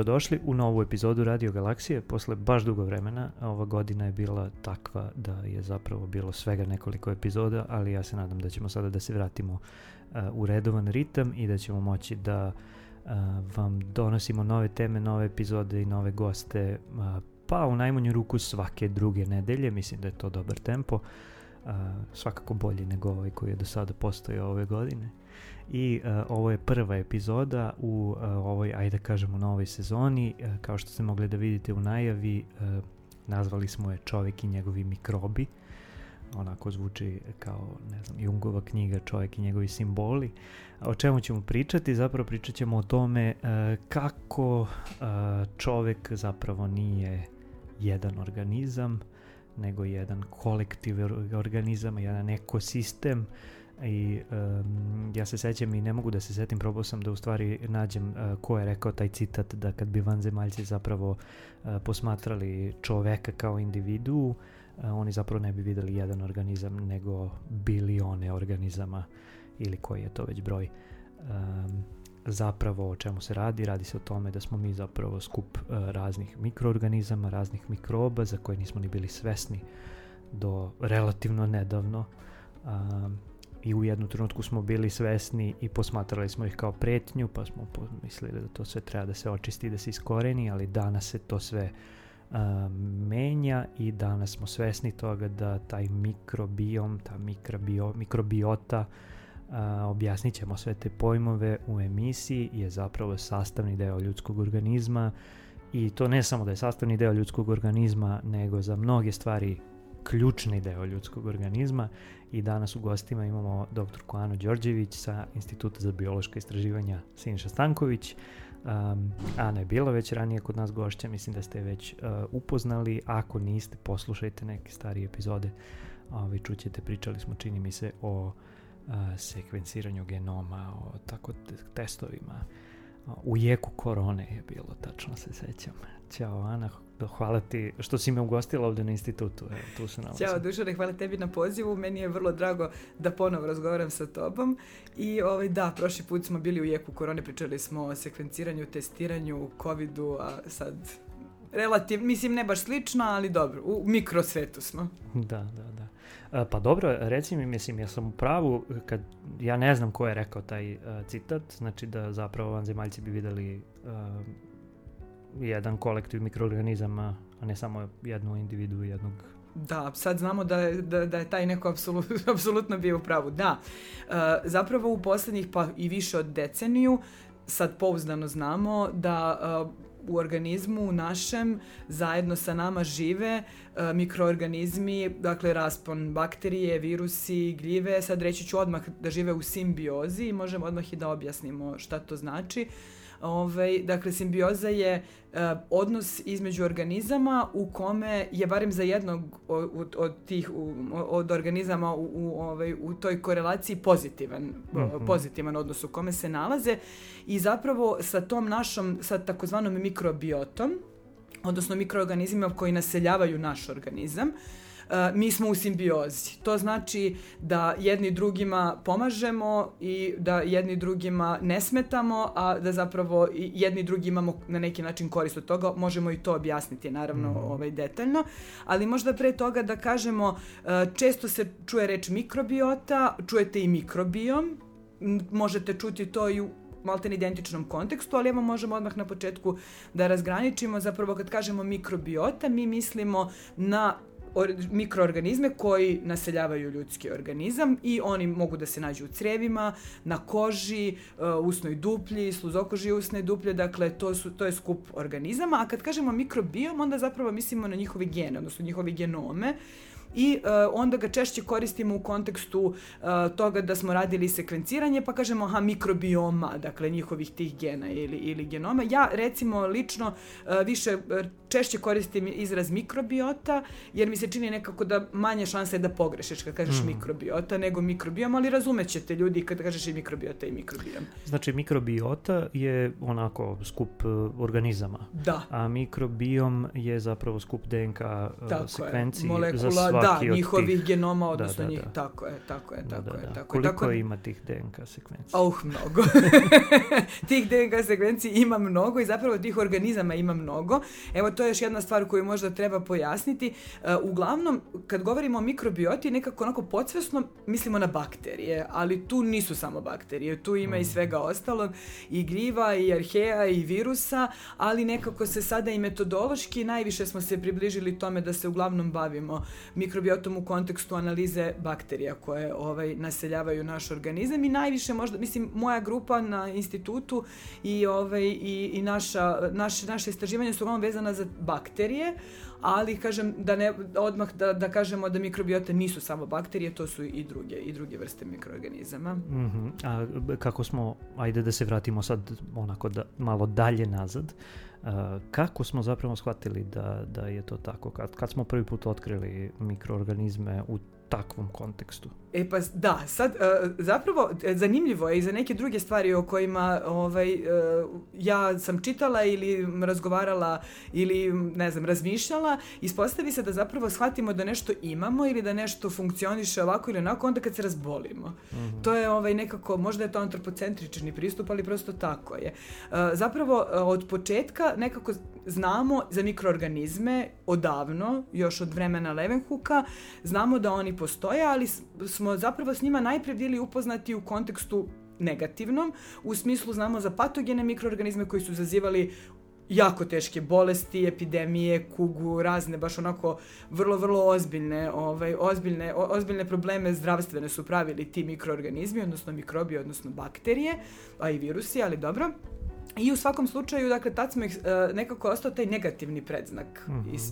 dobrodošli u novu epizodu Radio Galaksije. Posle baš dugo vremena, ova godina je bila takva da je zapravo bilo svega nekoliko epizoda, ali ja se nadam da ćemo sada da se vratimo u redovan ritam i da ćemo moći da vam donosimo nove teme, nove epizode i nove goste, pa u najmanju ruku svake druge nedelje. Mislim da je to dobar tempo, svakako bolji nego ovaj koji je do sada postojao ove godine. I ovo je prva epizoda u ovoj, ajde kažemo, novoj sezoni. Kao što ste mogli da vidite u najavi, nazvali smo je Čovjek i njegovi mikrobi. Onako zvuči kao, ne znam, Jungova knjiga Čovjek i njegovi simboli. O čemu ćemo pričati? Zapravo pričat ćemo o tome kako čovjek zapravo nije jedan organizam, nego jedan kolektiv organizama, jedan ekosistem. I ja se sećam i ne mogu da se setim, probao sam da u stvari nađem ko je rekao taj citat, da kad bi vanzemaljci zapravo posmatrali čoveka kao individuu, oni zapravo ne bi vidjeli jedan organizam nego bilione organizama ili koji je to već broj. Zapravo o čemu se radi? Radi se o tome da smo mi zapravo skup raznih mikroorganizama, raznih mikroba za koje nismo ni bili svesni do relativno nedavno. I u jednu trenutku smo bili svesni i posmatrali smo ih kao pretnju, pa smo mislili da to sve treba da se očisti, da se iskoreni, ali danas se to sve menja i danas smo svesni toga da taj mikrobiom, ta mikrobiota, objasnit ćemo sve te pojmove u emisiji, je zapravo sastavni deo ljudskog organizma. I to ne samo da je sastavni deo ljudskog organizma, nego za mnoge stvari ključni deo ljudskog organizma. I danas u gostima imamo doktorku Anu Đorđević sa Instituta za biološka istraživanja Siniša Stanković. Ana je bila već ranije kod nas gošća, mislim da ste je već upoznali. Ako niste, poslušajte neke starije epizode. Čućete, pričali smo, čini mi se, o sekvenciranju genoma, o tako testovima. U jeku korone je bilo, tačno se sećam. Ćao Ana, hvala ti što si me ugostila ovdje na institutu. Evo, tu su nam. Ćao Dušane, hvala tebi na pozivu. Meni je vrlo drago da ponovo razgovaram sa tobom. I da, prošli put smo bili u jeku korone, pričali smo o sekvenciranju, testiranju, covidu, a sad relativno, mislim ne baš slično, ali dobro, u mikrosvetu smo. Da. Pa dobro, reci mi, mislim, ja sam u pravu kad ja ne znam ko je rekao taj citat, znači da zapravo vanzemaljci bi vidjeli jedan kolektiv mikroorganizama, a ne samo jednu individu, jednog. Da, sad znamo da je taj neko apsolutno bio u pravu. Da, zapravo u posljednjih pa i više od deceniju sad pouzdano znamo da u organizmu našem zajedno sa nama žive mikroorganizmi, dakle raspon bakterije, virusi, gljive. Sad reći ću odmah da žive u simbiozi i možemo odmah i da objasnimo šta to znači. Dakle, simbioza je odnos između organizama u kome je barem za jednog od organizama u toj korelaciji pozitivan odnos u kome se nalaze i zapravo sa tom našom, sa takozvanom mikrobiotom, odnosno mikroorganizmima koji naseljavaju naš organizam, mi smo u simbiozi. To znači da jedni drugima pomažemo i da jedni drugima ne smetamo, a da zapravo jedni drugi imamo na neki način korist od toga. Možemo i to objasniti, naravno, detaljno. Ali možda pre toga da kažemo, često se čuje reč mikrobiota, čujete i mikrobiom. Možete čuti to i u maltene identičnom kontekstu, ali evo možemo odmah na početku da razgraničimo. Zapravo kad kažemo mikrobiota, mi mislimo na mikroorganizme koji naseljavaju ljudski organizam i oni mogu da se nađu u crijevima, na koži, usnoj duplji, sluzokoži usne duplje, dakle to je skup organizama. A kad kažemo mikrobiom, onda zapravo mislimo na njihove gene, odnosno njihove genome. I onda ga češće koristimo u kontekstu toga da smo radili sekvenciranje, pa kažemo mikrobioma, dakle njihovih tih gena ili genoma. Ja recimo lično više češće koristim izraz mikrobiota, jer mi se čini nekako da manje šanse je da pogrešiš kad kažeš mikrobiota nego mikrobiom, ali razumet ćete ljudi kad kažeš i mikrobiota i mikrobiom. Znači mikrobiota je onako skup organizama, da. A mikrobiom je zapravo skup DNK sekvenciji molekula, za svaki od njihovih genoma, odnosno da. Tako je. Koliko ima tih DNK sekvencija? Mnogo. Tih DNK sekvenciji ima mnogo i zapravo tih organizama ima mnogo. Evo, to je još jedna stvar koju možda treba pojasniti. Uglavnom, kad govorimo o mikrobioti, nekako onako podsvesno mislimo na bakterije, ali tu nisu samo bakterije, tu ima i svega ostalog, i gljiva, i arheja, i virusa, ali nekako se sada i metodološki najviše smo se približili tome da se uglavnom bavimo mikrobiotom u kontekstu analize bakterija koje naseljavaju naš organizam i najviše možda, mislim, moja grupa na institutu i naše istraživanje su uglavnom vezana za bakterije, ali kažem da kažemo da mikrobiote nisu samo bakterije, to su i druge vrste mikroorganizama. Mm-hmm. A kako smo, ajde da se vratimo sad onako malo dalje nazad, kako smo zapravo shvatili da je to tako? Kad smo prvi put otkrili mikroorganizme u takvom kontekstu? Pa da, sad zapravo zanimljivo je i za neke druge stvari o kojima ja sam čitala ili razgovarala ili ne znam, razmišljala, ispostavi se da zapravo shvatimo da nešto imamo ili da nešto funkcioniše ovako ili onako onda kad se razbolimo. Mm-hmm. To je nekako, možda je to antropocentrični pristup, ali prosto tako je. Zapravo od početka nekako znamo za mikroorganizme odavno, još od vremena Leeuwenhoeka, znamo da oni postoje, ali smo zapravo s njima najprije bili upoznati u kontekstu negativnom, u smislu znamo za patogene mikroorganizme koji su zazivali jako teške bolesti, epidemije, kugu, razne, baš onako vrlo, vrlo ozbiljne probleme zdravstvene su pravili ti mikroorganizmi, odnosno mikrobi, odnosno bakterije, a i virusi, ali dobro. I u svakom slučaju, dakle, tad smo nekako ostao taj negativni predznak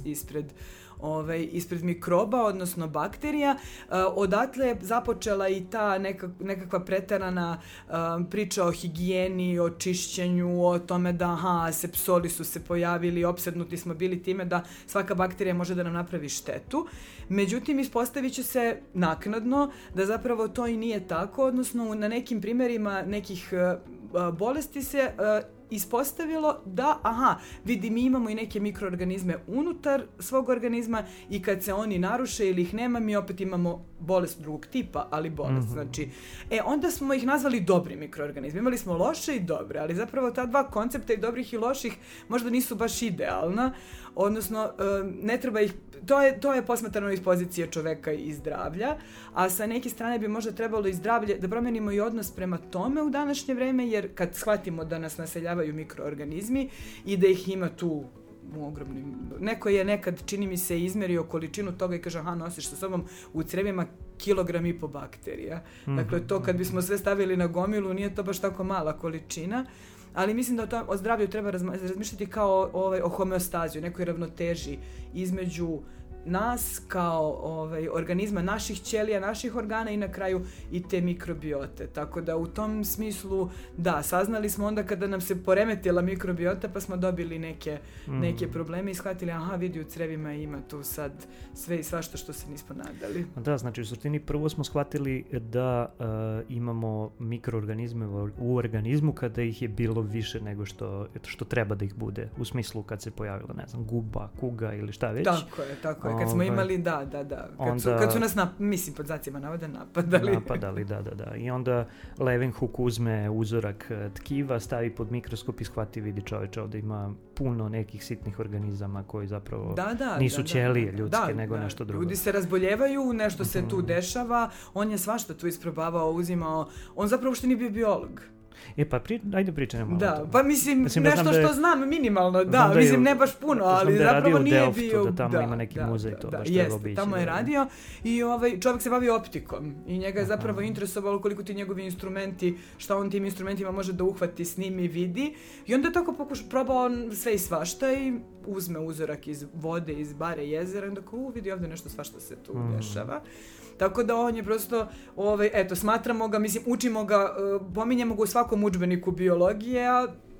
ispred mikroba, odnosno bakterija. Odatle je započela i ta nekakva preterana priča o higijeni, o čišćenju, o tome da sepsoli su se pojavili, opsednuti smo bili time da svaka bakterija može da nam napravi štetu. Međutim, ispostavit će se naknadno da zapravo to i nije tako, odnosno na nekim primjerima nekih bolesti se ispostavilo da, vidi, mi imamo i neke mikroorganizme unutar svog organizma i kad se oni naruše ili ih nema, mi opet imamo bolest drugog tipa, ali bolest. Mm-hmm. Znači, onda smo ih nazvali dobri mikroorganizmi. Imali smo loše i dobre, ali zapravo ta dva koncepta i dobrih i loših možda nisu baš idealna, odnosno ne treba ih, to je posmatrano iz pozicije čoveka i zdravlja, a sa neke strane bi možda trebalo i zdravlje, da promenimo i odnos prema tome u današnje vreme, jer kad shvatimo da nas naseljavaju mikroorganizmi i da ih ima tu ogromnim. Neko je nekad, čini mi se, izmerio količinu toga i kaže, nosiš sa sobom u crevima 1,5 kg bakterija. Mm-hmm. Dakle, to kad bismo sve stavili na gomilu, nije to baš tako mala količina. Ali mislim da o zdravlju treba razmišljati kao o homeostaziju, nekoj ravnoteži između nas kao organizma, naših ćelija, naših organa i na kraju i te mikrobiote. Tako da u tom smislu, da, saznali smo onda kada nam se poremetila mikrobiota pa smo dobili neke probleme i shvatili, vidi, u crevima ima tu sad sve i svašta što se nismo nadali. Da, znači u suštini prvo smo shvatili da imamo mikroorganizme u organizmu kada ih je bilo više nego što treba da ih bude. U smislu kad se pojavila, ne znam, guba, kuga ili šta već. Tako je. Kad smo imali, da. Kad su nas, mislim, pod zacima navoda napadali. Da. I onda Leeuwenhoek uzme uzorak tkiva, stavi pod mikroskop i shvati, vidi čoveče, ovdje ima puno nekih sitnih organizama koji zapravo nisu ćelije ljudske, nego nešto drugo. Ljudi se razboljevaju, nešto se tu dešava, on je svašta tu isprobavao, uzimao, on zapravo što nije bio biolog. Pa ajde pričaj malo. Da, pa mislim nešto što znam minimalno, mislim ne baš puno, ali zapravo nije bio. Da tamo ima neki muzej, to baš treba obići. Tamo je radio i čovjek se bavio optikom i njega je zapravo interesovalo koliko ti njegovi instrumenti, šta on tim instrumentima može da uhvati, snimi, vidi i onda je tako probao sve i svašta i uzme uzorak iz vode, iz bare jezera i onda vidi ovdje nešto svašta se tu dešava. Tako da on je prosto, smatramo ga, mislim, učimo ga, pominjemo ga u svakom udžbeniku biologije, a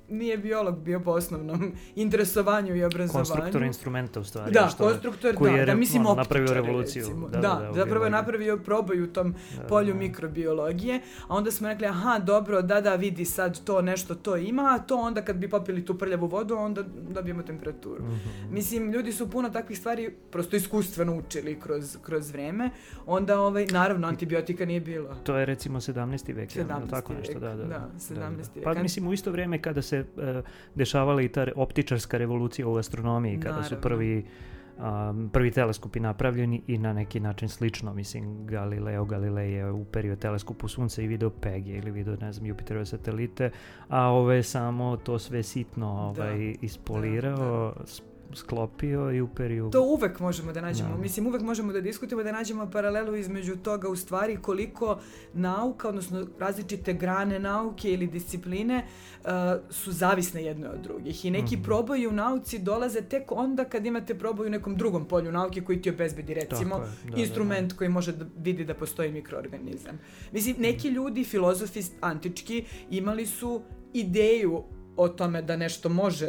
nije biolog bio po osnovnom interesovanju i obrazovanju. Konstruktor instrumenta u stvari. Da, konstruktor, da, mislim optičar. Napravio revoluciju. Da, zapravo je napravio proboj u tom polju mikrobiologije, a onda smo rekli, aha, dobro, da, vidi sad to nešto to ima, a to onda kad bi popili tu prljavu vodu, onda dobijemo temperaturu. Mislim, ljudi su puno takvih stvari prosto iskustveno učili kroz vreme, onda naravno antibiotika nije bilo. To je recimo 17. vek. 17. Tako nešto, da, 17. vek. Pa mislim u isto vrijeme kada se dešavala i ta optičarska revolucija u astronomiji, kada su prvi teleskopi napravljeni i na neki način slično, mislim Galilej je uperio teleskop u sunce i video Pege ili video, ne znam, Jupiterove satelite, a ove samo to sve sitno ispolirao, sklopio i uperio. To uvek možemo da nađemo. Mislim, uvek možemo da diskutujemo, da nađemo paralelu između toga u stvari koliko nauka, odnosno različite grane nauke ili discipline su zavisne jedne od drugih. I neki proboji u nauci dolaze tek onda kad imate proboj u nekom drugom polju nauke koji ti obezbedi, recimo, instrument koji može da vidi da postoji mikroorganizam. Mislim, neki ljudi, filozofi antički, imali su ideju o tome da nešto može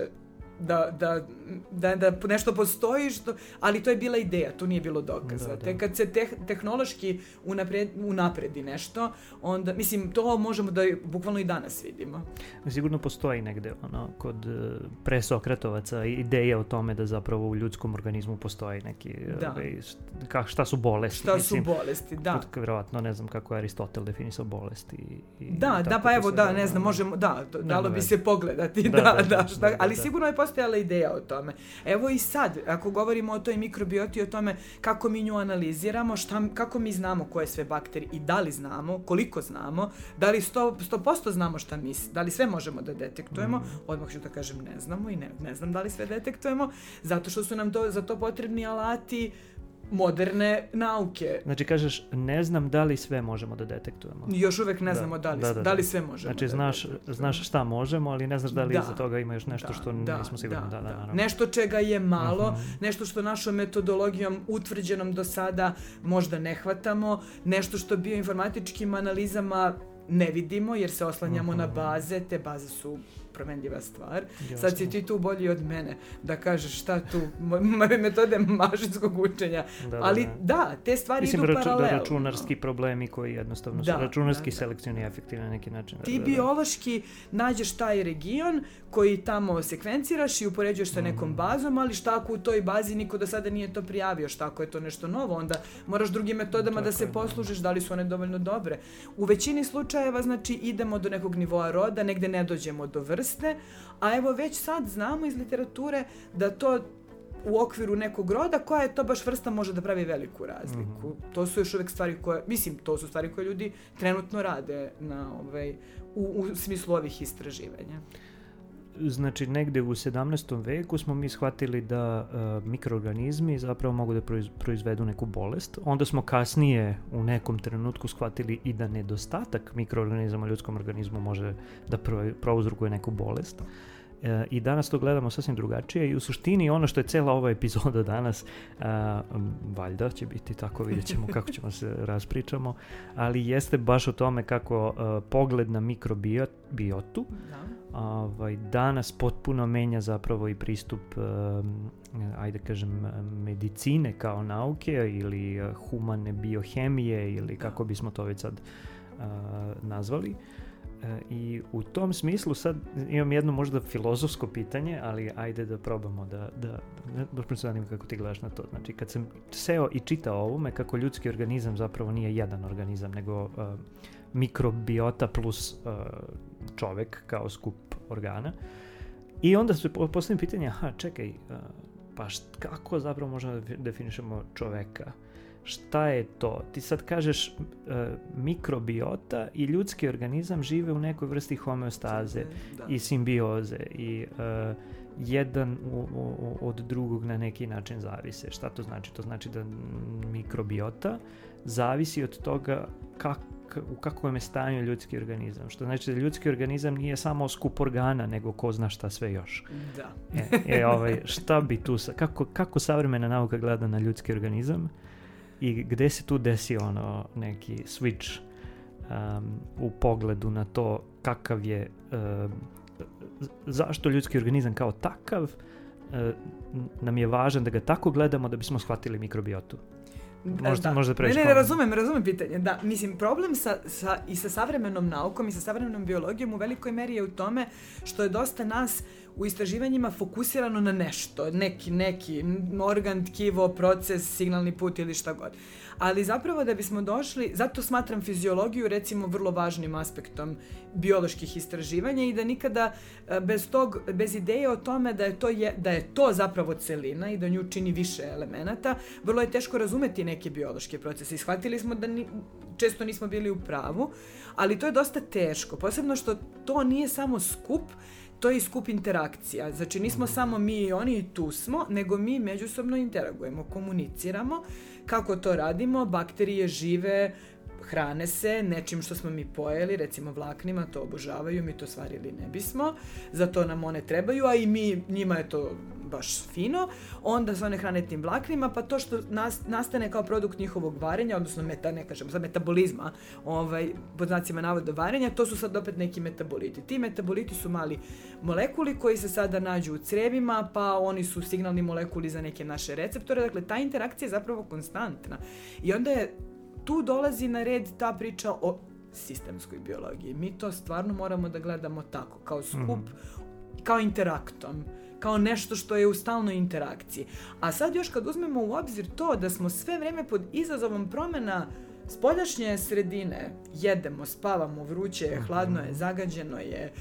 da nešto postoji, ali to je bila ideja, tu nije bilo dokaza. Te kad se tehnološki unapredi nešto, onda, mislim, to možemo da bukvalno i danas vidimo. Sigurno postoji negde kod presokratovaca ideja o tome da zapravo u ljudskom organizmu postoji neki šta su bolesti. Šta su bolesti, da. Vjerovatno, ne znam kako je Aristotel definisao bolesti. Pa evo, ne znam, možemo, dalo bi se pogledati, ali sigurno je postojala ideja o tome. Evo i sad, ako govorimo o toj mikrobioti, o tome kako mi nju analiziramo, kako mi znamo koje sve bakterije i da li znamo, koliko znamo, da li 100% znamo šta misli, da li sve možemo da detektujemo, odmah ću da kažem ne znamo i ne znam da li sve detektujemo, zato što su nam za to potrebni alati moderne nauke. Znači kažeš, ne znam da li sve možemo da detektujemo. Još uvek ne znamo da li sve možemo. Znači znaš šta možemo, ali ne znaš da li iza toga ima još nešto što nismo sigurni. Nešto čega je malo, nešto što našom metodologijom utvrđenom do sada možda ne hvatamo, nešto što bioinformatičkim analizama ne vidimo jer se oslanjamo na baze, te baze su promenljiva stvar. Jasno. Sad si ti tu bolji od mene da kažeš šta tu metode mašinskog učenja. Ali te stvari idu paralelno. Mislim, računarski problemi koji jednostavno su računarski selekcioni efektivni na neki način. Ti biološki nađeš taj region koji tamo sekvenciraš i upoređuješ sa nekom bazom, ali šta ako u toj bazi niko do sada nije to prijavio, šta ako je to nešto novo, onda moraš drugim metodama da se poslužiš, da li su one dovoljno dobre. U većini slučajeva, znači, idemo do nekog nivoa roda, negde ne dođemo do vrste, a evo već sad znamo iz literature da to u okviru nekog roda, koja je to baš vrsta može da pravi veliku razliku. To su još uvek stvari to su stvari koje ljudi trenutno rade u smislu ovih istraživanja. Znači, negde u 17. veku smo mi shvatili da mikroorganizmi zapravo mogu da proizvedu neku bolest. Onda smo kasnije u nekom trenutku shvatili i da nedostatak mikroorganizama u ljudskom organizmu može da prouzrokuje neku bolest. I danas to gledamo sasvim drugačije i u suštini ono što je cela ova epizoda danas, valjda će biti tako, vidjet ćemo kako ćemo se raspričamo, ali jeste baš o tome kako pogled na mikrobiotu danas potpuno menja zapravo i pristup medicine kao nauke ili humane biohemije ili kako bismo to već sad nazvali. I u tom smislu sad imam jedno možda filozofsko pitanje, ali ajde da probamo baš me zanima kako ti gledaš na to. Znači, kad sam seo i čitao o ovome, kako ljudski organizam zapravo nije jedan organizam, nego mikrobiota plus čovek kao skup organa. I onda se postavim pitanje, čekaj, pa kako zapravo možemo da definišemo čoveka? Šta je to? Ti sad kažeš mikrobiota i ljudski organizam žive u nekoj vrsti homeostaze i simbioze i jedan od drugog na neki način zavise. Šta to znači? To znači da mikrobiota zavisi od toga u kakvom je stanju ljudski organizam. Što znači da ljudski organizam nije samo skup organa, nego ko zna šta sve još. Da. Šta bi tu kako savremena nauka gleda na ljudski organizam i gde se tu desi neki switch u pogledu na to kakav je zašto ljudski organizam kao takav nam je važan da ga tako gledamo da bismo shvatili mikrobiotu. Možda ne razumem pitanje. Da, mislim, problem i sa savremenom naukom i sa savremenom biologijom u velikoj meri je u tome što je dosta nas u istraživanjima fokusirano na nešto, neki organ, tkivo, proces, signalni put ili šta god. Ali zapravo da bismo došli, zato smatram fiziologiju recimo vrlo važnim aspektom bioloških istraživanja i da nikada bez ideje o tome da je to zapravo celina i da nju čini više elemenata, vrlo je teško razumeti neke biološke procese. I shvatili smo da često nismo bili u pravu, ali to je dosta teško, posebno što to nije samo skup, to je i skup interakcija. Znači nismo samo mi i oni i tu smo, nego mi međusobno interagujemo, komuniciramo. Kako to radimo? Bakterije žive, hrane se nečim što smo mi pojeli, recimo vlaknima, to obožavaju, mi to svarili ne bismo, zato nam one trebaju, a i njima je to baš fino, onda se one hrane tim vlaknima, pa to što nastane kao produkt njihovog varenja, odnosno metabolizma, pod znacima navoda varenja, to su sad opet neki metaboliti. Ti metaboliti su mali molekuli koji se sada nađu u crijevima, pa oni su signalni molekuli za neke naše receptore, dakle ta interakcija je zapravo konstantna. I onda tu dolazi na red ta priča o sistemskoj biologiji. Mi to stvarno moramo da gledamo tako, kao skup, kao interaktom, kao nešto što je u stalnoj interakciji. A sad još kad uzmemo u obzir to da smo sve vrijeme pod izazovom promjena spoljašnje sredine, jedemo, spavamo, vruće je, hladno je, zagađeno je,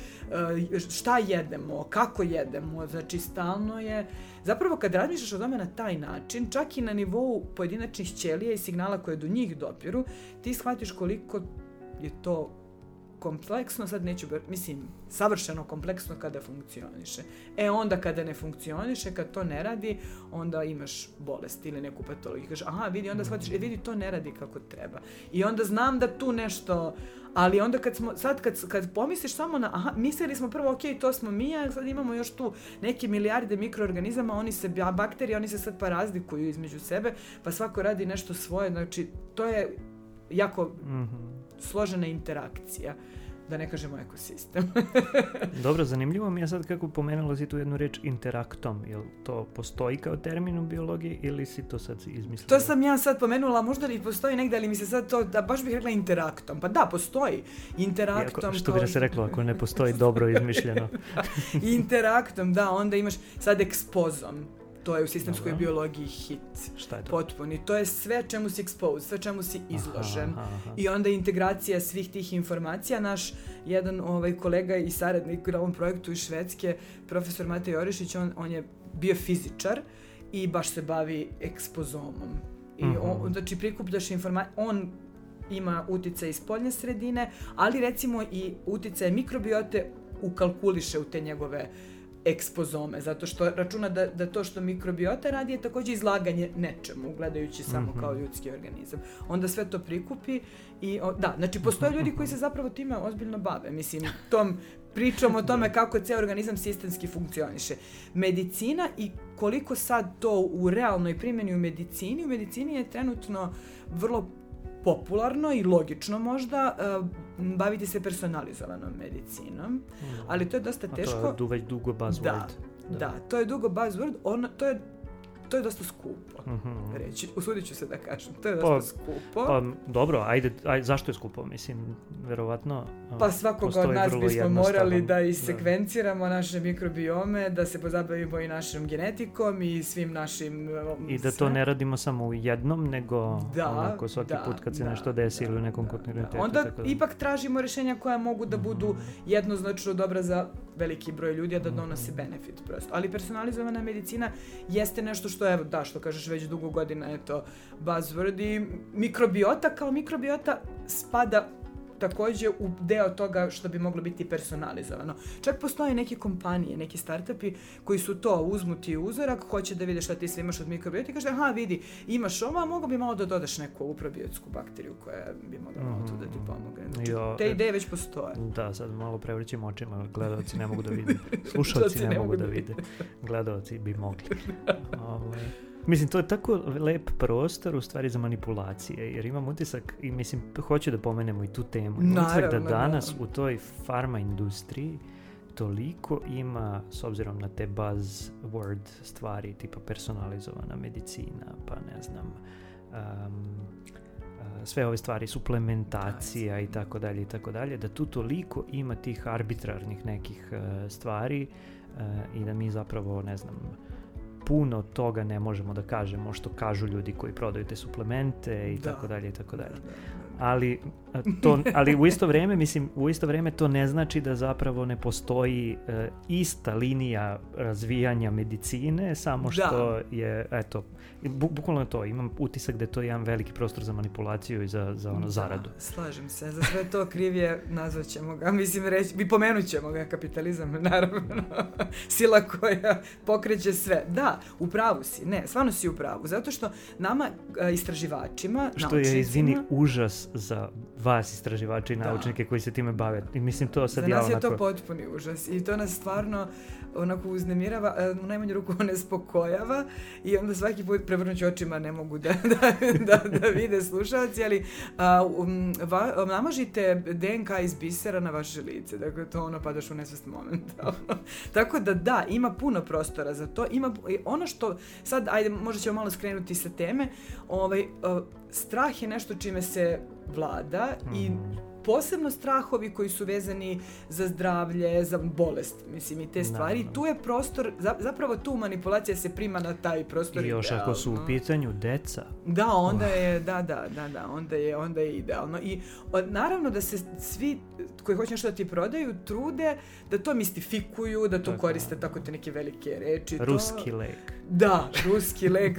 šta jedemo, kako jedemo, znači stalno je. Zapravo kad razmišljaš o tome na taj način, čak i na nivou pojedinačnih ćelija i signala koje do njih dopiru, ti shvatiš koliko je to kompleksno, sad neću, savršeno kompleksno kada funkcioniše. Onda kada ne funkcioniše, kad to ne radi, onda imaš bolest ili neku patologiju. Kažeš, vidi, onda shvatiš, vidi, to ne radi kako treba. I onda znam da tu nešto, ali onda kad pomisliš samo na, mislili smo prvo, ok, to smo mi, a sad imamo još tu neke milijarde mikroorganizama, bakterije, oni se sad pa razlikuju između sebe, pa svako radi nešto svoje, znači, to je jako složena interakcija, da ne kažemo ekosistem. Dobro, zanimljivo mi je sad kako pomenula si tu jednu reč interaktom. Jel to postoji kao termin u biologiji ili si to sad izmislila? To sam ja sad pomenula, možda li postoji negdje, ali mi se sad to, da baš bih rekla interaktom. Pa da, postoji. Interaktom. Što bi se reklo, ako ne postoji dobro izmišljeno. Interaktom, da, onda imaš sad ekspozom. To je u sistemskoj biologiji hit. Šta je to? Potpuni. To je sve čemu si exposed, sve čemu si izložen. I onda integracija svih tih informacija. Naš jedan kolega i saradnik u ovom projektu iz Švedske, profesor Matej Orišić, on je bio fizičar i baš se bavi ekspozomom. I znači prikupljaš informacije, on ima utjecaj iz spoljne sredine, ali recimo i utjecaj mikrobiote ukalkuliše u te njegove ekspozome, zato što računa da to što mikrobiota radi je također izlaganje nečemu, gledajući samo kao ljudski organizam. Onda sve to prikupi i znači postoje ljudi koji se zapravo time ozbiljno bave. Mislim, tom pričom o tome kako cijel organizam sistemski funkcioniše. Medicina i koliko sad to u realnoj primjeni u medicini je trenutno vrlo popularno i logično možda baviti se personalizovanom medicinom, ali to je dosta teško. To je već dugo buzzword. Da, to je dugo buzzword, to je dosta skupo reći. Usudit ću se da kažem, to je dosta skupo. Pa dobro, ajde, zašto je skupo? Mislim, verovatno pa svakoga od nas bismo morali da isekvenciramo naše mikrobiome, da se pozabavimo i našom genetikom i svim našim... I da to ne radimo samo u jednom, nego svaki put kad se nešto desi ili u nekom kontinuitetu. Onda ipak tražimo rješenja koja mogu da budu jednoznačno dobra za veliki broj ljudi, a da donose benefit prosto. Ali personalizovana medicina jeste nešto što je, što kažeš, već dugo godina je to buzzword i mikrobiota kao mikrobiota spada također u deo toga što bi moglo biti personalizovano. Čak postoje neke kompanije, neki startupi koji su to uzmu ti uzorak, hoće da vide šta ti sve imaš od mikrobiota i kaže, vidi, imaš ovo, a mogo bi malo da dodaš neku probiotsku bakteriju koja bi mogla malo tu da ti pomogne. Znači, te ideje već postoje. Da, sad malo prevrćim očima, gledalci ne mogu da vide. Slušalci ne mogu da vide. Gledalci bi mogli. Mislim, to je tako lep prostor u stvari za manipulacije, jer imam utisak i hoću da pomenemo i tu temu. Imam utisak da danas u toj farma industriji toliko ima, s obzirom na te buzzword stvari, tipa personalizovana medicina, pa ne znam, sve ove stvari, suplementacija i tako dalje, da tu toliko ima tih arbitrarnih nekih stvari i da mi zapravo, ne znam, puno toga ne možemo da kažemo što kažu ljudi koji prodaju te suplemente i tako dalje. Ali u isto vrijeme to ne znači da zapravo ne postoji ista linija razvijanja medicine, samo što je, eto, bukvalno to, imam utisak da je to jedan veliki prostor za manipulaciju i za zaradu. Slažem se, za sve to krivije nazvat ćemo ga, pomenut ćemo ga, kapitalizam, naravno, sila koja pokreće sve. Da, u pravu si, stvarno si u pravu, zato što nama istraživačima, što je, izvini, užas za vas istraživači i naučnike koji se time bave. I mislim, to sad za nas je to potpuni užas i to nas stvarno onako uznemirava, u najmanju ruku nespokojava i onda svaki put prevrnuću očima, ne mogu da vide slušalci, ali namažite DNK iz bisera na vaše lice, dakle to padaš u nesvest momentalno. Tako da, ima puno prostora za to. Ima ono što, sad, ajde, možda ćemo malo skrenuti sa teme, strah je nešto čime se vlada i posebno strahovi koji su vezani za zdravlje, za bolest, mislim, i te stvari. Tu je prostor, zapravo tu manipulacija se prima na taj prostor. I još idealno. Ako su u pitanju deca. Da, onda je, onda je idealno. I naravno da se svi koji hoće nešto da ti prodaju trude da to mistifikuju, da to koriste tako te neke velike reči. Ruski lek. Da, ruski lek,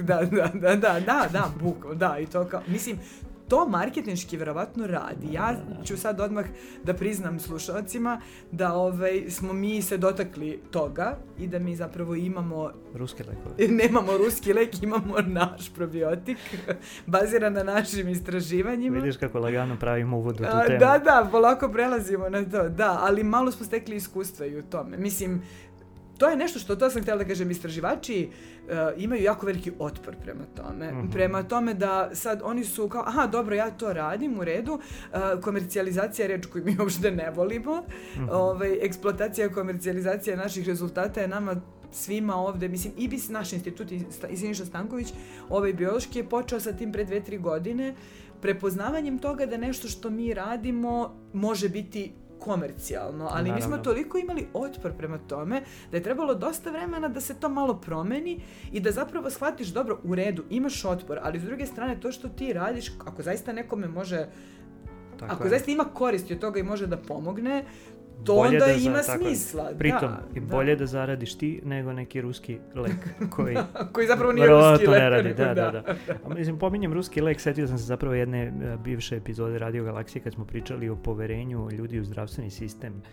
bukvalno, da, i to kao, mislim, to marketinški verovatno radi. Ja ću sad odmah da priznam slušalcima da smo mi se dotakli toga i da mi zapravo imamo ruske lekove. Nemamo ruski lek, imamo naš probiotik baziran na našim istraživanjima. Vidiš kako lagano pravimo uvod u tu temu. Da, polako prelazimo na to. Da, ali malo smo stekli iskustva i u tome. Mislim, to je nešto što, to sam htjela da kažem, istraživači imaju jako veliki otpor prema tome. Prema tome da sad oni su kao, aha, dobro, ja to radim, u redu, komercijalizacija je reč koju mi uopšte ne volimo, eksploatacija, komercijalizacija naših rezultata je nama svima ovde, mislim, IBIS, naš institut i Siniša Stanković, biološki je počeo sa tim pre 2-3 godine, prepoznavanjem toga da nešto što mi radimo može biti komercijalno, ali naravno. Mi smo toliko imali otpor prema tome da je trebalo dosta vremena da se to malo promeni i da zapravo shvatiš, dobro, u redu, imaš otpor, ali s druge strane to što ti radiš, ako zaista nekome može, ako zaista ima koristi od toga i može da pomogne, to bolje onda ima smisla. Pritom, bolje da zaradiš ti nego neki ruski lek koji zapravo nije ruski lek. Ne radi. Da. A mislim, pominjem ruski lek, setio sam se zapravo jedne bivše epizode Radio Galaksije kad smo pričali o poverenju ljudi u zdravstveni sistem.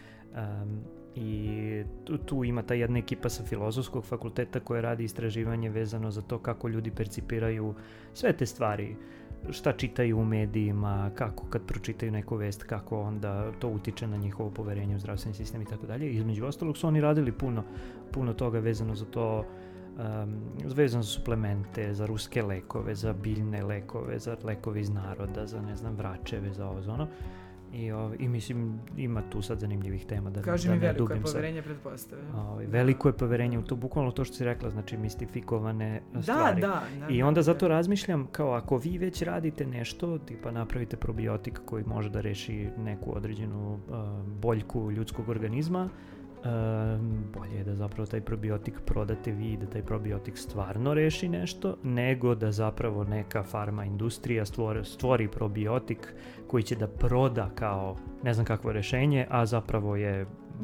I tu ima ta jedna ekipa sa Filozofskog fakulteta koja radi istraživanje vezano za to kako ljudi percipiraju sve te stvari, šta čitaju u medijima, kako kad pročitaju neku vest, kako onda to utiče na njihovo poverenje u zdravstveni sistem i tako dalje. Između ostalog su oni radili puno toga vezano za to, vezano za suplemente, za ruske lekove, za biljne lekove, za lekove iz naroda, za, ne znam, vračeve, za ovo, za ono. I mislim, ima tu sad zanimljivih tema da kaži da mi, ne veliko dubim je poverenje, pretpostavljam. Veliko je poverenje u to, bukvalno to što si rekla, znači mistifikovane stvari. Da, i onda zato razmišljam, kao ako vi već radite nešto, tipa napravite probiotik koji može da reši neku određenu boljku ljudskog organizma, bolje je da zapravo taj probiotik prodate vi, da taj probiotik stvarno reši nešto, nego da zapravo neka farma industrija stvori probiotik koji će da proda kao ne znam kakvo rešenje, a zapravo je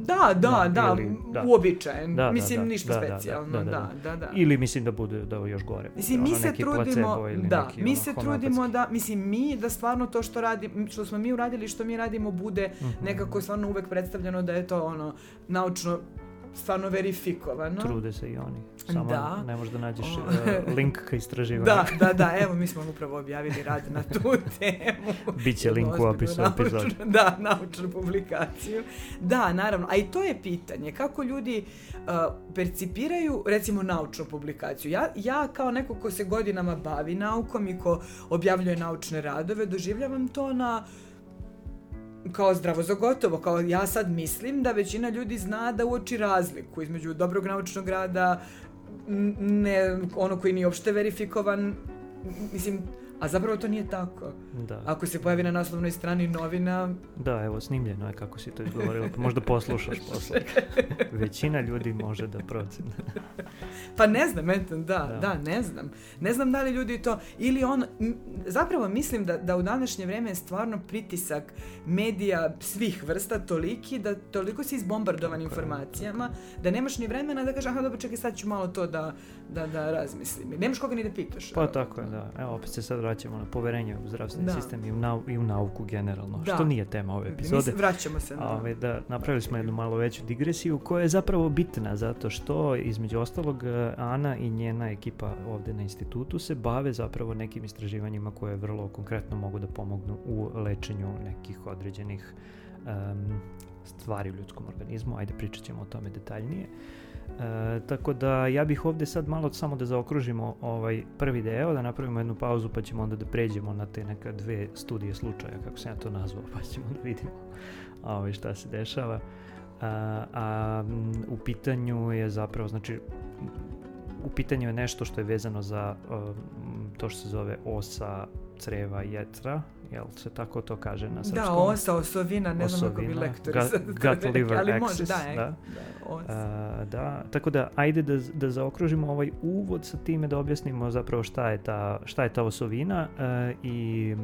uobičajen. Mislim, ništa specijalno. Da. Ili mislim da bude da još gore. Mislim, mi se trudimo da, mislim, mi da stvarno to što smo mi uradili, što mi radimo bude nekako stvarno uvek predstavljeno da je to naučno stvarno verifikovano. Trude se i oni. Samo ne možeš da nađeš link ka istraživanju. Da, evo, mi smo upravo objavili rad na tu temu. Biće link u opisu epizode. Da, naučnu publikaciju. Da, naravno. A i to je pitanje. Kako ljudi percipiraju, recimo, naučnu publikaciju. Ja kao neko ko se godinama bavi naukom i ko objavljuje naučne radove, doživljavam to na kao zdravo za gotovo, kao ja sad mislim da većina ljudi zna da uoči razliku između dobrog naučnog rada, ne ono koji nije uopšte verifikovan, mislim, a zapravo to nije tako. Da. Ako se pojavi na naslovnoj strani novina... Da, evo, snimljeno je kako si to izgovorila, pa možda poslušaš posle. Većina ljudi može da procene. Pa ne znam, eto, da, ne znam. Ne znam da li ljudi to, ili zapravo mislim da u današnje vreme je stvarno pritisak medija svih vrsta toliki, da toliko si izbombardovan informacijama, da nemaš ni vremena da kažeš, aha, dobro, čekaj, sad ću malo to da razmislim. Nemaš koga ni da pitaš. Pa tako je, da. Evo, opet se sad vraćamo na poverenje u zdravstveni sistem i u nauku generalno, što nije tema ove epizode. Vraćamo se da napravili smo jednu malo veću digresiju koja je zapravo bitna zato što između ostalog Ana i njena ekipa ovdje na institutu se bave zapravo nekim istraživanjima koje vrlo konkretno mogu da pomognu u lečenju nekih određenih stvari u ljudskom organizmu. Ajde, pričat ćemo o tome detaljnije. Tako da ja bih ovdje sad malo samo da zaokružimo ovaj prvi deo, da napravimo jednu pauzu pa ćemo onda da pređemo na te neka 2 studije slučaja, kako sam ja to nazvao, pa ćemo da vidimo šta se dešava. U pitanju je zapravo, znači u pitanju je nešto što je vezano za to što se zove osa creva jetra, jel se tako to kaže na srpskom? Da, osovina, ne znam kako bi lektori gut liver axis, da. Tako da, ajde da zaokružimo ovaj uvod sa time, da objasnimo zapravo šta je ta osovina i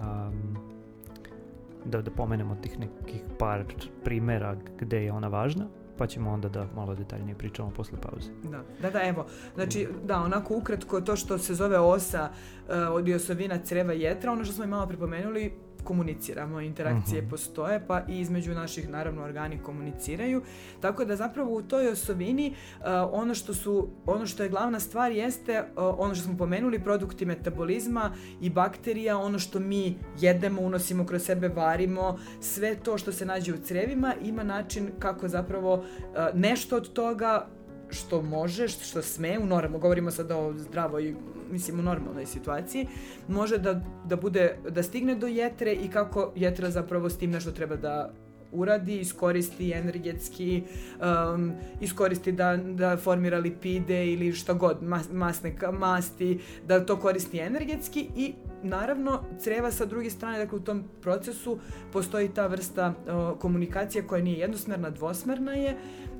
da pomenemo tih nekih par primjera gde je ona važna, pa ćemo onda da malo detaljnije pričamo posle pauze. Da, evo. Znači, onako ukratko, to što se zove osa od osovina creva jetra, ono što smo i malo pripomenuli, komuniciramo, interakcije postoje, pa i između naših, naravno, organi komuniciraju. Tako da zapravo u toj osovini ono što je glavna stvar jeste ono što smo pomenuli, produkti metabolizma i bakterija, ono što mi jedemo, unosimo kroz sebe, varimo, sve to što se nađe u crevima ima način kako zapravo nešto od toga što može, što sme, govorimo sad o zdravoj, mislim u normalnoj situaciji, može da stigne do jetre i kako jetra zapravo s tim nešto treba da uradi, iskoristi energetski, iskoristi da formira lipide ili šta god, masne masti, da to koristi energetski i naravno creva sa druge strane, dakle u tom procesu postoji ta vrsta komunikacije koja nije jednosmerna, dvosmerna je.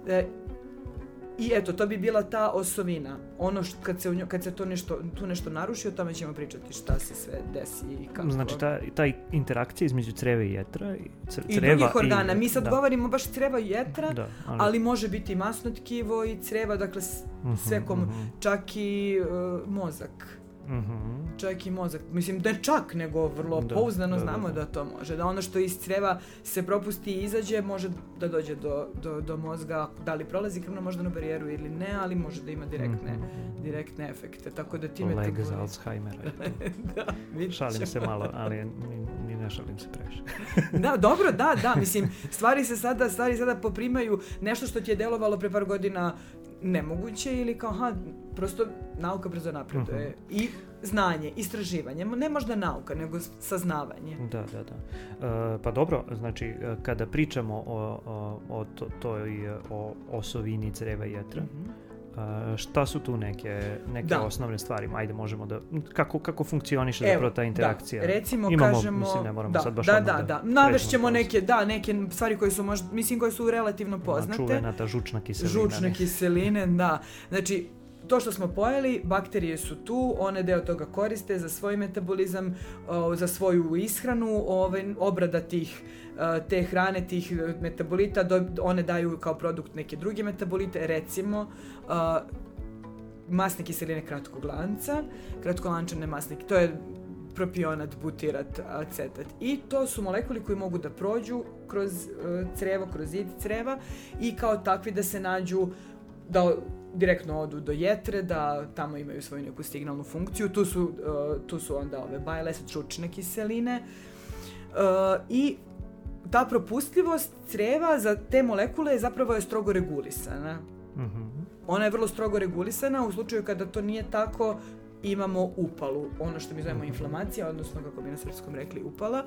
I eto, to bi bila ta osovina. Ono kad se tu nešto naruši, o tome ćemo pričati šta se sve desi i kako. Znači ta interakcija između creva i jetra i drugih organa. Mi sad govorimo baš creva i jetra, ali može biti i masno tkivo i creva, dakle sve čak i mozak. Čak i mozak. Mislim, ne čak, nego vrlo pouzdano znamo da to može. Da ono što iz creva se propusti i izađe, može da dođe do mozga, da li prolazi krvno-moždanu barijeru ili ne, ali može da ima direktne efekte. Tako da time... Leg za Alzheimera. Šalim se malo, ali ni ne šalim se previše. Dobro, da. Mislim, stvari sada poprimaju nešto što ti je delovalo pre par godina nemoguće ili kao, prosto nauka brzo napreduje. I znanje, istraživanje, ne možda nauka, nego saznavanje. Da. Pa dobro, znači, kada pričamo o toj osovini creva i jetra, šta su tu neke osnovne stvari? Ajde, možemo da... Kako funkcioniše zapravo ta interakcija? Recimo, kažemo... Mislim, ne moramo sad baš navešćemo neke stvari koje su koje su relativno poznate. Čuvena ta žučna kiselina. Žučne kiseline, da. Znači, to što smo pojeli, bakterije su tu, one deo toga koriste za svoj metabolizam, za svoju ishranu, obrada te hrane, tih metabolita, one daju kao produkt neke druge metabolite, recimo masne kiseline kratkog lanca, kratkolančane masne, to je propionat, butirat, acetat. I to su molekuli koji mogu da prođu kroz crevo, kroz zid creva i kao takvi da se nađu, da direktno odu do jetre, da tamo imaju svoju neku signalnu funkciju. Tu su onda ove bile acid, žučne kiseline. I ta propustljivost creva za te molekule zapravo je strogo regulisana. Ona je vrlo strogo regulisana. U slučaju kada to nije tako, imamo upalu, ono što mi zovemo inflamacija, odnosno kako bi na srpskom rekli upala,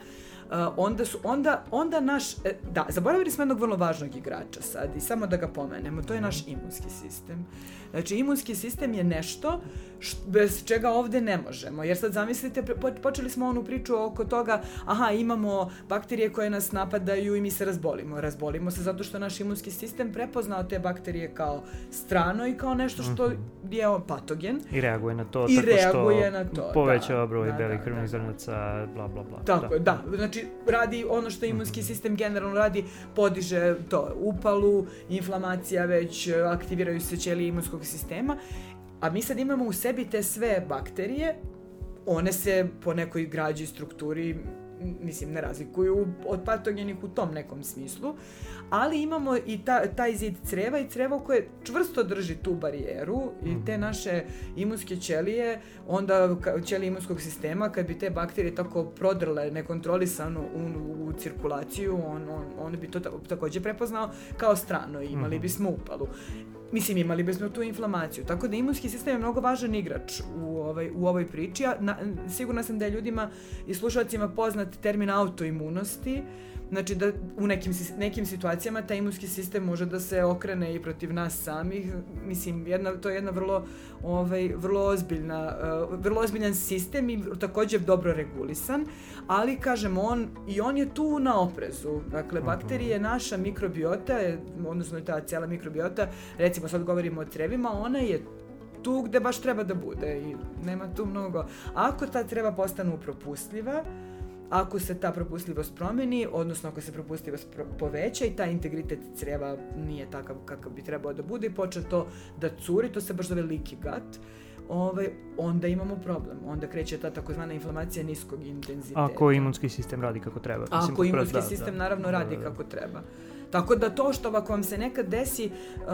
onda naš, zaboravili smo jednog vrlo važnog igrača sad i samo da ga pomenemo, to je naš imunski sistem. Znači, imunski sistem je nešto bez čega ovde ne možemo, jer sad zamislite, počeli smo onu priču oko toga, imamo bakterije koje nas napadaju i mi se razbolimo se zato što naš imunski sistem prepoznao te bakterije kao strano i kao nešto što je patogen. I reaguje na to što povećava broj belih krvnih zrnaca, bla bla bla. Tako, da. Znači, radi ono što imunski sistem generalno radi, podiže to upalu, inflamacija već, aktiviraju se ćelije imunskog sistema, a mi sad imamo u sebi te sve bakterije, one se po nekoj građi i strukturi, mislim, ne razlikuju od patogenih u tom nekom smislu, ali imamo i taj zid creva i crevo koje čvrsto drži tu barijeru i te naše imunske ćelije, onda ćelije imunskog sistema, kad bi te bakterije tako prodrle nekontrolisano u cirkulaciju, on bi to također prepoznao kao strano i imali bismo upalu. Mislim, imali bismo tu inflamaciju. Tako da imunski sistem je mnogo važan igrač u ovoj priči. Sigurna sam da je ljudima i slušalcima poznat termin autoimunosti. Znači da u nekim situacijama taj imunski sistem može da se okrene i protiv nas samih. Mislim, to je jedna vrlo ozbiljan sistem i također dobro regulisan, ali kažem, on je tu na oprezu. Dakle, bakterije, naša mikrobiota, odnosno ta cijela mikrobiota, recimo sad govorimo o crevima, ona je tu gde baš treba da bude i nema tu mnogo. Ako ta creva postanu propustljiva, ako se ta propustljivost promeni, odnosno ako se propustljivost poveća i taj integritet creva nije takav kakav bi trebao da bude i počne to da curi, to se baš zove leaky gut, onda imamo problem. Onda kreće ta takozvana inflamacija niskog intenziteta. Ako imunski sistem radi kako treba. Ako imunski sistem naravno radi kako treba. Tako da to što ako vam se nekad desi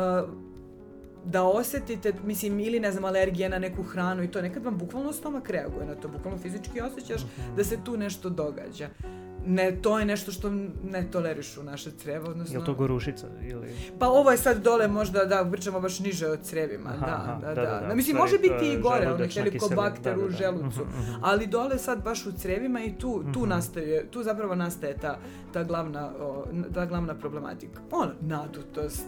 da osjetite, mislim, ili ne znam, alergije na neku hranu i to, nekad vam bukvalno stomak reaguje na to, bukvalno fizički osjećaš da se tu nešto događa. Ne, to je nešto što ne tolerišu naše creva, odnosno... Je li to gorušica ili... Pa ovo je sad dole možda, pričamo baš niže od crevima, da. Mislim, može biti i gore, ono helikobakter u želucu, ali dole sad baš u crevima i tu zapravo nastaje ta glavna problematika. Nadutost.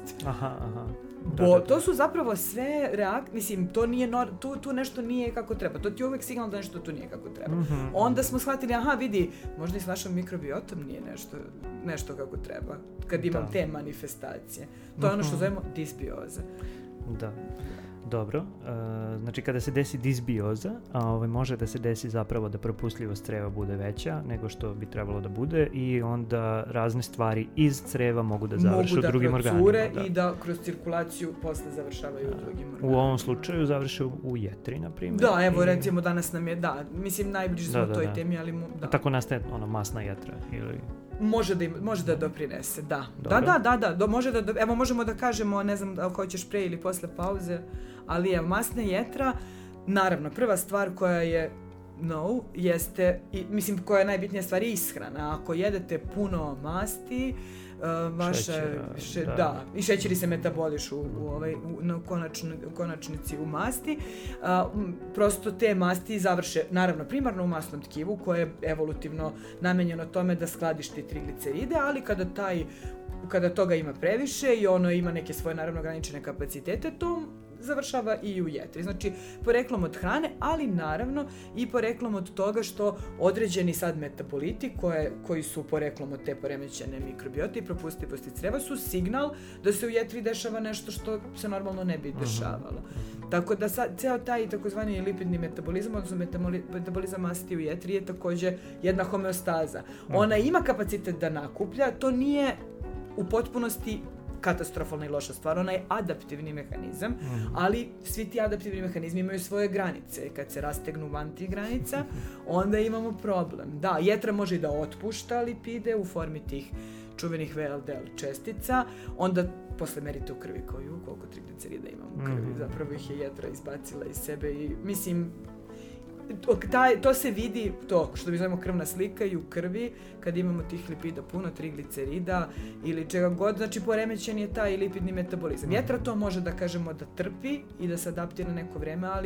To su zapravo sve mislim, to nije tu nešto nije kako treba. To ti je uvek signal da nešto tu nije kako treba. Onda smo shvatili, vidi, možda i s našom mikrobiotom nije nešto kako treba. Kad imam te manifestacije. To je ono što zovemo disbioza. Da. Dobro, znači kada se desi disbioza, može da se desi zapravo da propustljivost creva bude veća nego što bi trebalo da bude i onda razne stvari iz creva mogu da završe u drugim organima. Mogu da procure i da kroz cirkulaciju posle završavaju u drugim organima. U ovom slučaju završe u jetri, na primjer. Da, evo recimo danas nam je, mislim najbliže smo toj temi, ali da. Tako nastaje masna jetra ili... Može da doprinese, da. Da, može da, evo možemo da kažemo, ne znam ako hoćeš pre ili posle pauze, ali je masna jetra, naravno, prva stvar koja je jeste, mislim koja je najbitnija stvar je ishrana. Ako jedete puno masti, i šećeri se metabolišu u konačnici u masti. Prosto te masti završe, naravno, primarno u masnom tkivu koje je evolutivno namenjeno tome da skladišti trigliceride, ali kada toga ima previše i ono ima neke svoje naravno ograničene kapacitete, to završava i u jetri. Znači, poreklom od hrane, ali naravno i poreklom od toga što određeni sad metaboliti koji su poreklom od te poremećene mikrobiote i propustljivosti creva su signal da se u jetri dešava nešto što se normalno ne bi dešavalo. Tako da sad ceo taj takozvani lipidni metabolizam, odnosno metabolizam masti u jetri je također jedna homeostaza. Ona ima kapacitet da nakuplja, to nije u potpunosti katastrofalna i loša stvar, ona je adaptivni mehanizam, ali svi ti adaptivni mehanizmi imaju svoje granice. Kad se rastegnu van tih granica, onda imamo problem. Da, jetra može i da otpušta lipide u formi tih čuvenih VLDL čestica, onda posle merite u krvi koliko triglicerida imamo u krvi, zapravo ih je jetra izbacila iz sebe i mislim, to se vidi, to što bi zovemo krvna slika i u krvi, kad imamo tih lipida puno, triglicerida ili čega god, znači poremećen je taj lipidni metabolizam. Jetra to može da kažemo da trpi i da se adaptira neko vreme, ali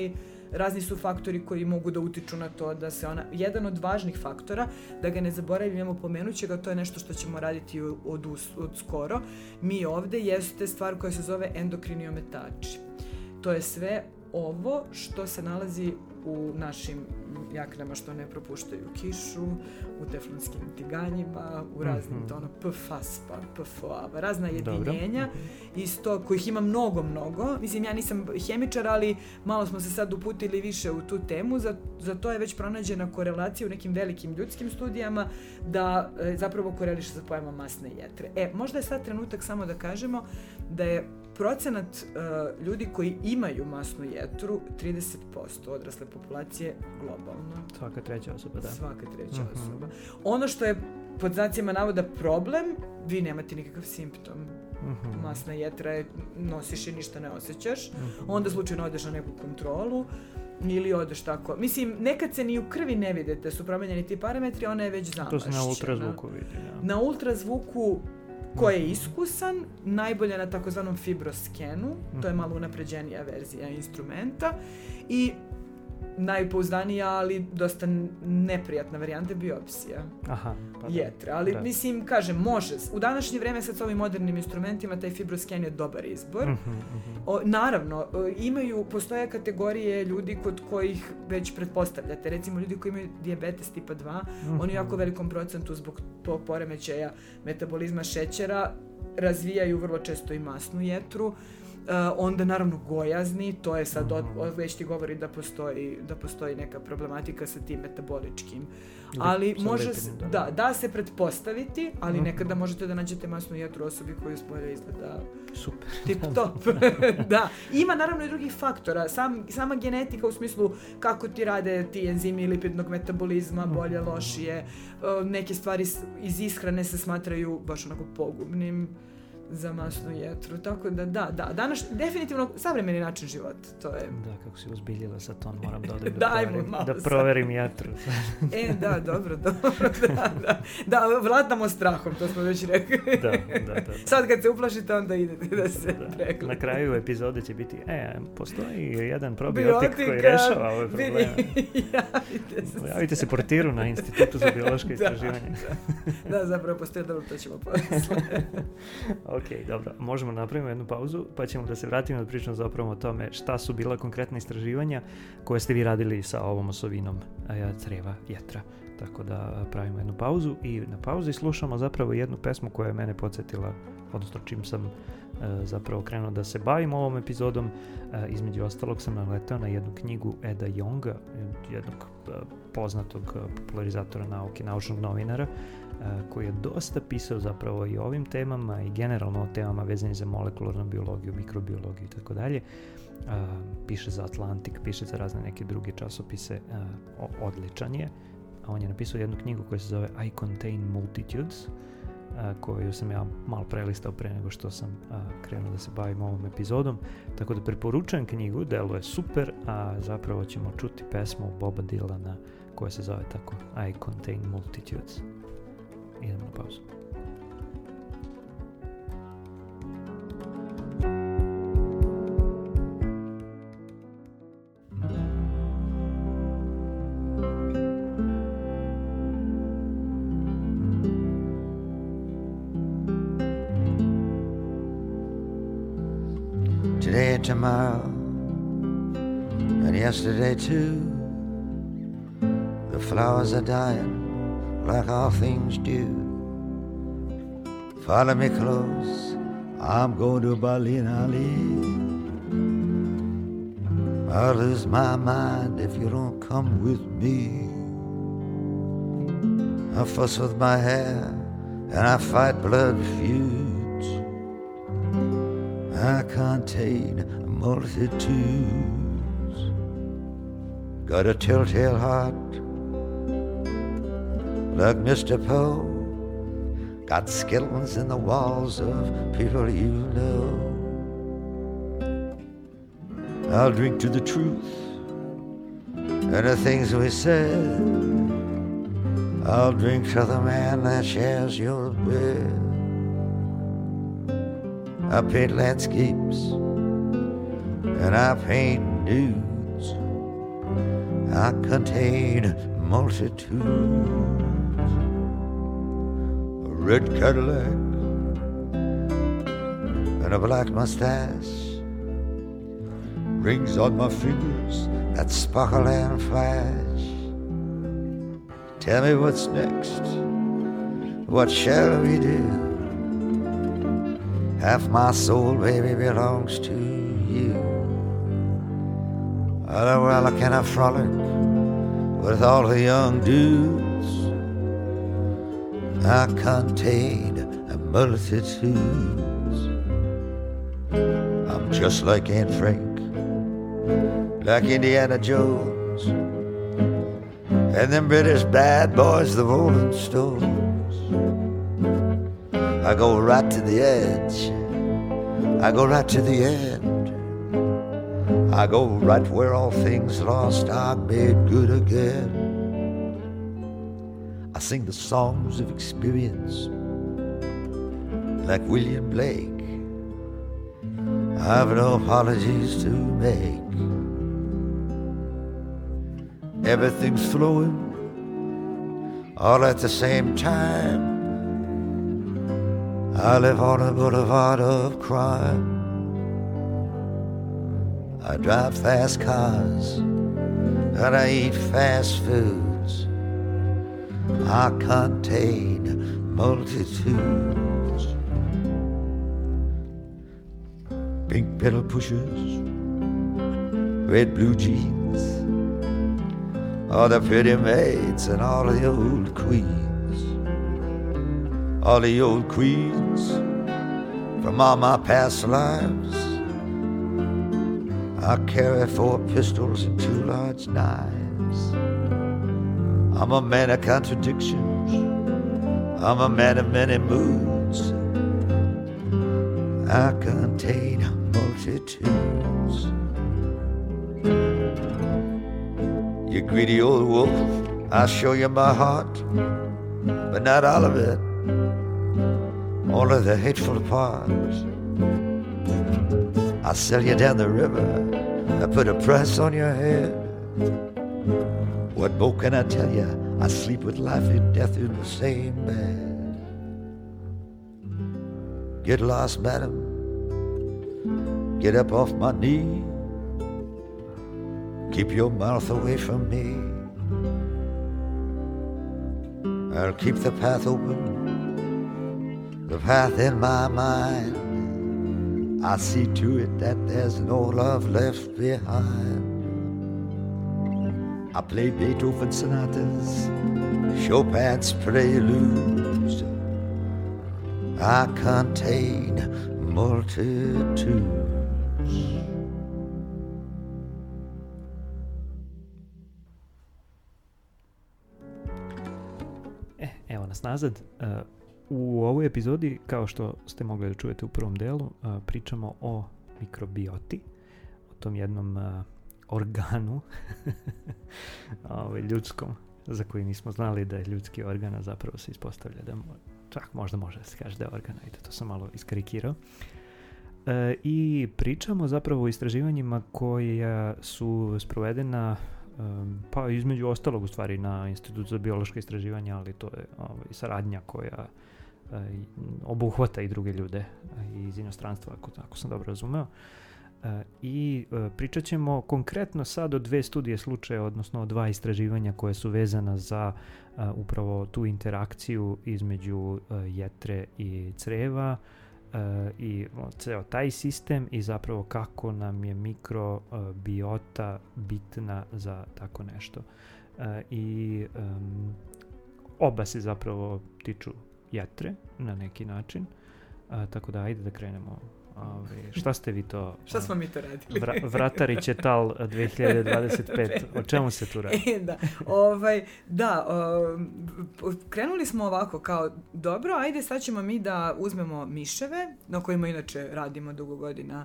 razni su faktori koji mogu da utiču na to da se ona, jedan od važnih faktora, da ga ne zaboravimo, pomenući ga, to je nešto što ćemo raditi od skoro, mi ovde, jeste stvar koja se zove endokrini ometači. To je sve ovo što se nalazi u našim jaknama što ne propuštaju kišu, u teflonskim tiganjima, u raznim PFAS, PFOA, razna jedinjenja isto, kojih ima mnogo. Mislim, ja nisam hemičar, ali malo smo se sad uputili više u tu temu, za to je već pronađena korelacija u nekim velikim ljudskim studijama da zapravo koreliše sa pojamom masne jetre. Možda je sad trenutak samo da kažemo da je procenat ljudi koji imaju masnu jetru 30% odrasle populacije globalno. Svaka treća osoba, da. Svaka treća osoba. Ono što je pod znacima navoda problem, vi nemate nikakav simptom. Masna jetra je, nosiš i ništa ne osjećaš. Onda slučajno odeš na neku kontrolu ili odeš tako. Mislim, nekad se ni u krvi ne vidite, su promenjeni ti parametri, ona je već zamašćena. To se na ultrazvuku vidi. Ja. Na ultrazvuku ko je iskusan, najbolje na takozvanom fibroskenu, to je malo unapređenija verzija instrumenta, i najpouzdanija, ali dosta neprijatna varijanta biopsija jetre. Ali mislim, kažem, može. U današnje vreme sad s ovim modernim instrumentima taj fibrosken je dobar izbor. Naravno, postoje kategorije ljudi kod kojih već pretpostavljate. Recimo, ljudi koji imaju dijabetes tipa 2, oni u jako velikom procentu zbog poremećaja metabolizma šećera razvijaju vrlo često i masnu jetru. Onda naravno gojazni, to je sad već ti govori da postoji neka problematika sa tim metaboličkim. Ali može da se pretpostaviti, ali nekada možete da nađete masnu jetru osobi koju spolja izgleda super, tip top. Da, ima naravno i drugih faktora, sama genetika u smislu kako ti rade ti enzimi lipidnog metabolizma, bolje, lošije, neke stvari iz ishrane se smatraju baš onako pogubnim za masnu jetru, tako da danas definitivno savremeni način života, to je. Da, kako si uzbiljila sa ton, moram da odem da proverim jetru. Dobro, da, vladamo strahom, to smo već rekli. Da. Sad kad se uplašite, onda idete da se pregledate. Na kraju epizode će biti, postoji jedan probiotik koji rešava ove probleme. Javite se portiru na Institutu za biološko istraživanje. Da, zapravo postoji, dobro, to ćemo posle. Ok, dobro. Možemo napraviti jednu pauzu, pa ćemo da se vratimo da pričamo zapravo o tome šta su bila konkretna istraživanja koje ste vi radili sa ovom osovinom creva, jetra. Tako da pravimo jednu pauzu i na pauzi slušamo zapravo jednu pesmu koja je mene podsjetila, odnosno čim sam zapravo krenuo da se bavim ovom epizodom. Između ostalog sam naletao na jednu knjigu Eda Younga, jednog poznatog popularizatora nauke, naučnog novinara, koji je dosta pisao zapravo i o ovim temama i generalno o temama vezanim za molekularnu biologiju, mikrobiologiju i tako dalje. Piše za Atlantic, piše za razne neke druge časopise, odličan je. On je napisao jednu knjigu koja se zove I Contain Multitudes, koju sam ja malo prelistao pre nego što sam krenuo da se bavim ovom epizodom, tako da preporučujem knjigu, deluje super, a zapravo ćemo čuti pesmu Boba Dylana koja se zove tako I Contain Multitudes. Idemo na pauzu. Today and tomorrow and yesterday too, the flowers are dying like all things do. Follow me close, I'm going to Berlin, Ali. I'll lose my mind if you don't come with me. I fuss with my hair and I fight blood feuds. I contain multitudes. Got a telltale heart like Mr. Poe. Got skeletons in the walls of people you know. I'll drink to the truth and the things we said. I'll drink to the man that shares your bed. I paint landscapes and I paint nudes. I contain multitudes. A red Cadillac and a black mustache, rings on my fingers that sparkle and flash. Tell me what's next, what shall we do? Half my soul, baby, belongs to you. Well, can I frolic with all the young dudes? I contain a multitudes. I'm just like Aunt Frank, like Indiana Jones, and them British bad boys, the Rolling Stones. I go right to the edge, I go right to the end, I go right where all things lost are made good again. I sing the songs of experience like William Blake. I've no apologies to make. Everything's flowing all at the same time. I live on a boulevard of crime. I drive fast cars and I eat fast foods. I contain multitudes. Pink pedal pushers, red blue jeans, all the pretty maids and all the old queens. All the old queens from all my past lives. I carry 4 pistols and 2 large knives. I'm a man of contradictions, I'm a man of many moods. I contain multitudes. You greedy old wolf, I'll show you my heart, but not all of it, all of the hateful parts. I'll sell you down the river, I put a price on your head. What more can I tell you? I sleep with life and death in the same bed. Get lost, madam, get up off my knee. Keep your mouth away from me. I'll keep the path open, the path in my mind. I'll see to it that there's no love left behind. I play Beethoven sonatas, Chopin's preludes. I contain multitudes. Evo nas nazad. U ovoj epizodi, kao što ste mogli da čujete u prvom delu, pričamo o mikrobioti, o tom jednom organu ljudskom, za koji nismo znali da je ljudski organ, a zapravo se ispostavlja da čak možda može da se kaže da je organ, ajde, to sam malo iskarikirao. I pričamo zapravo o istraživanjima koja su sprovedena pa između ostalog u stvari na Institut za biološka istraživanja, ali to je saradnja koja obuhvata i druge ljude iz inostranstva, ako sam dobro razumeo. I pričat ćemo konkretno sad o 2 studije slučaja, odnosno o 2 istraživanja koje su vezana za upravo tu interakciju između jetre i creva i ceo taj sistem i zapravo kako nam je mikrobiota bitna za tako nešto. I oba se zapravo tiču jetre na neki način, tako da ajde da krenemo. Šta ste vi to? Šta smo mi to radili? Vratarić et al. 2025. O čemu se tu radi? Krenuli smo ovako kao, dobro, ajde sad ćemo mi da uzmemo miševe, na kojima inače radimo dugo godina.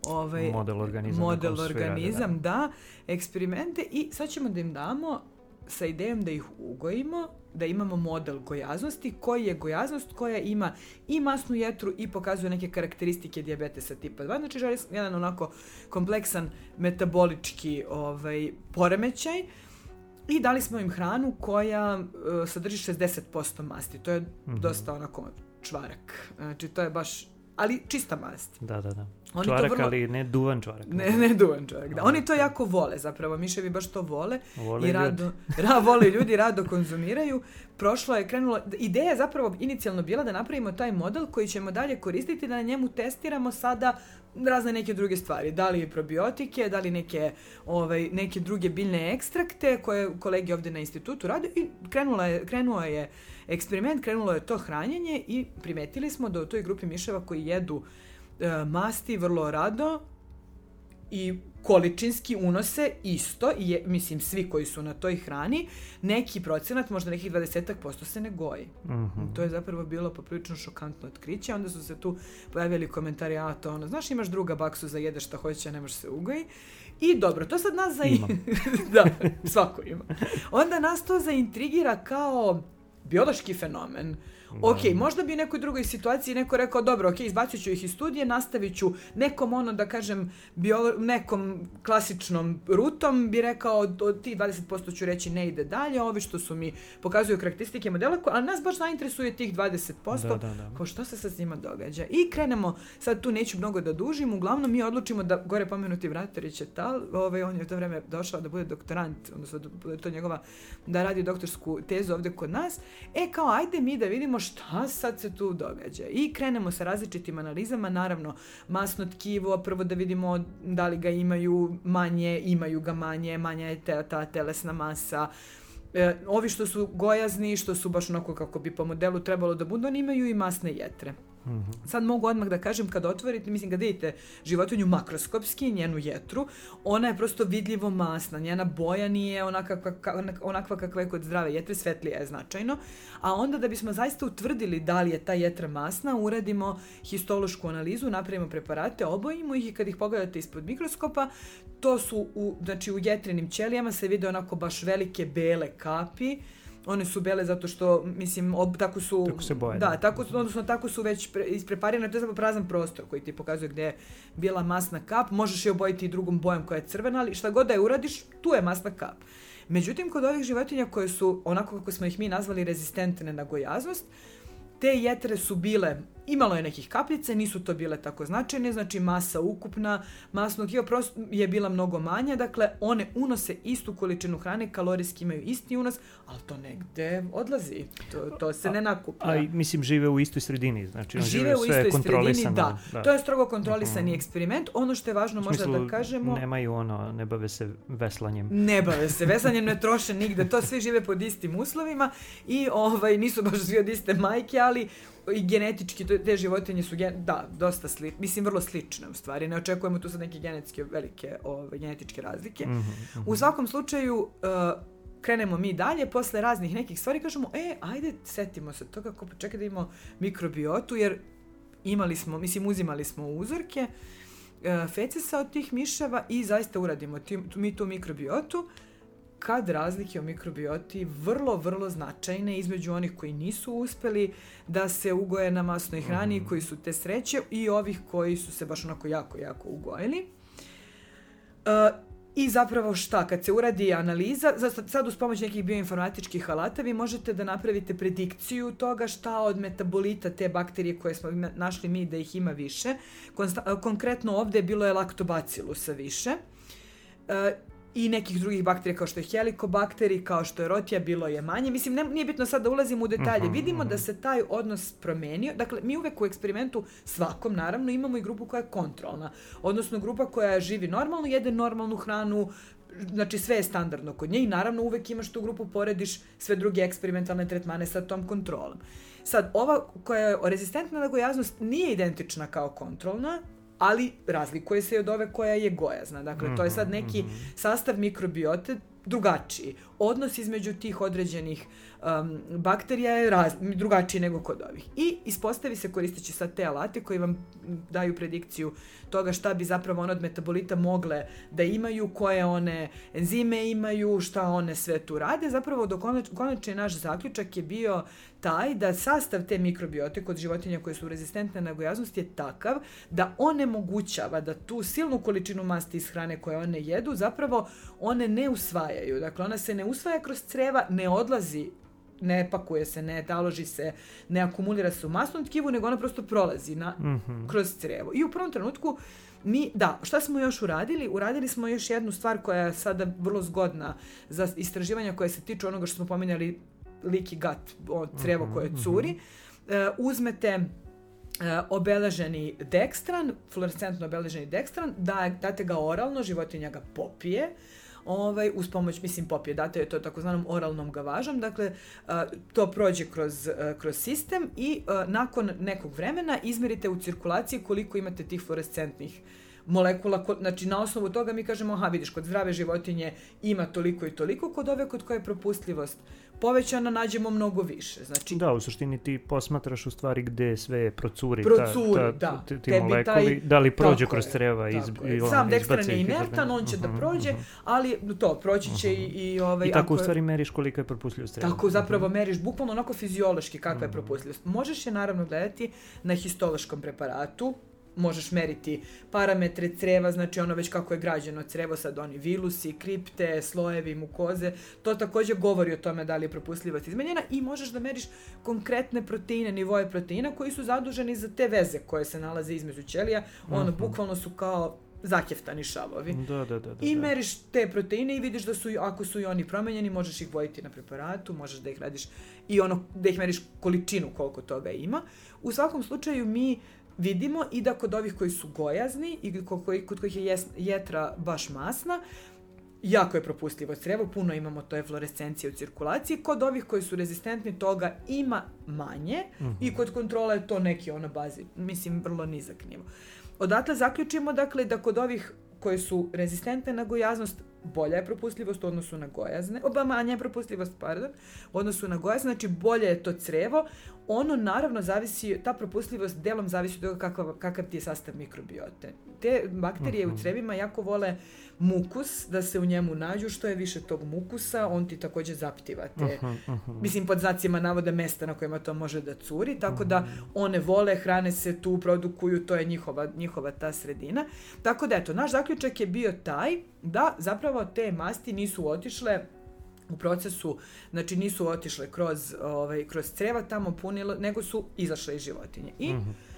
Model organizam, da, eksperimente, i sad ćemo da im damo sa idejom da ih ugojimo, da imamo model gojaznosti, koji je gojaznost koja ima i masnu jetru i pokazuje neke karakteristike dijabetesa tipa 2. Znači, jedan onako kompleksan metabolički poremećaj. I dali smo im hranu koja sadrži 60% masti. To je dosta onako čvarak. Znači to je baš, ali čista mast. Da. Oni čvarak, vrlo... ali ne duvan čvarak. Ne duvan čvarak, da. Oni to jako vole zapravo, miševi baš to vole. Vole i vole ljudi, rado konzumiraju. Krenulo, ideja je zapravo inicijalno bila da napravimo taj model koji ćemo dalje koristiti, da na njemu testiramo sada razne neke druge stvari. Da li probiotike, da li neke druge biljne ekstrakte koje kolege ovdje na institutu rade i krenuo je eksperiment, krenulo je to hranjenje i primetili smo da u toj grupi miševa koji jedu masti vrlo rado i količinski unose isto, mislim svi koji su na toj hrani, neki procenat, možda nekih 20% se ne goji. To je zapravo bilo poprilično šokantno otkriće. Onda su se tu pojavili komentari, znaš, imaš druga baksu za jedeš šta hoće, a ne može se ugoji. I dobro, to sad nas da, svako ima. Onda nas to zaintrigira kao biološki fenomen. Ok, možda bi u nekoj drugoj situaciji neko rekao, dobro, ok, izbacit ću ih iz studije, nastavit ću nekom nekom klasičnom rutom, bi rekao, od tih 20% ću reći ne ide dalje, ovi što su mi pokazuju karakteristike modela, ali nas baš zainteresuje tih 20%, kao što se sad s njima događa. I krenemo, sad tu neću mnogo da dužim, uglavnom mi odlučimo da gore pomenuti Vratorić on je u to vreme došao da bude doktorant, odnosno to njegova, da radi doktorsku tezu ovdje kod nas, kao ajde mi da vidimo šta sad se tu događa. I krenemo sa različitim analizama, naravno masno tkivo, prvo da vidimo da li ga imaju ga manja je ta telesna masa. Ovi što su gojazni, što su baš onako kako bi po modelu trebalo da budu, oni imaju i masne jetre. Sad mogu odmah da kažem, kad otvorite, mislim kad vidite životinju makroskopski, njenu jetru, ona je prosto vidljivo masna, njena boja nije onakva kakva je kod zdrave jetre, svetlija je značajno, a onda da bismo zaista utvrdili da li je ta jetra masna, uradimo histološku analizu, napravimo preparate, obojimo ih i kad ih pogledate ispod mikroskopa, to su u jetrenim ćelijama se vide onako baš velike bele kapi. One su bele zato što, mislim, tako se boje. Da, tako su već ispreparirane, to je zapravo prazan prostor koji ti pokazuje gdje je bila masna kap. Možeš je obojiti i drugom bojom koja je crvena, ali šta god da je uradiš, tu je masna kap. Međutim, kod ovih životinja koje su, onako kako smo ih mi nazvali, rezistentne na gojaznost, te jetre su bile, imalo je nekih kapljice, nisu to bile tako značajne, znači masa ukupna, masno tkivo je bila mnogo manja, dakle one unose istu količinu hrane, kalorijski imaju isti unos, ali to negde odlazi, to se ne nakuplja. A mislim žive u istoj sredini, znači žive u istoj sredini, da. To je strogo kontrolisani eksperiment. Ono što je važno možda da kažemo... Nemaju ne bave se veslanjem. Ne bave se veslanjem, ne troše nigde, to svi žive pod istim uslovima i nisu baš svi od iste majke, ali i genetički te životinje su dosta slične, mislim vrlo slične u stvari, ne očekujemo tu sad neke velike genetičke razlike. U svakom slučaju krenemo mi dalje, posle raznih nekih stvari kažemo, ajde setimo se toga, čekaj da imamo mikrobiotu, jer uzimali smo uzorke fecesa od tih miševa i zaista uradimo mi tu mikrobiotu, kad razlike u mikrobioti vrlo, vrlo značajne između onih koji nisu uspeli da se ugoje na masnoj hrani, koji su te sreće, i ovih koji su se baš onako jako, jako ugojili. I zapravo šta, kad se uradi analiza, sad uz pomoć nekih bioinformatičkih alata vi možete da napravite predikciju toga šta od metabolita te bakterije koje smo našli mi da ih ima više. Konkretno ovdje bilo je laktobacilusa više. I nekih drugih bakterija kao što je helikobakterij, kao što je rotija, bilo je manje. Mislim, nije bitno sad da ulazimo u detalje. Vidimo da se taj odnos promenio. Dakle, mi uvek u eksperimentu svakom, naravno, imamo i grupu koja je kontrolna. Odnosno, grupa koja živi normalno, jede normalnu hranu, znači sve je standardno kod nje i naravno uvek imaš tu grupu, porediš sve druge eksperimentalne tretmane sa tom kontrolom. Sad, ova koja je rezistentna na gojaznost nije identična kao kontrolna, ali razlikuje se i od ove koja je gojazna. Dakle, to je sad neki sastav mikrobiote drugačiji. Odnos između tih određenih bakterija je drugačiji nego kod ovih. I ispostavi se, koristeći sad te alate koji vam daju predikciju toga šta bi zapravo one od metabolita mogle da imaju, koje one enzime imaju, šta one sve tu rade. Zapravo konačni naš zaključak je bio taj da sastav te mikrobiote kod životinja koje su rezistentne na gojaznost je takav da onemogućava da tu silnu količinu masti iz hrane koje one jedu, zapravo one ne usvajaju. Dakle, ona se ne usvaja kroz crijeva, ne odlazi, ne pakuje se, ne taloži se, ne akumulira se u masnom tkivu, nego ona prosto prolazi kroz crijevo. I u prvom trenutku šta smo još uradili? Uradili smo još jednu stvar koja je sada vrlo zgodna za istraživanja koje se tiču onoga što smo pominjali leaky gut, crijevo koje curi. Uzmete obeleženi dekstran, fluorescentno obeleženi dekstran, date ga oralno, životinja ga popije, uz pomoć, popije, date je to takozvanom oralnom gavažom, dakle to prođe kroz sistem i nakon nekog vremena izmerite u cirkulaciji koliko imate tih fluorescentnih molekula, znači na osnovu toga mi kažemo, vidiš, kod zdrave životinje ima toliko i toliko, kod ove kod koje je propustljivost povećana nađemo mnogo više. Znači, da, u suštini ti posmatraš u stvari gde sve procuri ti molekuli, da li prođe kroz creva i sam dekstran je inertan, on će da prođe, ali proći će i i tako u stvari meriš kolika je propustljivost creva. Tako zapravo meriš bukvalno onako fiziološki kakva je propustljivost. Možeš je naravno gledati na histološkom preparatu, možeš meriti parametre creva, znači ono već kako je građeno crevo, sad oni vilusi, kripte, slojevi, mukoze, to također govori o tome da li je propustljivost izmenjena i možeš da meriš konkretne proteine, nivoje proteina koji su zaduženi za te veze koje se nalaze između ćelija, bukvalno su kao zakjeftani šavovi. I meriš te proteine i vidiš da su, ako su i oni promenjeni, možeš ih voditi na preparatu, možeš da ih radiš i da ih meriš količinu koliko toga ima. U svakom slučaju mi vidimo i da kod ovih koji su gojazni i kod kojih je jetra baš masna, jako je propustljivo crijevo, puno imamo to je fluorescencije u cirkulaciji, kod ovih koji su rezistentni toga ima manje i kod kontrola je to neki bazi, vrlo nizak nivo. Odatle zaključimo dakle da kod ovih koji su rezistentne na gojaznost bolja je propustljivost u odnosu na gojazne, manja je propustljivost, u odnosu na gojazne, znači bolje je to crijevo. Ono naravno zavisi, ta propustljivost delom zavisi od toga kakav ti je sastav mikrobiote. Te bakterije u crevima jako vole mukus, da se u njemu nađu, što je više tog mukusa, on ti također zaptiva te, pod znacima navoda mesta na kojima to može da curi, tako da one vole, hrane se tu, produkuju, to je njihova ta sredina. Tako da eto, naš zaključak je bio taj da zapravo te masti nisu otišle u procesu, znači nisu otišle kroz creva tamo punilo, nego su izašle iz životinje. I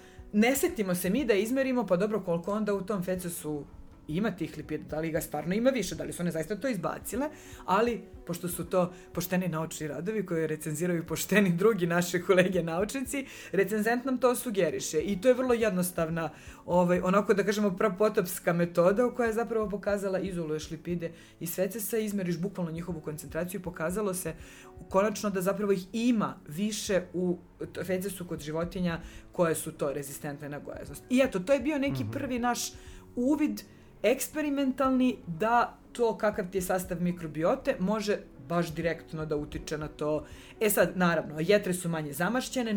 ne setimo se mi da izmerimo, pa dobro, koliko onda u tom fecesu ima tih lipida, da li ga stvarno ima više, da li su one zaista to izbacile, ali pošto su to pošteni naučni radovi koje recenziraju pošteni drugi naši kolege naučnici, recenzent nam to sugeriše i to je vrlo jednostavna, onako da kažemo prapotopska metoda koja je zapravo pokazala, izoluješ lipide iz fecesa, izmeriš bukvalno njihovu koncentraciju i pokazalo se konačno da zapravo ih ima više u fecesu kod životinja koje su to rezistentne na gojaznost. I eto, to je bio neki prvi naš uvid eksperimentalni da to kakav ti je sastav mikrobiote može baš direktno da utiče na to. Sad, naravno, jetre su manje zamašćene,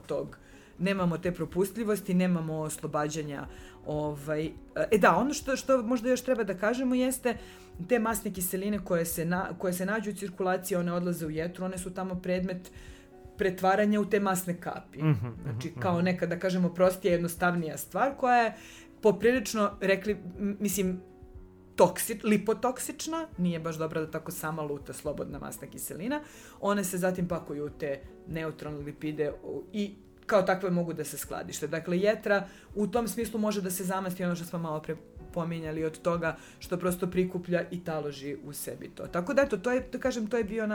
nemamo te propustljivosti, nemamo oslobađanja. Ono što možda još treba da kažemo jeste te masne kiseline koje se nađu u cirkulaciji, one odlaze u jetru, one su tamo predmet pretvaranja u te masne kapi. Znači, kao neka, da kažemo, prostija, jednostavnija stvar koja je poprilično, lipotoksična, nije baš dobra da tako sama luta slobodna masna kiselina. One se zatim pakuju u te neutralne lipide i kao takve mogu da se skladište. Dakle, jetra u tom smislu može da se zamasti ono što smo malo pre pominjali od toga što prosto prikuplja i taloži u sebi to. Tako da, eto, to je bio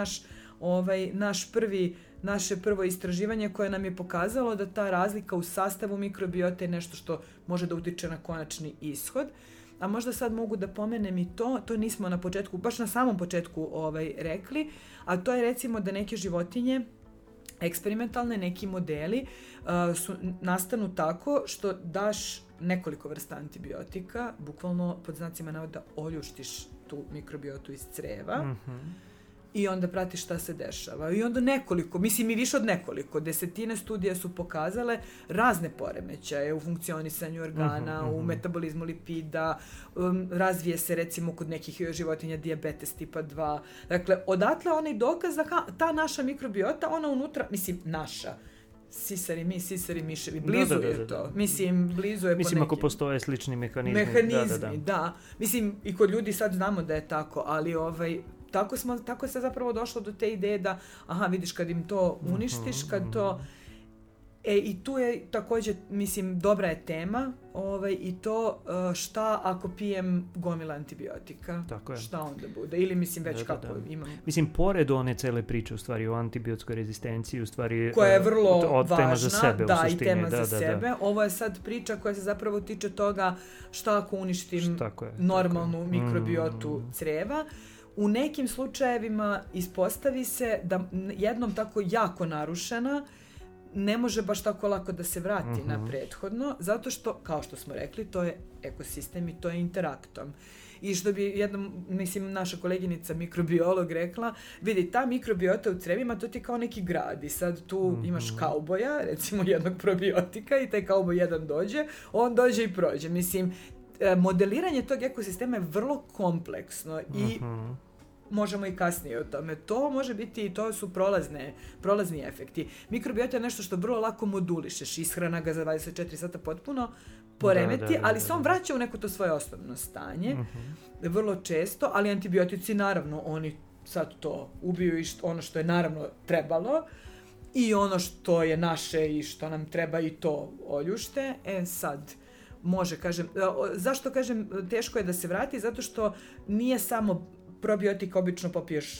naše prvo istraživanje koje nam je pokazalo da ta razlika u sastavu mikrobiote je nešto što može da utiče na konačni ishod. A možda sad mogu da pomenem i to nismo na početku, baš na samom početku rekli, a to je recimo da neke životinje eksperimentalne, neki modeli nastanu tako što daš nekoliko vrsta antibiotika, bukvalno pod znacima navoda oljuštiš tu mikrobiotu iz creva i onda pratiš šta se dešava. I onda i više od nekoliko, desetine studija su pokazale razne poremećaje u funkcionisanju organa, u metabolizmu lipida, razvije se recimo kod nekih životinja dijabetes tipa 2. Dakle, odatle onaj dokaz da ta naša mikrobiota, ona unutra, naša, sisari miševi, blizu je to. Blizu je po nekim. Ako postoje slični mehanizmi. Da. I kod ljudi sad znamo da je tako, ali tako se zapravo došlo do te ideje da, aha, vidiš, kad im to uništiš, kad to... I tu je također, mislim, dobra je tema i to šta ako pijem gomila antibiotika, šta onda bude, ili mislim već kako imam. Mislim, pored one cele priče u stvari o antibiotskoj rezistenciji, u stvari koja je vrlo važna, tema za sebe, da, u suštini, i tema za sebe. Ovo je sad priča koja se zapravo tiče toga šta ako uništim normalnu mikrobiotu creva. U nekim slučajevima ispostavi se da jednom tako jako narušena ne može baš tako lako da se vrati na prethodno, zato što, kao što smo rekli, to je ekosistem i to je interaktom. I što bi naša koleginica mikrobiolog rekla, vidi, ta mikrobiota u crevima, to ti je kao neki grad i sad tu imaš kauboja, recimo jednog probiotika i taj kauboj jedan dođe, on dođe i prođe. Mislim, modeliranje tog ekosistema je vrlo kompleksno i možemo i kasnije o tome. To može biti, to su prolazni efekti. Mikrobiota je nešto što vrlo lako modulišeš, ishrana ga za 24 sata potpuno poremeti, ali se on vraća u neko to svoje osnovno stanje, vrlo često, ali antibiotici naravno, oni sad to ubiju i ono što je naravno trebalo i ono što je naše i što nam treba i to oljušte. Sad, može, kažem, zašto kažem teško je da se vrati? Zato što nije samo probiotik, obično popiješ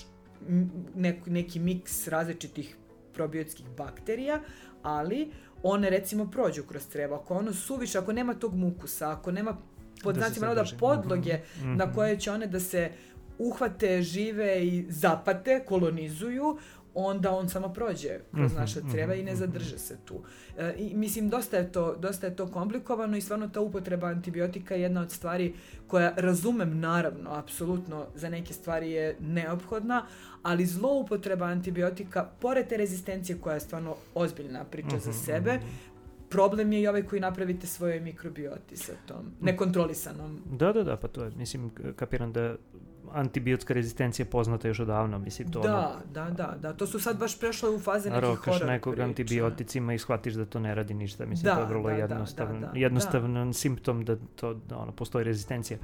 neki miks različitih probiotskih bakterija, ali one recimo prođu kroz crevo. Ako ono suviše, ako nema tog mukusa, ako nema pod znacima navoda podloge na koje će one da se uhvate, žive i zapate, kolonizuju, onda on samo prođe kroz naša creva i ne zadrže se tu. I mislim, dosta je to komplikovano i stvarno ta upotreba antibiotika je jedna od stvari koja, razumem naravno, apsolutno za neke stvari je neophodna, ali zloupotreba antibiotika, pored te rezistencije koja je stvarno ozbiljna priča za sebe, problem je i ovaj koji napravite svojoj mikrobioti sa tom nekontrolisanom. Da, pa to je, mislim, kapiram da antibiotska rezistencija je poznata još odavno, mislim to Da, to su sad baš prešle u faze nekih horor priča. Rokaš nekog antibioticima i shvatiš da to ne radi ništa, mislim to je vrlo jednostavan simptom da to postoji rezistencija.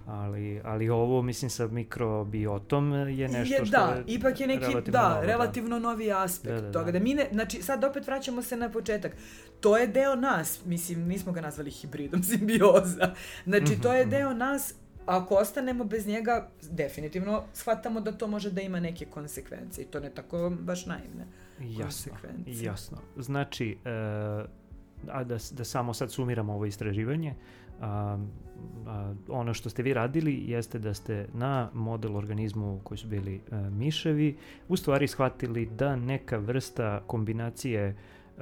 Ali ovo, mislim, sa mikrobiotom je nešto što je ipak je neki, relativno novi aspekt toga. Da mi znači, sad opet vraćamo se na početak. To je deo nas, mislim, nismo ga nazvali hibridom, simbioza. Znači, to je deo nas. Ako ostanemo bez njega, definitivno shvatamo da to može da ima neke konsekvence i to ne tako baš naivne konsekvence. Jasno. Znači, da samo sad sumiramo ovo istraživanje, ono što ste vi radili jeste da ste na model organizmu koji su bili miševi u stvari shvatili da neka vrsta kombinacije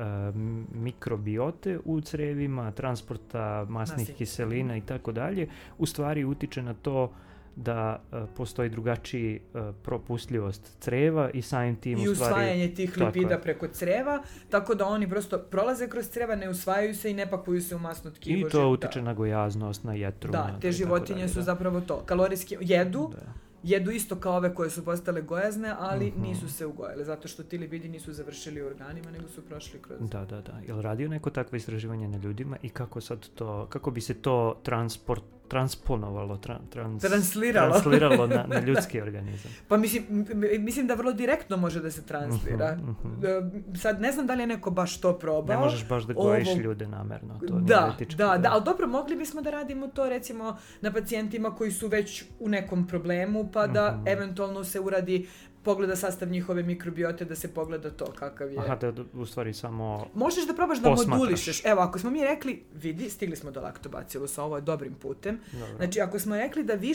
mikrobiote u crevima, transporta masnih kiselina i tako dalje, u stvari utiče na to da postoji drugačiji propustljivost creva i samim tim i usvajanje tih lipida preko creva, tako da oni prosto prolaze kroz creva, ne usvajaju se i ne pakuju se u masno tkivo. I to utiče na gojaznost, na jetru. Da, te životinje su zapravo to. Kalorijski jedu isto kao ove koje su postale gojazne, ali nisu se ugojile, zato što ti lipidi nisu završili u organima, nego su prošli kroz... Da. Jel radio neko takvo istraživanje na ljudima i kako bi se to transponovalo, transliralo na ljudski organizam? Pa mislim da vrlo direktno može da se translira. Sad ne znam da li je neko baš to probao. Ne možeš baš da gojiš ljude namerno. To da, ali dobro, mogli bismo da radimo to recimo na pacijentima koji su već u nekom problemu, pa da eventualno se uradi pogleda sastav njihove mikrobiote, da se pogleda to kakav je. Aha, da u stvari samo možeš da probaš da modulišeš. Evo, ako smo mi rekli, vidi, stigli smo do laktobacilusa, ovo je dobrim putem. Dobro. Znači, ako smo rekli da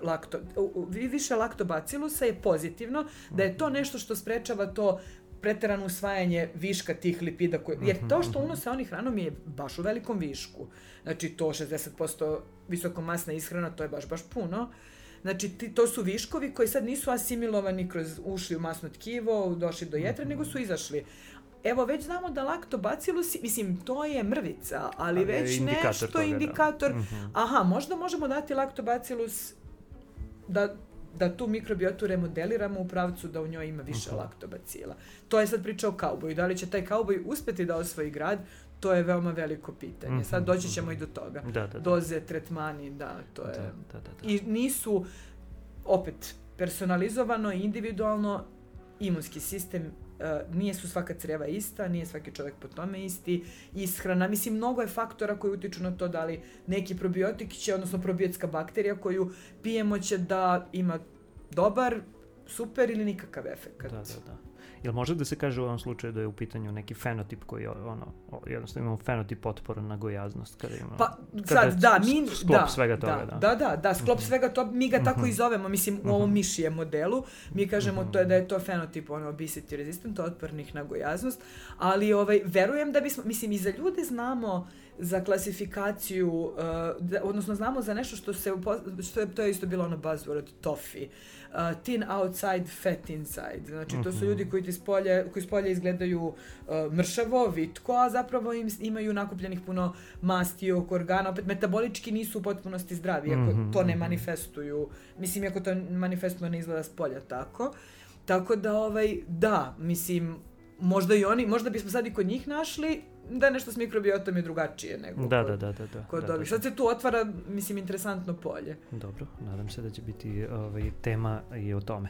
više laktobacilusa je pozitivno, da je to nešto što sprečava to preterano usvajanje viška tih lipida, jer to što unose oni hranom je baš u velikom višku. Znači, to 60% visokomasna ishrana, to je baš puno. Znači, to su viškovi koji sad nisu asimilovani kroz ušli u masno tkivo, došli do jetre, nego su izašli. Evo, već znamo da laktobacilusi, mislim, to je mrvica, ali već nešto indikator. Aha, možda možemo dati laktobacilus da tu mikrobiotu remodeliramo u pravcu da u njoj ima više laktobacila. To je sad priča o kauboju. Da li će taj kauboj uspjeti da osvoji grad, to je veoma veliko pitanje. Sad doći ćemo i do toga. Doze, tretmani, to je... I nisu, opet, personalizovano i individualno imunski sistem, nije su svaka creva ista, nije svaki čovjek po tome isti, ishrana, mislim, mnogo je faktora koji utiču na to da li neki probiotik će, odnosno probiotska bakterija koju pijemo će da ima dobar, super ili nikakav efekt. Da. Jel može da se kaže u ovom slučaju da je u pitanju neki fenotip koji jednostavno imamo fenotip otpora na gojaznost kada imamo... Pa sad, da, sklop svega toga, da, sklop svega toga, mi ga tako i zovemo, mislim, u ovom mišijem modelu, mi kažemo da je to fenotip obesity resistant, otpornih na gojaznost, ali verujem da bismo, mislim, i za ljude znamo za klasifikaciju, odnosno znamo za nešto to je isto bilo buzzword, tofi. Thin outside, fat inside. Znači, to su ljudi koji spolja izgledaju mršavo, vitko, a zapravo imaju nakupljenih puno masti oko organa. Opet, metabolički nisu u potpunosti zdravi, ako to ne manifestuju. Mislim, ako to manifestno ne izgleda spolja tako. Tako da, mislim, možda bismo sad i kod njih našli da nešto s mikrobiotom je drugačije nego kod ovih. Sad se tu otvara, mislim, interesantno polje. Dobro, nadam se da će biti tema i o tome.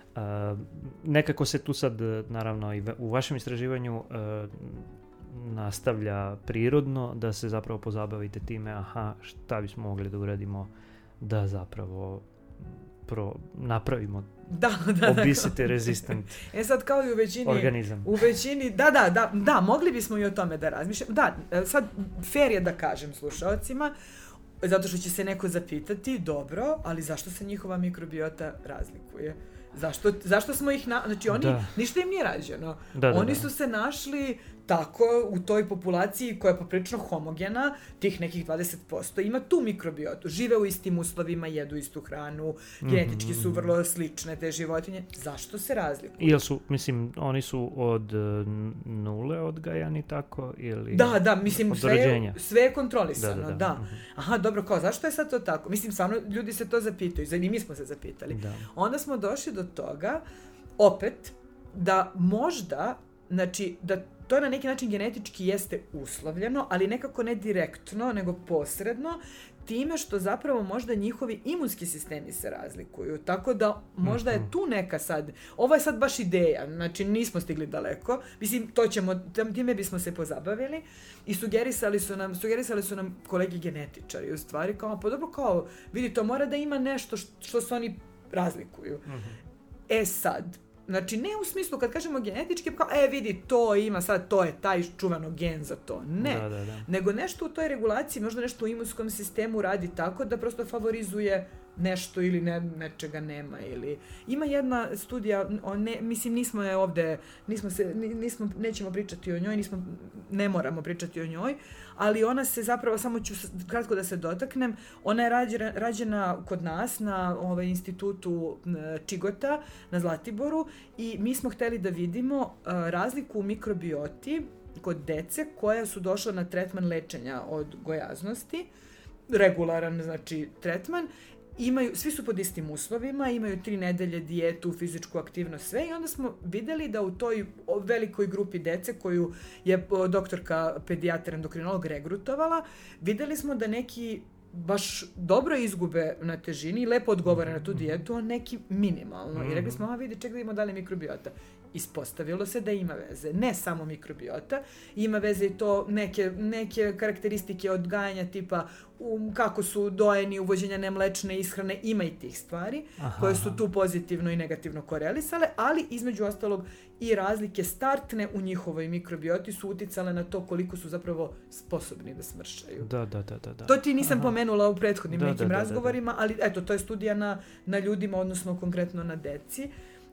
Nekako se tu sad, naravno, i u vašem istraživanju nastavlja prirodno da se zapravo pozabavite time, šta bismo mogli da uradimo da zapravo napravimo obesity resistant sad kao i u većini organizam. U većini, da, mogli bismo i o tome da razmišljamo. Da, sad fair je da kažem slušalcima, zato što će se neko zapitati, dobro, ali zašto se njihova mikrobiota razlikuje? Zašto smo ih znači ništa im nije rađeno. Oni su se našli tako u toj populaciji koja je poprilično homogena, tih nekih 20%, ima tu mikrobiotu, žive u istim uslovima, jedu istu hranu, genetički su vrlo slične te životinje. Zašto se razlikuju? Jel su, mislim, oni su od nule odgajani tako ili da, mislim, sve je kontrolisano, da. Aha, dobro, kao, zašto je sad to tako? Mislim, stvarno, ljudi se to zapitaju, i mi smo se zapitali. Da. Onda smo došli do toga, opet, da možda, znači, da to na neki način genetički jeste uslovljeno, ali nekako ne direktno, nego posredno, time što zapravo možda njihovi imunski sistemi se razlikuju. Tako da možda je tu neka sad, ovo je sad baš ideja, znači nismo stigli daleko, mislim, time bismo se pozabavili i sugerisali su nam kolegi genetičari, u stvari, kao, pa dobro, kao, vidi, to mora da ima nešto što se oni razlikuju. Sad, znači, ne u smislu kad kažemo genetički, kao, vidi, to ima sad, to je taj čuvano gen za to. Ne. Nego nešto u toj regulaciji, možda nešto u imunskom sistemu radi tako da prosto favorizuje nešto ili nečega nema. Ili ima jedna studija, mislim, nismo je ovde, nećemo pričati o njoj, ne moramo pričati o njoj, ali ona se zapravo, samo ću kratko da se dotaknem, ona je rađena kod nas na institutu Čigota na Zlatiboru i mi smo hteli da vidimo razliku u mikrobioti kod dece koja su došla na tretman lečenja od gojaznosti, regularan, znači, tretman. Svi su pod istim uslovima, imaju 3 nedelje dijetu, fizičku aktivnost, sve, i onda smo vidjeli da u toj velikoj grupi dece koju je doktorka pedijatra endokrinolog regrutovala, vidjeli smo da neki baš dobro izgube na težini i lepo odgovore na tu dijetu, a neki minimalno. I rekli smo, vidi, ček da imamo dalje mikrobiota. Ispostavilo se da ima veze, ne samo mikrobiota, ima veze i to neke karakteristike odgajanja tipa kako su dojeni, uvođenja nemlečne ishrane, ima i tih stvari koje su tu pozitivno i negativno korelisale, ali između ostalog i razlike startne u njihovoj mikrobioti su uticale na to koliko su zapravo sposobni da smršaju. Da. To ti nisam pomenula u prethodnim nekim razgovorima, ali eto, to je studija na ljudima, odnosno konkretno na deci,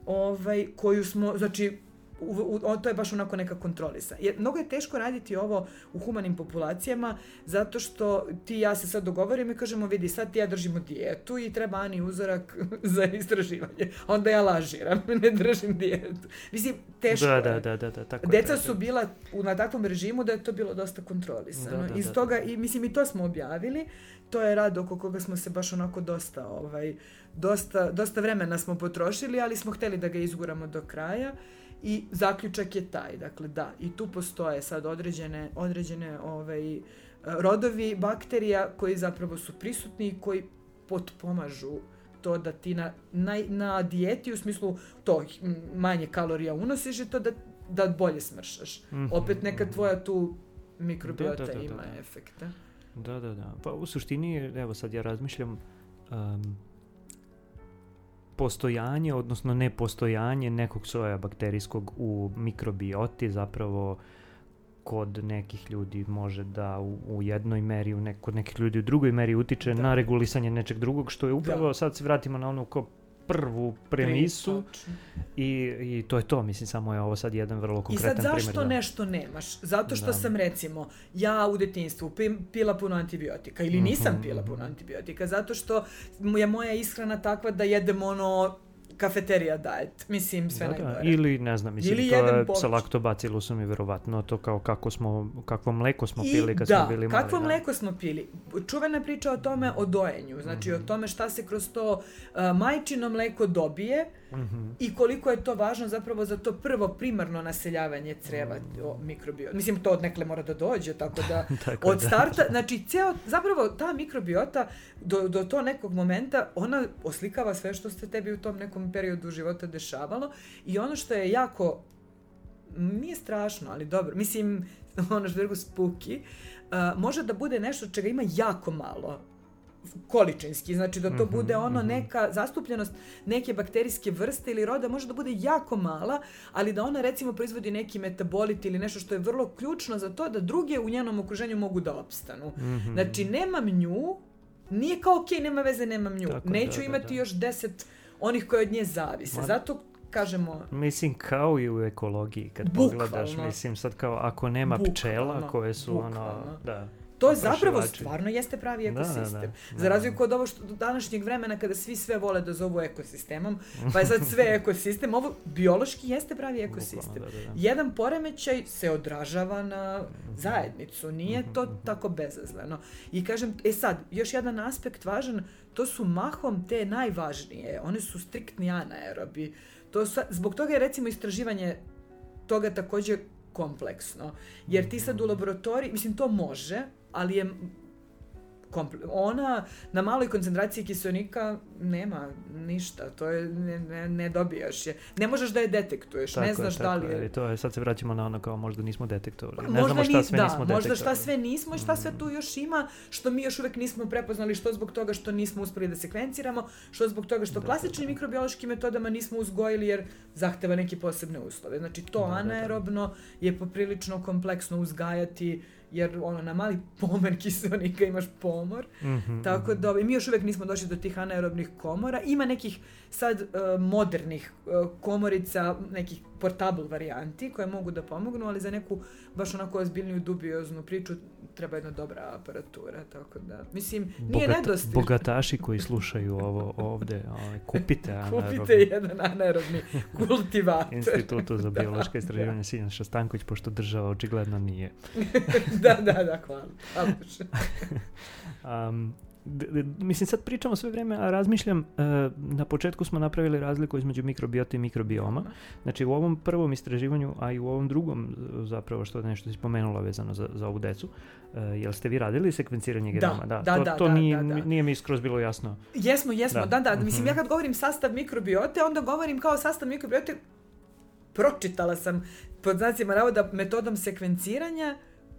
koju smo, znači, to je baš onako neka kontrolisa. Jer mnogo je teško raditi ovo u humanim populacijama, zato što ti i ja se sad dogovorimo i kažemo, vidi, sad ti ja držimo dijetu i treba Ani uzorak za istraživanje. Onda ja lažiram, ne držim dijetu. Mislim, teško je. Da. Deca su bila na takvom režimu da je to bilo dosta kontrolisano. Iz toga, i mislim, i to smo objavili. To je rad oko koga smo se baš onako dosta vremena smo potrošili, ali smo htjeli da ga izguramo do kraja. I zaključak je taj, dakle, da, i tu postoje sad određene rodovi bakterija koji zapravo su prisutni i koji potpomažu to da ti na dijeti u smislu to manje kalorija unosiš i to da bolje smršaš. Opet neka tvoja tu mikrobiota ima efekta. Da. Pa u suštini, evo sad ja razmišljam, postojanje, odnosno nepostojanje nekog soja bakterijskog u mikrobioti zapravo kod nekih ljudi može da u jednoj meri, kod nekih ljudi u drugoj meri utiče na regulisanje nečeg drugog, što je upravo, sad se vratimo na onu kao prvu premisu i to je to, mislim, samo je ovo sad jedan vrlo konkretan primjer. I sad zašto nešto nemaš? Zato što sam, recimo, ja u detinjstvu pila puno antibiotika ili nisam pila puno antibiotika, zato što je moja ishrana takva da jedem kafeterija diet, mislim sve najgore. Ili ne znam, mislim, ili to je sa laktobacilusom i verovatno to kao kakvo mleko smo pili kad smo bili mali. Kakvo mleko smo pili. Čuvena priča o tome, o dojenju, znači o tome šta se kroz to majčino mleko dobije i koliko je to važno zapravo za to prvo primarno naseljavanje creva mikrobiota. Mislim, to odnekle mora da dođe, tako da od starta, znači zapravo ta mikrobiota do to nekog momenta, ona oslikava sve što ste tebi u tom nekom periodu života dešavalo i ono što je jako, nije strašno, ali dobro, mislim, ono što je spooky, može da bude nešto čega ima jako malo količinski, znači da to bude neka zastupljenost neke bakterijske vrste ili roda može da bude jako mala, ali da ona recimo proizvodi neki metabolit ili nešto što je vrlo ključno za to da druge u njenom okruženju mogu da opstanu. Znači nemam nju, nije kao ok, nema veze, nemam nju. Tako, neću imati još 10 onih koji od nje zavise. Zato kažemo... Mislim, kao i u ekologiji, kad pogledaš, mislim, sad kao ako nema pčela koje su to je zapravo stvarno jeste pravi ekosistem. Za razliku od ovo što do današnjeg vremena kada svi sve vole da zovu ekosistemom, pa je sad sve ekosistem, ovo biološki jeste pravi ekosistem. Jedan poremećaj se odražava na zajednicu, nije to tako bezazleno. I kažem, sad, još jedan aspekt važan, to su mahom te najvažnije, one su striktni anaerobi. Zbog toga je recimo istraživanje toga također kompleksno. Jer ti sad u laboratoriji, mislim to može, ali je ona na maloj koncentraciji kiselnika nema ništa, to je ne dobijaš je. Ne možeš da je detektuješ, ne znaš da li je. To je, sad se vraćamo na ono kao možda nismo detektovali. Ne znamo šta sve nismo detektovali. Možda šta sve nismo i šta sve tu još ima, što mi još uvijek nismo prepoznali, što zbog toga što nismo uspjeli da sekvenciramo, što zbog toga što klasičnim mikrobiološkim metodama nismo uzgojili jer zahteva neke posebne uslove. Znači to anaerobno je poprilično kompleksno uzgajati jer na mali pomer kiselnika imaš pomor. Tako da mi još uvijek nismo došli do tih anaerobnih komora. Ima nekih sad modernih komorica, nekih portable varijanti koje mogu da pomognu, ali za neku baš onako ozbiljniju dubioznu priču treba jedna dobra aparatura, tako da, mislim, nije nedostižno. Bogataši koji slušaju ovo ovde, kupite anaerobni. Kupite jedan anaerobni kultivator. Institutu za biološka istraživanja Siniša Stanković, pošto država očigledno nije. Da, hvala. Mislim, sad pričamo sve vrijeme, a razmišljam, na početku smo napravili razliku između mikrobiota i mikrobioma. Znači, u ovom prvom istraživanju, a i u ovom drugom, zapravo što nešto si spomenula vezano za ovu decu, jel ste vi radili sekvenciranje genoma? Da. To nije mi skroz bilo jasno. Jesmo. Da. Mislim, ja kad govorim sastav mikrobiote, onda govorim kao sastav mikrobiote, pročitala sam pod znacima navoda metodom sekvenciranja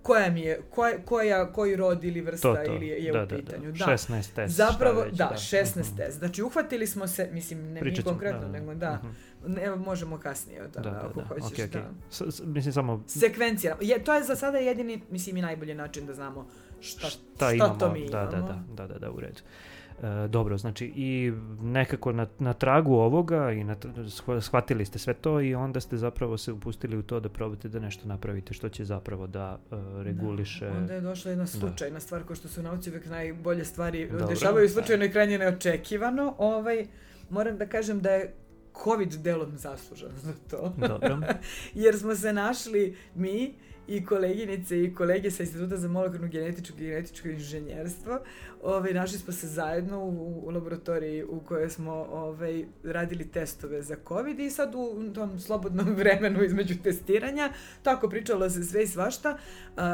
koji rod ili vrsta ili je u pitanju. 16 test. Zapravo, 16 test. Znači, uhvatili smo se, mislim, ne mi konkretno, nego evo, možemo kasnije o tome, ako hoćeš. Okay. Mislim, samo... Sekvencija. To je za sada jedini, mislim, i najbolji način da znamo šta to mi imamo. Da, u redu. Dobro, znači i nekako na tragu ovoga i shvatili ste sve to i onda ste zapravo se upustili u to da probate da nešto napravite što će zapravo da reguliše... Onda je došla jedna slučajna stvar, kao što su u nauci uvijek najbolje stvari dešavaju slučajno i krajnje neočekivano. Moram da kažem da je COVID delom zaslužan za to. Dobro. Jer smo se našli mi i koleginice i kolege sa Instituta za molekularnu genetičku i genetičko inženjerstvo. Našli smo se zajedno u laboratoriji u kojoj smo radili testove za COVID i sad u tom slobodnom vremenu između testiranja tako pričalo se sve i svašta.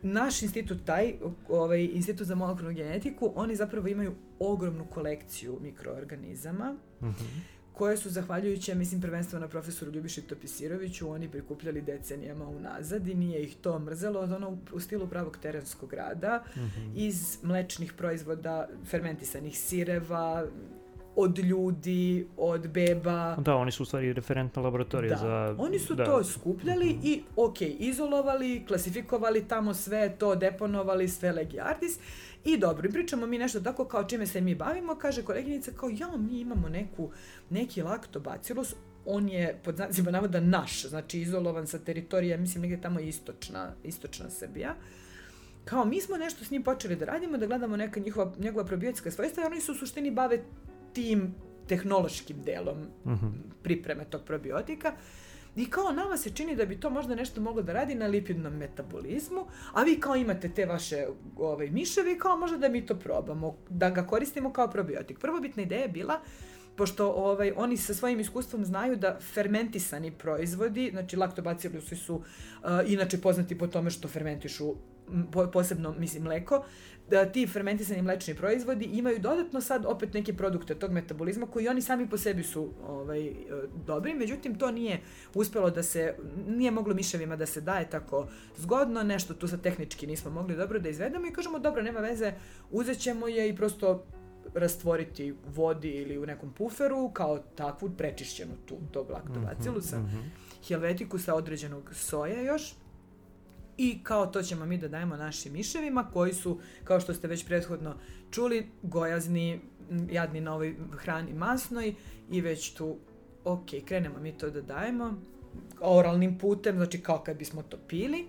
naš institut, institut za molekularnu genetiku, oni zapravo imaju ogromnu kolekciju mikroorganizama, koje su, zahvaljujući, mislim, prvenstveno na profesoru Ljubiši Topisiroviću, oni prikupljali decenijama unazad i nije ih to mrzelo, ono u stilu pravog terenskog rada, iz mlečnih proizvoda, fermentisanih sireva, od ljudi, od beba. Da, oni su u stvari referentna laboratorija za... Oni su to skupljali i izolovali, klasifikovali tamo sve to, deponovali sve legi artis i dobro, pričamo mi nešto tako kao čime se mi bavimo, kaže koleginica kao mi imamo neki laktobacillus, on je pod znacima navoda naš, znači izolovan sa teritorija, mislim negdje tamo istočna Srbija. Kao mi smo nešto s njim počeli da radimo, da gledamo neka njegova probiotska svojstva i oni se u suštini bave tim tehnološkim delom pripreme tog probiotika. I kao nama se čini da bi to možda nešto moglo da radi na lipidnom metabolizmu, a vi kao imate te vaše miševi, kao možda da mi to probamo, da ga koristimo kao probiotik. Prvobitna ideja je bila, pošto oni sa svojim iskustvom znaju da fermentisani proizvodi, znači laktobacillusi su inače poznati po tome što fermentišu, posebno, mislim, mleko, da ti fermentisani mlečni proizvodi imaju dodatno sad opet neke produkte tog metabolizma koji oni sami po sebi su dobri, međutim to nije uspelo nije moglo miševima da se daje tako zgodno, nešto tu sad tehnički nismo mogli dobro da izvedemo i kažemo dobro, nema veze, uzet ćemo je i prosto rastvoriti u vodi ili u nekom puferu kao takvu prečišćenu tog laktobacillusa, helvetikusa, određenog soja još. I kao to ćemo mi da dajemo našim miševima koji su, kao što ste već prethodno čuli, gojazni, jadni na ovoj hrani masnoj i već tu, krenemo mi to da dajemo oralnim putem, znači kao kad bismo to pili.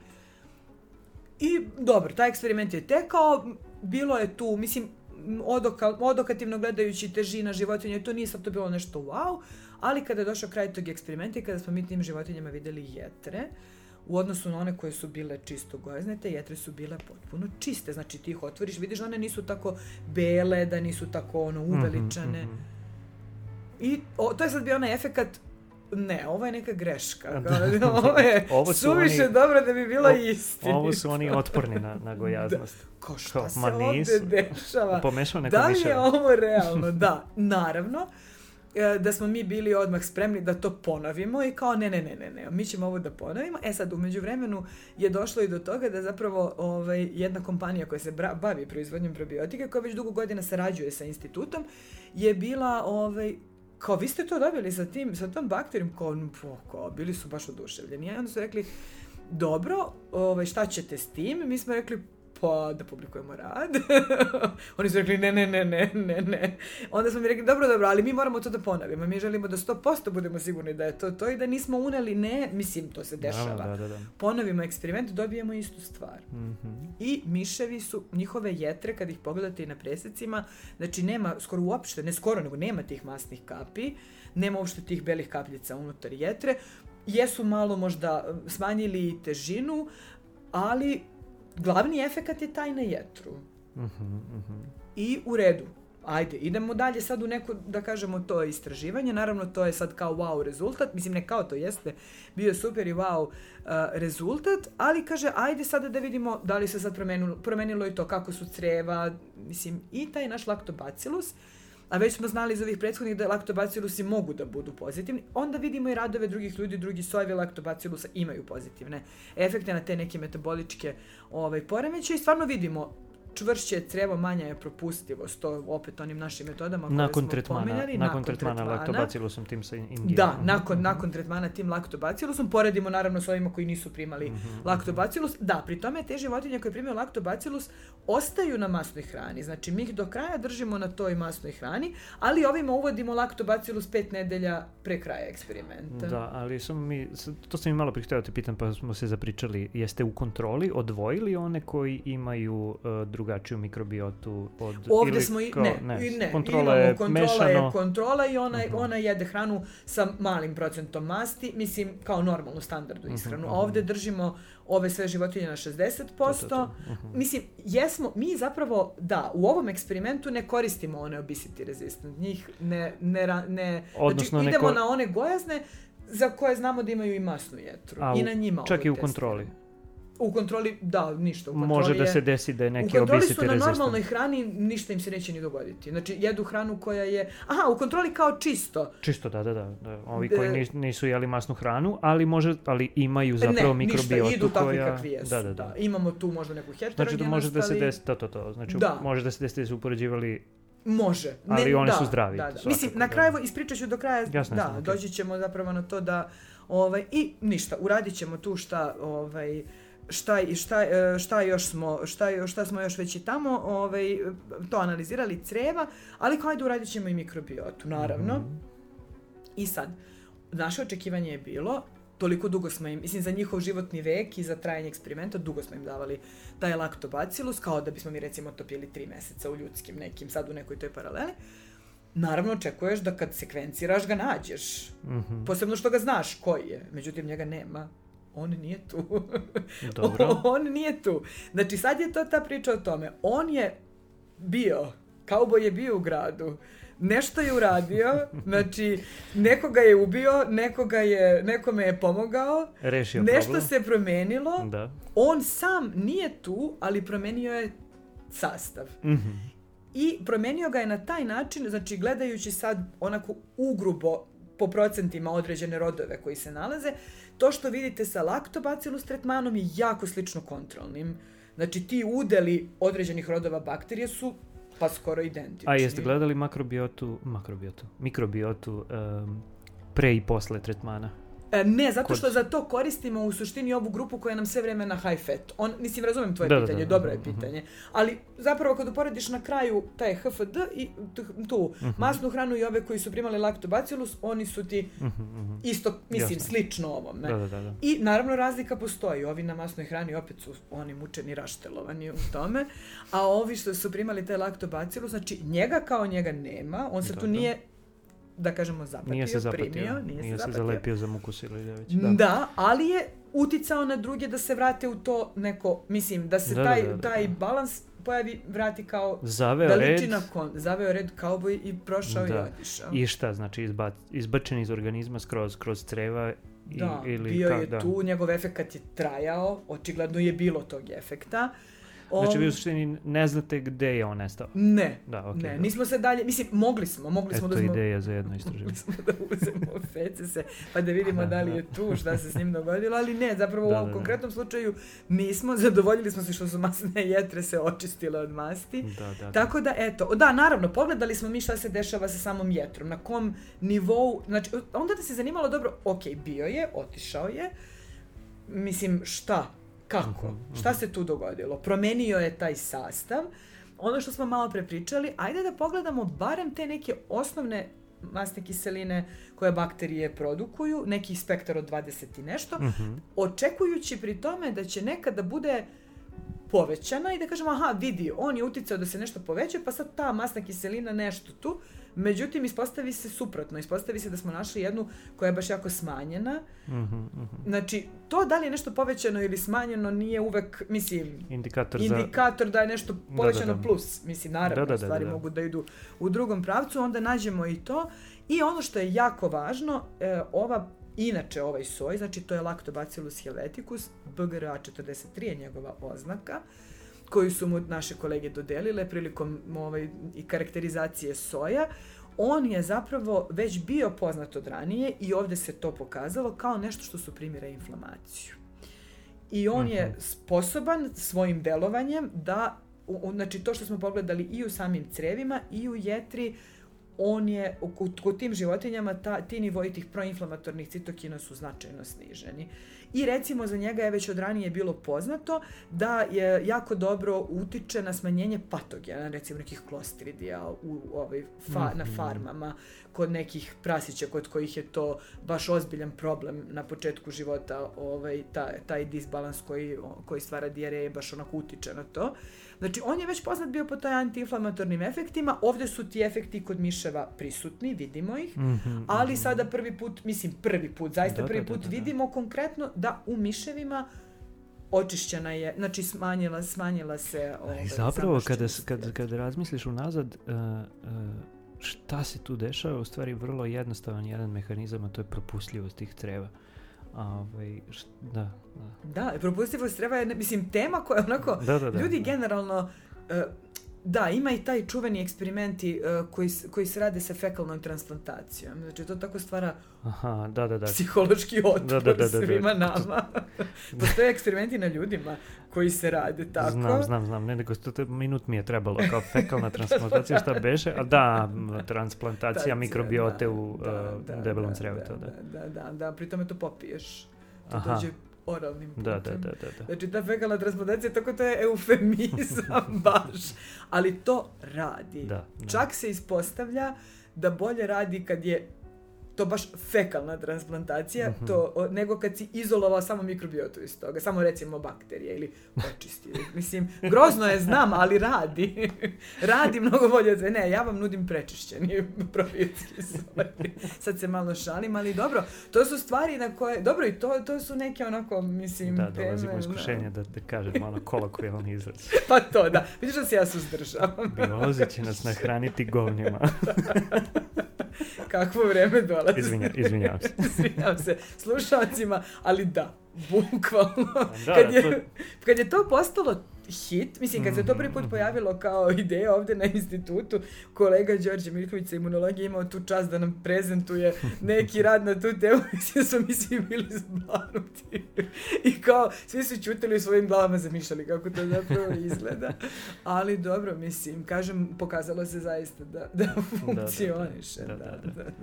I dobro, taj eksperiment je tekao, bilo je tu, mislim, odokativno gledajući težina životinja, to nije sad to bilo nešto wow, ali kada je došao kraj tog eksperimenta i kada smo mi tim životinjama vidjeli jetre, u odnosu na one koje su bile čisto gojazne, te jetre su bile potpuno čiste. Znači ti ih otvoriš, vidiš da one nisu tako bele, da nisu tako uveličane. I to je sad bio onaj efekat, ne, ovo je neka greška. Ovo je suviše dobro da bi bila istina. Ovo su oni otporni na gojaznost. Ko šta se ovdje dešava? Da li je ovo realno? Da, naravno. Da smo mi bili odmah spremni da to ponovimo i kao ne, mi ćemo ovo da ponovimo. Sad, u međuvremenu je došlo i do toga da zapravo jedna kompanija koja se bavi proizvodnjom probiotika, koja već dugo godina sarađuje sa institutom, je bila kao vi ste to dobili sa tom bakterijom, kao bili su baš oduševljeni. I onda su rekli, dobro, šta ćete s tim? Mi smo rekli, pa da publikujemo rad. Oni su rekli ne. Onda smo mi rekli dobro, ali mi moramo to da ponovimo. Mi želimo da 100% budemo sigurni da je to i da nismo uneli, mislim, to se dešava. Da. Ponovimo eksperiment, dobijemo istu stvar. I miševi su, njihove jetre, kad ih pogledate i na presecima, znači nema skoro uopšte, ne skoro, nego nema tih masnih kapi, nema uopšte tih belih kapljica unutar jetre. Jesu malo možda smanjili težinu, ali glavni efekat je taj na jetru. I u redu. Ajde, idemo dalje sad u neko, da kažemo, to istraživanje. Naravno, to je sad kao wow rezultat. Mislim, ne kao to jeste. Bio je super i wow rezultat. Ali, kaže, ajde sada da vidimo da li se sad promenilo i to kako su creva. Mislim, i taj naš laktobacillus. A već smo znali iz ovih prethodnih da laktobacillusi mogu da budu pozitivni. Onda vidimo i radove drugih ljudi, drugi sojevi laktobacillusa imaju pozitivne efekte na te neke metaboličke poremećaje i stvarno vidimo čvršće crevo, manja je propustljivost, to opet onim našim metodama koje smo pomenjali. Nakon tretmana laktobacillusom tim sa Indije. Da, nakon tretmana tim laktobacillusom, poredimo naravno s ovima koji nisu primali laktobacillus. Da, pri tome te životinje koje primaju laktobacillus ostaju na masnoj hrani, znači mi ih do kraja držimo na toj masnoj hrani, ali ovima uvodimo laktobacillus 5 nedelja pre kraja eksperimenta. Da, ali to sam i malo prije htio da te pitam, pa smo se zapričali, jeste u kontroli odvojili one koji imaju drugačiju mikrobiotu od... Ovdje smo kontrola i ona jede hranu sa malim procentom masti, mislim kao normalnu standardnu ishranu. Ovdje držimo ove sve životinje na 60%. Mislim, mi zapravo, u ovom eksperimentu ne koristimo one obesity resistant. Njih znači idemo na one gojazne za koje znamo da imaju i masnu jetru. I na njima čak i u kontroli. U kontroli, da, ništa. U kontroli može da se desi da je neki obesity rezistent. U kontroli su na normalnoj hrani, ništa im se neće ni dogoditi. Znači, jedu hranu koja je... Aha, u kontroli kao čisto. Čisto, da. Ovi koji nisu jeli masnu hranu, ali imaju zapravo mikrobiotu koja... Ne, ništa, idu takvi kakvi jesu. Da. Imamo tu možda neku heterogenost, znači, može da se desi, Znači, može da se desi da su upoređivali... Može. Ali oni su zdravi. Da. Mislim, na kraju, ispričat ću do kraja, jasno, doći ćemo zapravo na to da... I ništa, uradit ćemo tu šta smo još već i tamo to analizirali, creva, ali kao ajde uradit ćemo i mikrobiotu, naravno. I sad, naše očekivanje je bilo, toliko dugo smo im, mislim za njihov životni vek i za trajanje eksperimenta, dugo smo im davali taj laktobacillus, kao da bismo mi recimo to pili 3 meseca u ljudskim nekim, sad u nekoj toj paraleli. Naravno, očekuješ da kad sekvenciraš ga nađeš. Posebno što ga znaš koji je. Međutim, njega nema. On nije tu. Dobro. On nije tu. Znači, sad je to ta priča o tome. On je bio, kauboj je bio u gradu. Nešto je uradio, znači, nekoga je ubio, nekome je pomogao. Rešio nešto problem. Se promenilo. Da. On sam nije tu, ali promenio je sastav. I promenio ga je na taj način, znači gledajući sad onako ugrubo po procentima određene rodove koji se nalaze, to što vidite sa laktobacillus tretmanom je jako slično kontrolnim. Znači ti udeli određenih rodova bakterije su pa skoro identični. A jeste gledali mikrobiotu pre i posle tretmana? Ne, zato što za to koristimo u suštini ovu grupu koja nam sve vreme na high fat. Mislim, razumijem tvoje pitanje, dobro je pitanje. Ali zapravo kad uporediš na kraju taj HFD i tu masnu hranu i ove koji su primali laktobacillus, oni su ti isto, mislim, slično ovom. Ne? Da. I naravno razlika postoji. Ovi na masnoj hrani opet su oni mučeni, raštelovani u tome, a ovi što su primali taj laktobacillus, znači njega kao njega nema, on se tu nije da kažemo zapatio, nije se zalepio za mukus ili već. Da, ali je uticao na druge da se vrate u to neko, mislim, da se taj balans pojavi, vrati kao zaveo red kauboj i prošao i otišao. I šta, znači izbačen iz organizma kroz creva ili bio je tu, njegov efekat je trajao, očigledno je bilo tog efekta. Znači vi u suštini ne znate gde je on nestao? Ne, nismo se dalje, mislim, mogli smo da smo... ideja za jedno istraživanje. Mogli smo da uzemo fecese pa da vidimo da li je tu, šta se s njim dogodilo, ali ne, zapravo u ovom konkretnom slučaju nismo, zadovoljili smo se što su masne jetre se očistile od masti. Tako da, eto, naravno, pogledali smo mi šta se dešava sa samom jetrom, na kom nivou, znači, onda da se zanimalo dobro, bio je, otišao je, mislim, šta? Kako? Šta se tu dogodilo? Promenio je taj sastav. Ono što smo malo prepričali, ajde da pogledamo barem te neke osnovne masne kiseline koje bakterije produkuju, neki spektar od 20 i nešto, očekujući pri tome da će nekada bude povećana i da kažemo, vidi, on je uticao da se nešto poveća, pa sad ta masna kiselina nešto tu. Međutim, ispostavi se suprotno. Ispostavi se da smo našli jednu koja je baš jako smanjena. Znači, to da li je nešto povećano ili smanjeno nije uvek, mislim, indikator da je nešto povećano plus. Mislim, naravno, stvari mogu da idu u drugom pravcu, onda nađemo i to. I ono što je jako važno, inače ovaj soj, znači to je Lactobacillus helveticus, BGRA 43 je njegova oznaka, koju su mu naše kolege dodelile prilikom i karakterizacije soja. On je zapravo već bio poznat od ranije i ovdje se to pokazalo kao nešto što suprimira inflamaciju. I on je sposoban svojim delovanjem da, znači to što smo pogledali i u samim crevima i u jetri, on je, kod tim životinjama, ti nivoji tih proinflamatornih citokina su značajno sniženi. I recimo za njega je već od ranije bilo poznato da je jako dobro utiče na smanjenje patogena, recimo nekih klostridija na farmama, kod nekih prasića kod kojih je to baš ozbiljan problem na početku života, taj disbalans koji stvara dijareje baš onako utiče na to. Znači, on je već poznat bio po taj antiinflamatornim efektima, ovdje su ti efekti kod miševa prisutni, vidimo ih, ali sada prvi put vidimo konkretno da u miševima očišćena je, znači smanjila se... Zapravo, kada razmisliš unazad, šta se tu dešava, u stvari vrlo jednostavan jedan mehanizam, a to je propustljivost tih creva. Da, propustljivost treba je, mislim, tema koja onako, ljudi generalno, ima i taj čuveni eksperimenti koji se rade sa fekalnom transplantacijom. Znači, to tako stvara psihološki otpor svima nama. Postoje eksperimenti na ljudima koji se rade tako. Znam. Ne, nego minut mi je trebalo kao fekalna transplantacija, šta beše? A transplantacija mikrobiote u debelom crevu. Da, pri tome to popiješ. To dođe oralnim putem. Da. Znači, ta fekalna transplantacija, tako to je eufemizam baš. Ali to radi. Čak se ispostavlja da bolje radi kad je to baš fekalna transplantacija, nego kad si izolovao samo mikrobiotu iz toga, samo recimo bakterije ili očisti. Mislim, grozno je, znam, ali radi. Radi mnogo bolje od sve. Ne, ja vam nudim prečišćeni probiotski soj. Sad se malo šalim, ali dobro, to su stvari na koje, dobro, i to su neke onako, mislim, teme. Da, dolazimo iskušenje da kažemo ono kolokvijalni izraz. Pa to, da. Vidiš da se ja suzdržavam. Biolozi će nas nahraniti govnjima. Kakvo vreme dolazi. Izvinjavam se. Izvinjavam se slušalcima, ali da, bukvalno. Kad je to postalo hit, mislim, kad se to prvi put pojavilo kao ideja ovdje na institutu, kolega Đorđe Miljković sa imunologije imao tu čast da nam prezentuje neki rad na tu temu, mislim, smo mi svi bili zbanuti. I kao, svi su čutili u svojim glavama, zamišljali kako to zapravo izgleda. Ali dobro, mislim, kažem, pokazalo se zaista da funkcioniše. Da.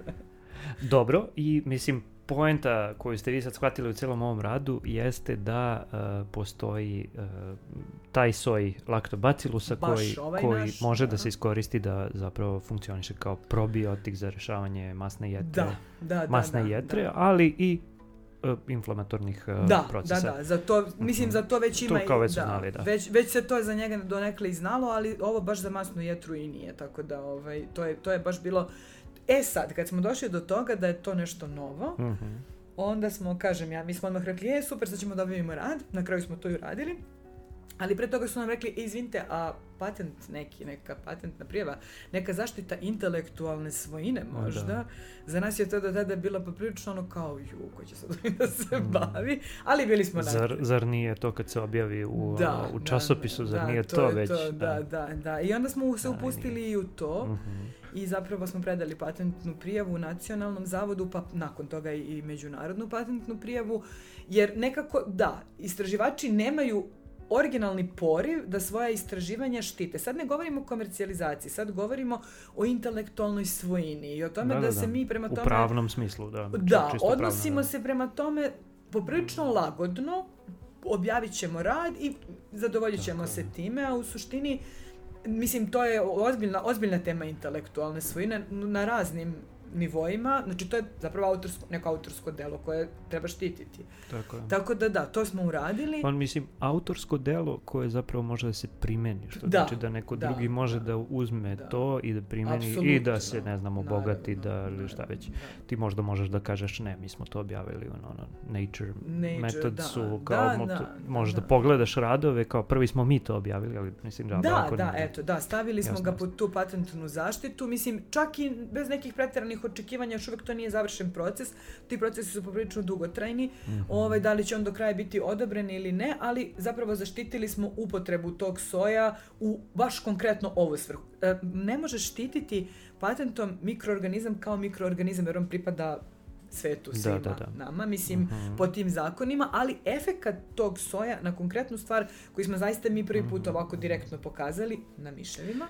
Dobro, i mislim, poenta koju ste vi sad shvatili u cijelom ovom radu jeste da postoji taj soj laktobacilusa koji može da se iskoristi da zapravo funkcioniše kao probiotik za rješavanje masne jetre, ali i inflamatornih procesa. Da. Za to već ima to već znali, da. Već se to za njega donekle i znalo, ali ovo baš za masnu jetru i nije, tako da to je baš bilo. Sad, kad smo došli do toga da je to nešto novo, onda smo, mi smo odmah rekli, super, sad ćemo da objavimo rad, na kraju smo to i uradili, ali pre toga su nam rekli, izvinite, a patent neka patentna prijava, neka zaštita intelektualne svojine možda, za nas je to do tada bilo poprilično ono kao, ko će sad da se bavi, ali bili smo Zar nije to kad se objavi u časopisu, zar nije to već? Da. I onda smo se upustili i u to, i zapravo smo predali patentnu prijavu u nacionalnom zavodu, pa nakon toga i međunarodnu patentnu prijavu, jer nekako, istraživači nemaju originalni poriv da svoja istraživanja štite. Sad ne govorimo o komercijalizaciji, sad govorimo o intelektualnoj svojini i o tome da se mi prema tome... U pravnom smislu, odnosimo se prema tome poprilično lagodno, objavit ćemo rad i zadovoljit ćemo se time, a u suštini, mislim, to je ozbiljna tema intelektualne svojine na raznim nivoima, znači to je zapravo neko autorsko delo koje treba štititi. Tako da, to smo uradili. Mislim, autorsko delo koje zapravo može da se primeni, što znači da neko drugi može da uzme to i da primeni. Absolutno, i da se, obogati, ili šta već. Ti možda možeš da kažeš, ne, mi smo to objavili Nature Methodsu, možeš da pogledaš radove, kao prvi smo mi to objavili, ali mislim stavili smo ga pod tu patentnu zaštitu, mislim, čak i bez nekih pretjeranih očekivanja, još uvijek to nije završen proces, ti procesi su poprilično dugotrajni, da li će on do kraja biti odobren ili ne, ali zapravo zaštitili smo upotrebu tog soja u baš konkretno ovu svrhu. Ne možeš štititi patentom mikroorganizam kao mikroorganizam, jer on pripada svetu svima nama, mislim, po tim zakonima, ali efekat tog soja na konkretnu stvar koju smo zaista mi prvi put ovako direktno pokazali na miševima,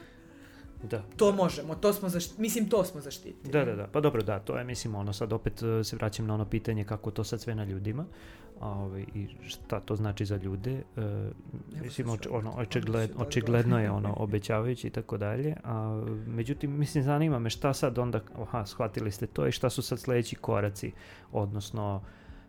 to možemo, to smo zaštitili. Da. Pa dobro, to je, mislim, sad opet se vraćam na ono pitanje kako to sad sve na ljudima i šta to znači za ljude. Mislim, očigledno je obećavajući i tako dalje. Međutim, mislim, zanima me šta sad onda, shvatili ste to i šta su sad sljedeći koraci, odnosno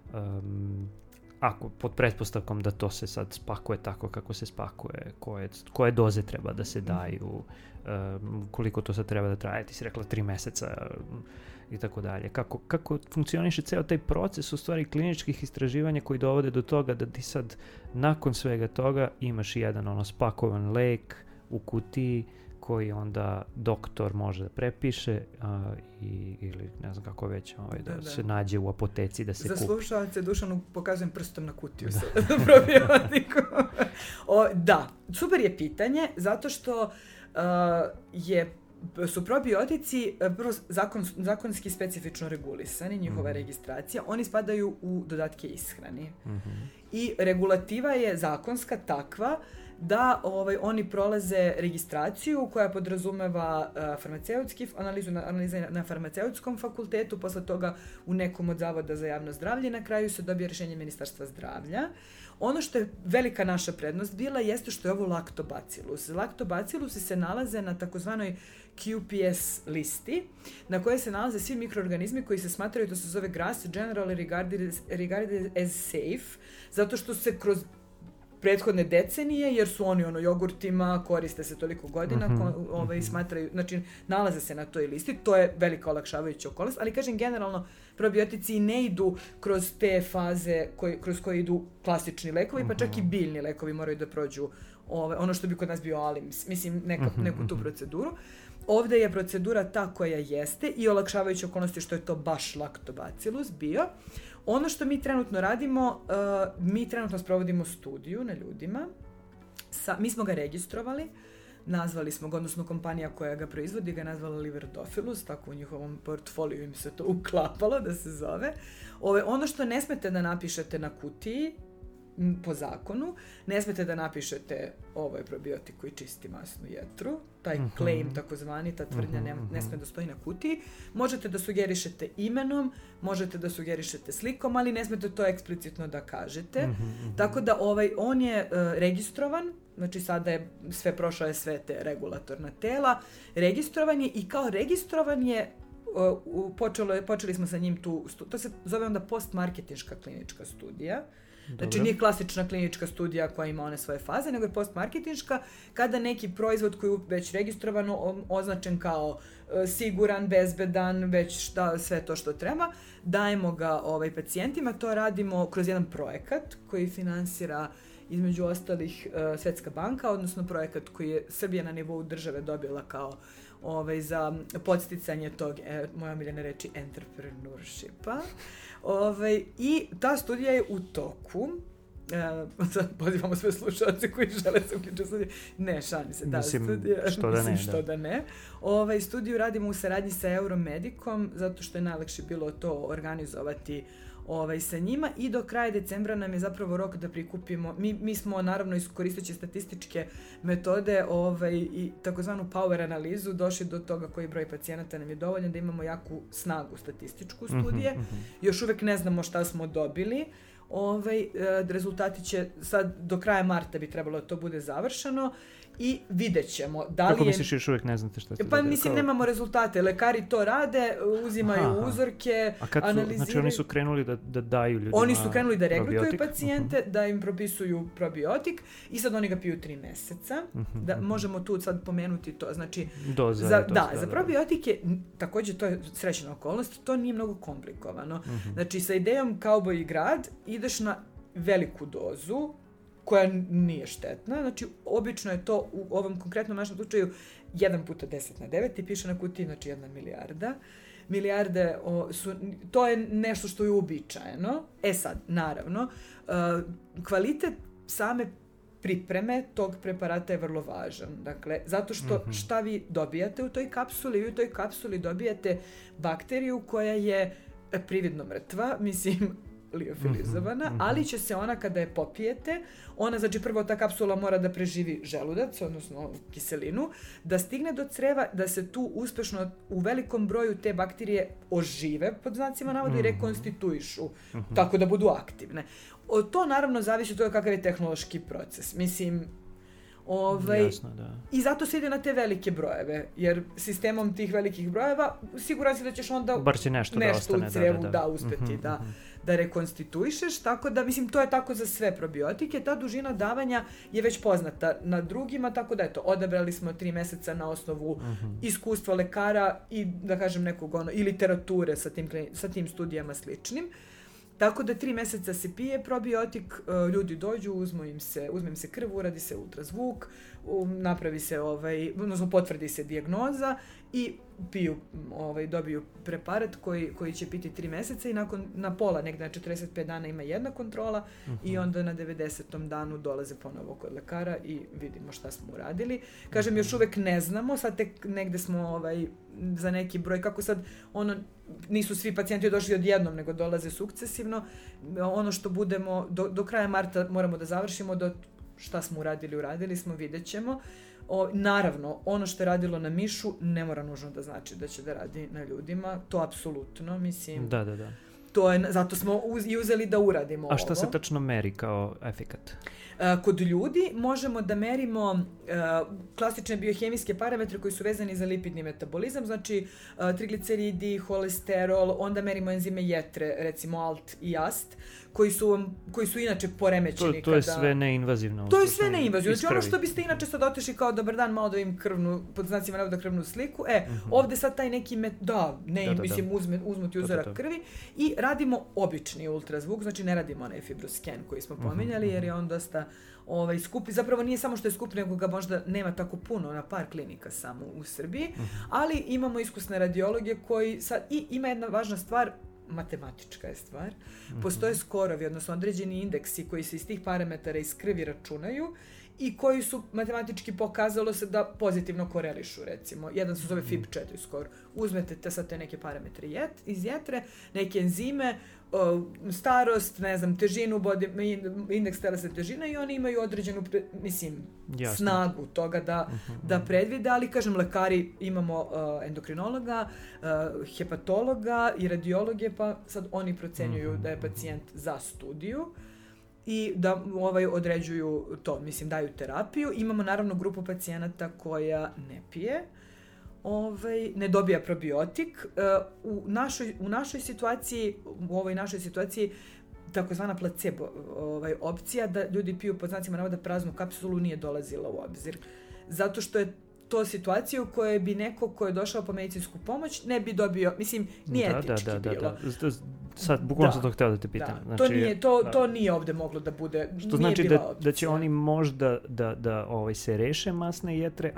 ako pod pretpostavkom da to se sad spakuje tako kako se spakuje, koje doze treba da se daju, koliko to sad treba da traje, ti si rekla 3 mjeseca i tako dalje. Kako funkcioniše ceo taj proces u stvari kliničkih istraživanja koji dovode do toga da ti sad nakon svega toga imaš jedan spakovan lek u kutiji koji onda doktor može da prepiše ili ne znam kako već da se nađe u apoteci da se kupi. Za slušalce Dušanu pokazujem prstom na kutiju sa probiotikom. Da, super je pitanje zato što su probiotici zakonski specifično regulisani, njihova registracija, oni spadaju u dodatke ishrani. I regulativa je zakonska takva da oni prolaze registraciju koja podrazumeva analizu na farmaceutskom fakultetu, posle toga u nekom od zavoda za javno zdravlje i na kraju se dobije rješenje Ministarstva zdravlja. Ono što je velika naša prednost bila jeste što je ovo laktobacillus. Laktobacilusi se nalaze na takozvanoj QPS listi na kojoj se nalaze svi mikroorganizmi koji se smatraju da se zove GRAS, Generally Regarded as Safe, zato što se kroz prethodne decenije, jer su oni jogurtima, koriste se toliko godina, smatraju, znači nalaze se na toj listi, to je velika olakšavajuća okolnost, ali kažem generalno probiotici ne idu kroz te faze kroz koje idu klasični lekovi, pa čak i biljni lekovi moraju da prođu ono što bi kod nas bio ALIMS, mislim neku tu proceduru. Ovdje je procedura ta koja jeste i olakšavajuća okolnosti što je to baš laktobacillus bio. Ono što mi trenutno radimo, mi trenutno sprovodimo studiju na ljudima. Mi smo ga registrovali, nazvali smo ga, odnosno kompanija koja ga proizvodi ga nazvala Liverdophilus, tako u njihovom portfoliju im se to uklapalo da se zove. Ono što ne smete da napišete na kutiji, po zakonu, ne smete da napišete ovo je probiotik koji čisti masnu jetru, taj claim takozvani, ta tvrdnja ne sme da stoji na kutiji. Možete da sugerišete imenom, možete da sugerišete slikom, ali ne smete to eksplicitno da kažete. Tako da on je registrovan, znači sada je prošao je sve te regulatorna tela, registrovan je i kao registrovan je počeli smo sa njim to se zove onda postmarketinška klinička studija. Znači nije klasična klinička studija koja ima one svoje faze, nego je postmarketinška, kada neki proizvod koji je već registrovano označen kao siguran, bezbedan, već sve to što treba, dajemo ga pacijentima. To radimo kroz jedan projekat koji finansira između ostalih Svetska banka, odnosno projekat koji je Srbija na nivou države dobila kao za podsticanje tog, moja omiljena reči, entrepreneurshipa. I ta studija je u toku. Pozivamo sve slušalce koji žele se uključiti u studiju. Ne, šalim se, ta studija. Što da ne. Studiju radimo u saradnji sa Euromedicom, zato što je najlakše bilo to organizovati sa njima i do kraja decembra nam je zapravo rok da prikupimo, mi smo naravno iskoristeći statističke metode i takozvanu power analizu došli do toga koji broj pacijenata nam je dovoljan da imamo jaku snagu statističku studije. Još uvek ne znamo šta smo dobili. Rezultati će sad do kraja marta bi trebalo da to bude završeno i vidjet ćemo. Kako misliš još uvijek ne znate šta ste dobili? Mislim, nemamo rezultate. Lekari to rade, uzimaju uzorke, analiziraju. Znači oni su krenuli da daju ljudima Oni su krenuli da regrutuju pacijente, da im propisuju probiotik i sad oni ga piju 3 meseca. Možemo tu sad pomenuti to. Znači, za probiotike, također to je srećna okolnost, to nije mnogo komplikovano. Znači, sa idejom Kauboj i grad ideš na veliku dozu koja nije štetna. Znači, obično je to u ovom konkretnom našem slučaju 1x10⁹ i piše na kutiji, znači 1 milijarda. Milijarde to je nešto što je uobičajeno. Sad, naravno, kvalitet same pripreme tog preparata je vrlo važan. Dakle, zato što šta vi dobijate u toj kapsuli? Vi u toj kapsuli dobijate bakteriju koja je prividno mrtva, mislim, liofilizovana, ali će se ona kada je popijete, znači prvo ta kapsula mora da preživi želudac, odnosno kiselinu, da stigne do creva, da se tu uspešno u velikom broju te bakterije ožive, pod znacima navoda, i rekonstituišu, tako da budu aktivne. To naravno zavisi od toga kakav je tehnološki proces. Mislim, jasno, da. I zato se ide na te velike brojeve, jer sistemom tih velikih brojeva siguran si da ćeš onda bar će nešto da ostane, u crevu uspeti da rekonstituišeš, tako da, mislim, to je tako za sve probiotike. Ta dužina davanja je već poznata na drugima, tako da, odabrali smo 3 meseca na osnovu iskustva lekara i, da kažem, nekog i literature sa tim studijama sličnim. Tako da 3 mjeseca se pije probiotik, ljudi dođu, uzme im se krv, uradi se ultrazvuk, napravi se odnosno potvrdi se dijagnoza i piju, dobiju preparat koji će piti 3 mjeseca i na pola, negdje na 45 dana ima jedna kontrola i onda na 90. danu dolaze ponovo kod lekara i vidimo šta smo uradili. Kažem, još uvijek ne znamo, sad tek negdje smo za neki broj, kako sad, nisu svi pacijenti došli odjednom, nego dolaze sukcesivno. Ono što budemo, do kraja marta moramo da završimo, šta smo uradili smo, vidjet ćemo. Naravno, ono što je radilo na mišu ne mora nužno da znači da će da radi na ljudima, to apsolutno, mislim. Da. To je, zato smo uzeli da uradimo ovo. A šta se tačno meri kao efekat? Kod ljudi možemo da merimo klasične biohemijske parametre koji su vezani za lipidni metabolizam, znači trigliceridi, holesterol, onda merimo enzime jetre, recimo ALT i AST, koji su inače poremećeni. To je sve neinvazivno. To je sve neinvazivno. Znači ono što biste inače sad otišli kao dobar dan, malo da im pod znacima navoda krvnu sliku, ovdje sad taj neki, uzmu ti uzorak krvi i radimo obični ultrazvuk, znači ne radimo onaj fibrosken koji smo pominjali, jer je on dosta skupi. Zapravo nije samo što je skup, nego ga možda nema tako puno, na par klinika samo u Srbiji, ali imamo iskusne radiologe koji sad, i ima jedna važna stvar, matematička je stvar. Postoje skorovi, odnosno određeni indeksi koji se iz tih parametara iz krvi računaju i koji su matematički pokazalo se da pozitivno korelišu, recimo. Jedan se zove FIB4 skor. Uzmete sad te neke parametre iz jetre, neke enzime, starost, ne znam, težinu, indeks telesne težine i oni imaju određenu, snagu toga da predvide, ali kažem, lekari imamo endokrinologa, hepatologa i radiologe, pa sad oni procenjuju da je pacijent za studiju i da određuju to, daju terapiju. Imamo naravno grupu pacijenata koja ne pije, ne dobija probiotik. U ovoj našoj situaciji takozvana placebo opcija da ljudi piju pod znacima navoda praznu kapsulu nije dolazila u obzir. Zato što je to situacija u kojoj bi neko ko je došao po medicinsku pomoć ne bi dobio, nije etički bilo. Sad, bukvalno sam to htio da te pitam. Znači, to nije ovdje moglo da bude, što znači da će oni možda da se reše masne jetre,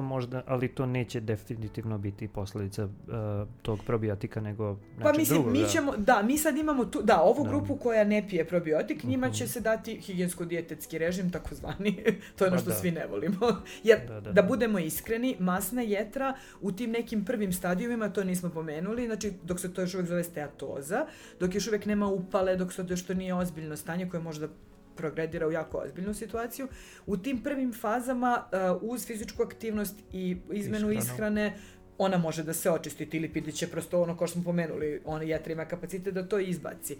ali to neće definitivno biti posljedica tog probiotika, nego drugog. Mi sad imamo ovu grupu koja ne pije probiotik, njima će se dati higijensko-dijetetski režim, takozvani, to je ono što svi ne volimo. Jer, da budemo iskreni, masna jetra u tim nekim prvim stadijumima, to nismo pomenuli, znači dok se to još uvijek zove steatoza, dok još uvijek nema upale, dok se to nije ozbiljno stanje koje možda progredira u jako ozbiljnu situaciju. U tim prvim fazama uz fizičku aktivnost i izmenu ishrane ona može da se očisti, ti lipidi će prosto kao što smo pomenuli, jetra ima kapacitet da to izbaci.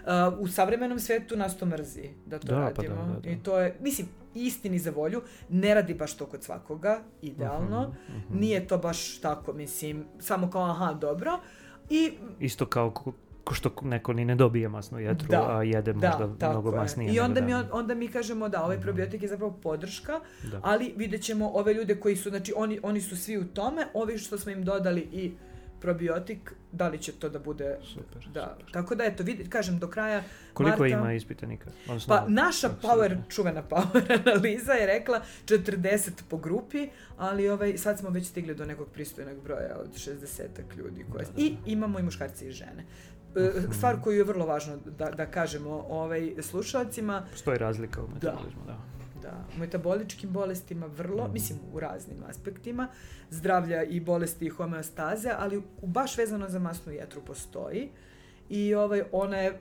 U savremenom svetu nas to mrzi da to radimo. I to je, istini za volju, ne radi baš to kod svakoga, idealno. Nije to baš tako, samo kao dobro. I isto kao ko što neko ni ne dobije masnu jetru, a jede možda mnogo masnije. I onda mi kažemo ovaj probiotik je zapravo podrška, ali vidjet ćemo ove ljude koji su, znači oni su svi u tome, ovi što smo im dodali i probiotik, da li će to da bude... Super. Tako da, kažem, do kraja koliko marta... ima ispitanika? Naša čuvena power analiza je rekla 40 po grupi, ali sad smo već stigli do nekog pristojnog broja od 60 ljudi. I imamo i muškarci i žene. Stvar koju je vrlo važno da kažemo slušalcima. Postoji razlika u metabolizmu, u metaboličkim bolestima vrlo, u raznim aspektima, zdravlja i bolesti i homeostaze, ali baš vezano za masnu jetru postoji i ona je,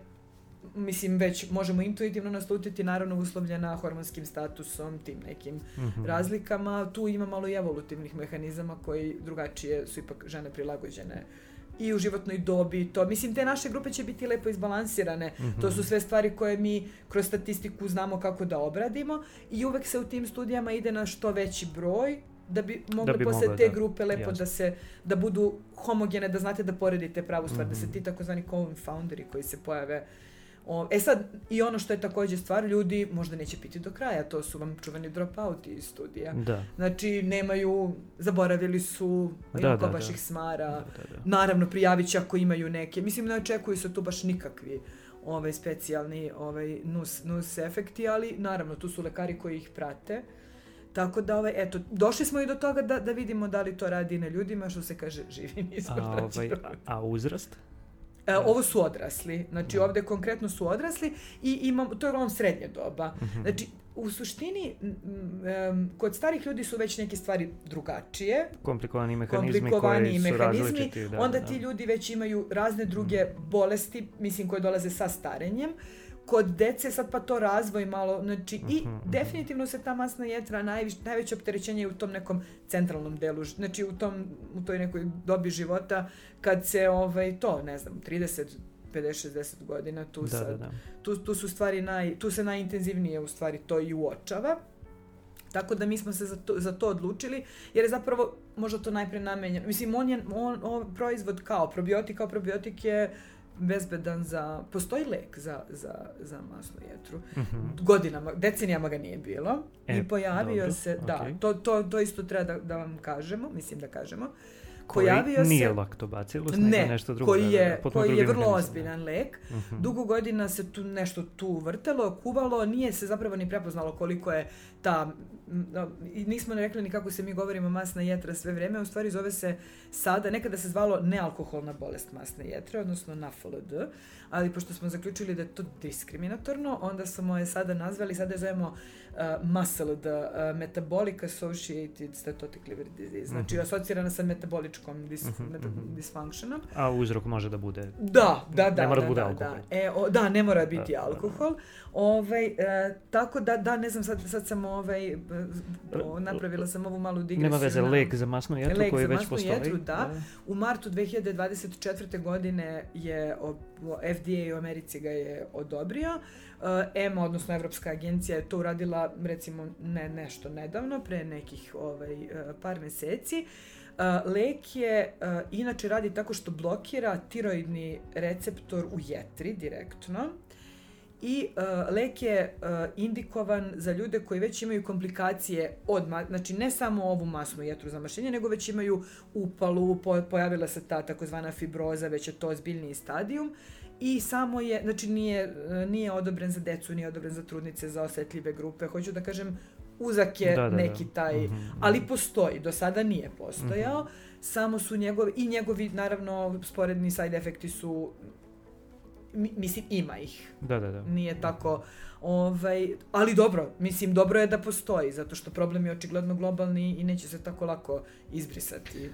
već možemo intuitivno naslutiti, naravno uslovljena hormonskim statusom, tim nekim razlikama. Tu ima malo i evolutivnih mehanizama koji drugačije su ipak žene prilagođene i u životnoj dobi, te naše grupe će biti lepo izbalansirane, to su sve stvari koje mi kroz statistiku znamo kako da obradimo i uvek se u tim studijama ide na što veći broj, da bi mogli posle te grupe lepo da budu homogene, da znate da poredite pravu stvar, da se ti takozvani confounderi koji se pojave. Sad, i ono što je također stvar, ljudi možda neće piti do kraja, to su vam čuveni dropouti iz studija. Znači, zaboravili su, ko baš ih smara. Naravno, prijavit će ako imaju neke. Ne očekuju se tu baš nikakvi specijalni nus efekti, ali naravno tu su lekari koji ih prate. Tako da, eto, došli smo i do toga da vidimo da li to radi na ljudima, što se kaže, živi nismo. A uzrast? Ovo su odrasli, znači ovdje konkretno su odrasli i to je uglavnom srednje doba. Znači, u suštini, kod starih ljudi su već neke stvari drugačije. Komplikovani mehanizmi koji su različiti. Onda ti ljudi već imaju razne druge bolesti, mislim, koje dolaze sa starenjem. Kod dece sad pa to razvoj malo, znači definitivno se ta masna jetra, najveće opterećenje je u tom nekom centralnom delu, znači u toj nekoj dobi života kad se 30, 50, 60 godina tu su stvari tu se najintenzivnije u stvari to i uočava. Tako da mi smo se za to odlučili, jer je zapravo možda to najprije namenjeno. Mislim, on proizvod kao probiotik je bezbedan postoji lek za masnu jetru. Godinama, decenijama ga nije bilo i pojavio se, to isto treba da vam kažemo, mislim da kažemo. Koji nije laktobacillus, nego nešto drugo. Koji je vrlo ozbiljan lek. Dugo godina se tu nešto vrtelo, kuvalo, nije se zapravo ni prepoznalo koliko je nismo rekli ni kako se mi govorimo masna jetra sve vrijeme, u stvari zove se sada, nekada se zvalo nealkoholna bolest masne jetre, odnosno NAFLD, ali pošto smo zaključili da je to diskriminatorno, onda smo je sada nazvali, sada je zovemo MASLD, Metabolic Associated Steatotic Liver Disease, znači asocirana sa metaboličkom dysfunctionom. A uzrok može da bude... Ne mora da bude alkohol. Ne mora biti alkohol. Tako da, ne znam, sad sam napravila sam ovu malu digresiju. Nema veze, lek za masnu jetru koji već postoji. Lek za masnu jetru, da. U martu 2024. godine je FDA u Americi ga je odobrio. EMA, odnosno Evropska agencija, je to uradila, recimo, nešto nedavno, pre nekih par meseci. Lek je, inače radi tako što blokira tiroidni receptor u jetri direktno i lek je indikovan za ljude koji već imaju komplikacije znači ne samo ovu masnu jetru zamašenja, nego već imaju upalu, pojavila se ta takozvana fibroza, već je to ozbiljniji stadijum. I samo je, znači nije odobren za decu, nije odobren za trudnice, za osetljive grupe. Hoću da kažem, uzak je neki taj, ali postoji, do sada nije postojao, samo su njegovi, naravno, sporedni side efekti su, mislim, ima ih. Nije tako, ali dobro, mislim, dobro je da postoji, zato što problem je očigledno globalni i neće se tako lako izbrisati.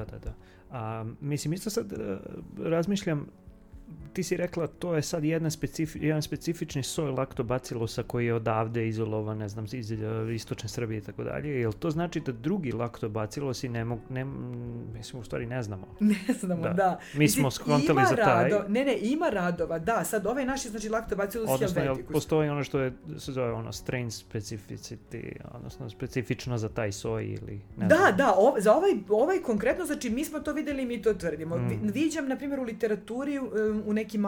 Mislim, isto sad razmišljam, ti si rekla, to je sad jedan specifični soj laktobacillusa koji je odavde izolovan, ne znam, iz istočne Srbije i tako dalje. Jel to znači da drugi laktobacillusi mislim, u stvari ne znamo? Ne znamo, da. Mi smo skontali za taj. Ima radova, da. Sad ovaj naš je, znači, Lactobacillus helveticus. Odnosno, postoji ono što se zove strain specificity, odnosno specifično za taj soj ili ne znam. Da, za ovaj konkretno, znači mi smo to vidjeli i mi to tvrdimo. Viđam, na primjer, u literaturi u nekim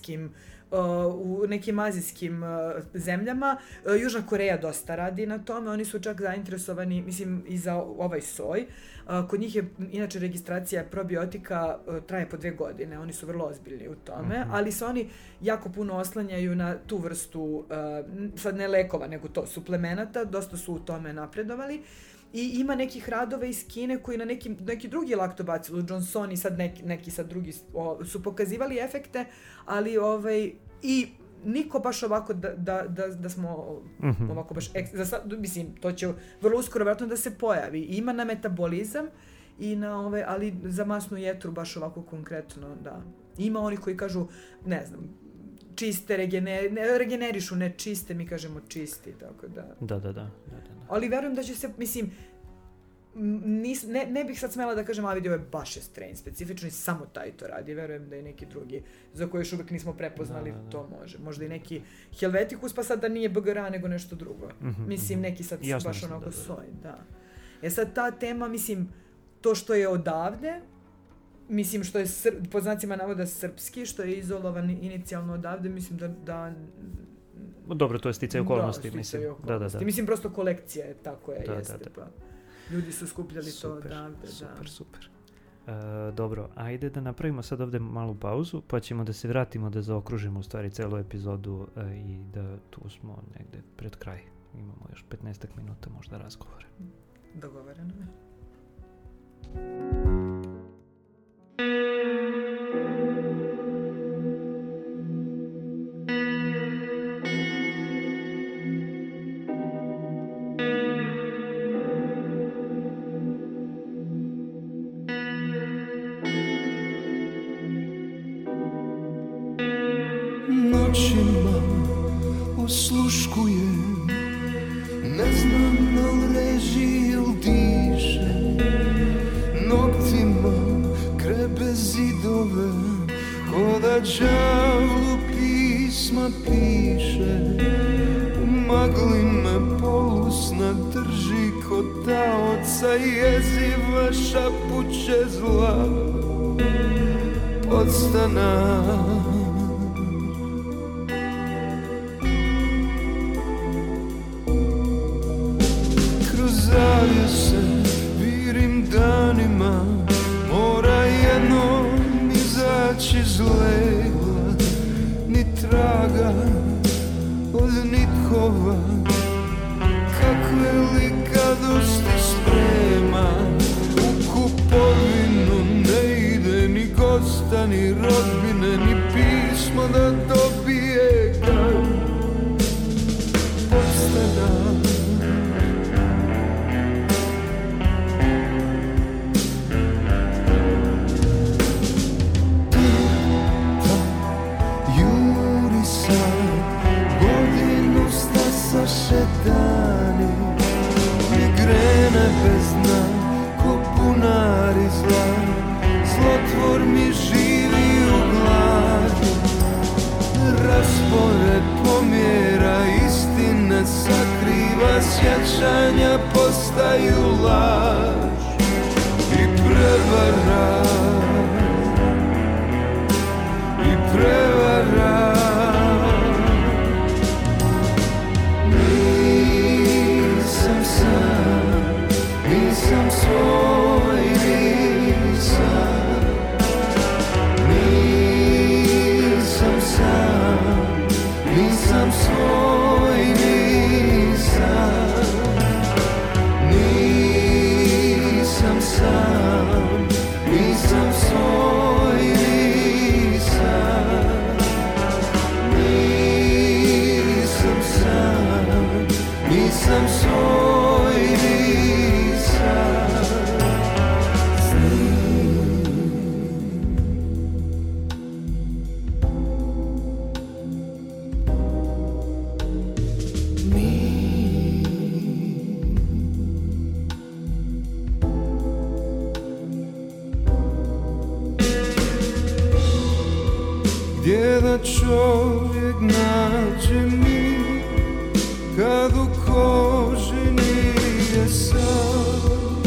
azijskim zemljama. Južna Koreja dosta radi na tome, oni su čak zainteresovani, mislim, i za ovaj soj. Kod njih je, inače, registracija probiotika traje po 2 godine, oni su vrlo ozbiljni u tome, ali se oni jako puno oslanjaju na tu vrstu, sad ne lekova, nego to, suplemenata, dosta su u tome napredovali. I ima nekih radova iz Kine koji na neki drugi laktobacillus, Johnson i sad neki sad drugi su pokazivali efekte, ali i niko baš ovako da smo ovako baš mislim, to će vrlo uskoro vjerojatno da se pojavi. Ima na metabolizam i na ali za masnu jetru baš ovako konkretno, da. Ima oni koji kažu, ne znam, čiste, regenerišu, ne čiste, mi kažemo čisti, tako da. Da. Ali verujem da će se, mislim, ne bih sad smela da kažem, ali vidio je baš je strain specifično i samo taj to radi. Verujem da i neki drugi, za koje još uvijek nismo prepoznali, to može. Možda i neki helveticus, pa sad da nije BGRA, nego nešto drugo. Mislim, neki sad baš onako soj, da. Sad ta tema, mislim, to što je odavde, mislim, što je pod znacima navoda srpski, što je izolovan inicijalno odavde, mislim da dobro, to je sticaj okolnosti, mislim. Da. Mislim, prosto kolekcija je tako je, jeste, pa. Ljudi su skupljali to odavde, super. Dobro, ajde da napravimo sad ovdje malu pauzu, pa ćemo da se vratimo da zaokružimo u stvari celu epizodu i da tu smo negdje pred kraj. Imamo još 15 minuta možda razgovore. Dogovoreno je. Noćima osluškujem, ne znam da li leži ili diše, noktima grebe zidove, ko da đavlu pisma piše. U magli me polusna drži ko taoca jeziva šapuće zla podstana. Zavjese virim danima, mora jednom izaći iz legla, ni traga od nitkova, kakve li gadosti sprema. U kupovinu ne ide ni gosta, ni rodbine, ni pismo da dobije ga podstana. Dani, migrene bez dna, ko bunari zla, zlotvor mi živi u glavi. Raspored pomjera istine sakriva, sjećanja postaju laž i prevara, i prevara. Nisam svoj, nisam, nisam sam, nisam svoj, nisam, nisam sam, nisam svoj, nisam, nisam sam, nisam svoj, nisam. Gdje da čovjek nađe mir kad u koži nije sam?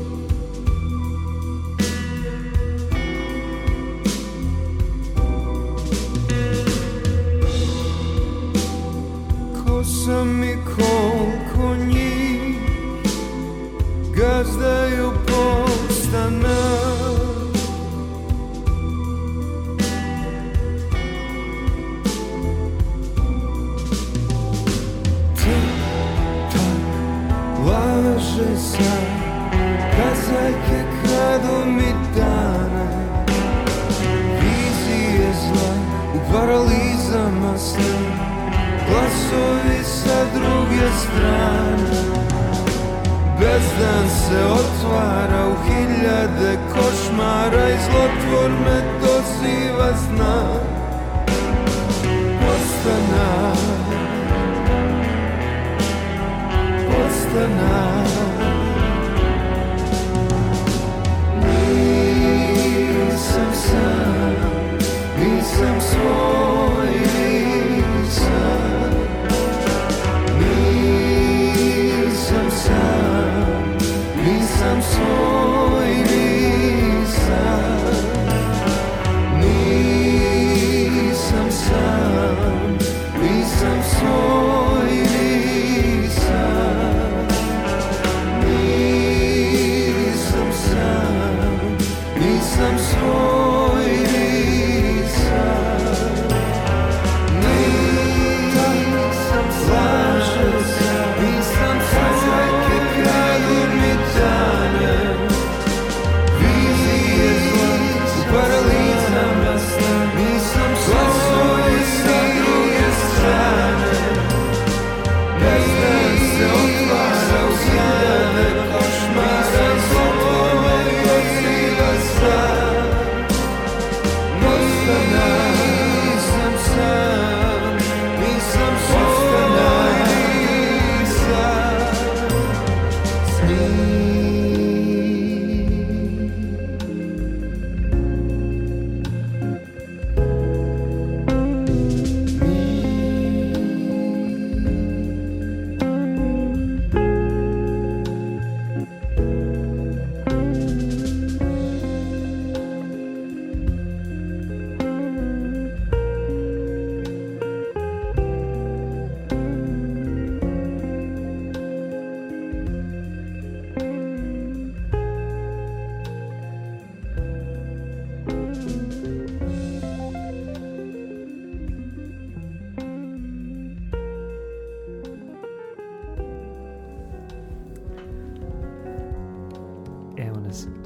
Ko sam i koliko njih gazdaju podstanak? Laže sam, kazajke kradu mi dane, vizije zla u paralizama sna, glasovi sa druge strane. Bezdan se otvara u hiljade košmara i zlotvor me doziva zna podstana. Nisam sam, nisam svoj, nisam, nisam sam, nisam svoj, nisam, nisam sam, nisam svoj, nisam.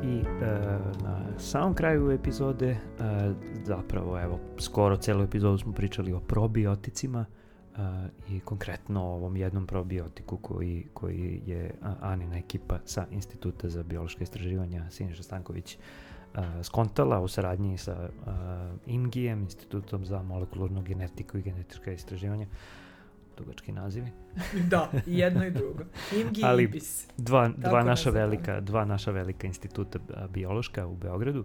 I na samom kraju epizode, zapravo evo, skoro celu epizodu smo pričali o probioticima i konkretno o ovom jednom probiotiku koji je Anina ekipa sa Instituta za biološka istraživanja Siniša Stanković skontala u saradnji sa INGI-em, Institutom za molekularnu genetiku i genetička istraživanja. Dugački nazivi. Da, i jedno i drugo. INGI i IBIS. Dva naša velika instituta biološka u Beogradu.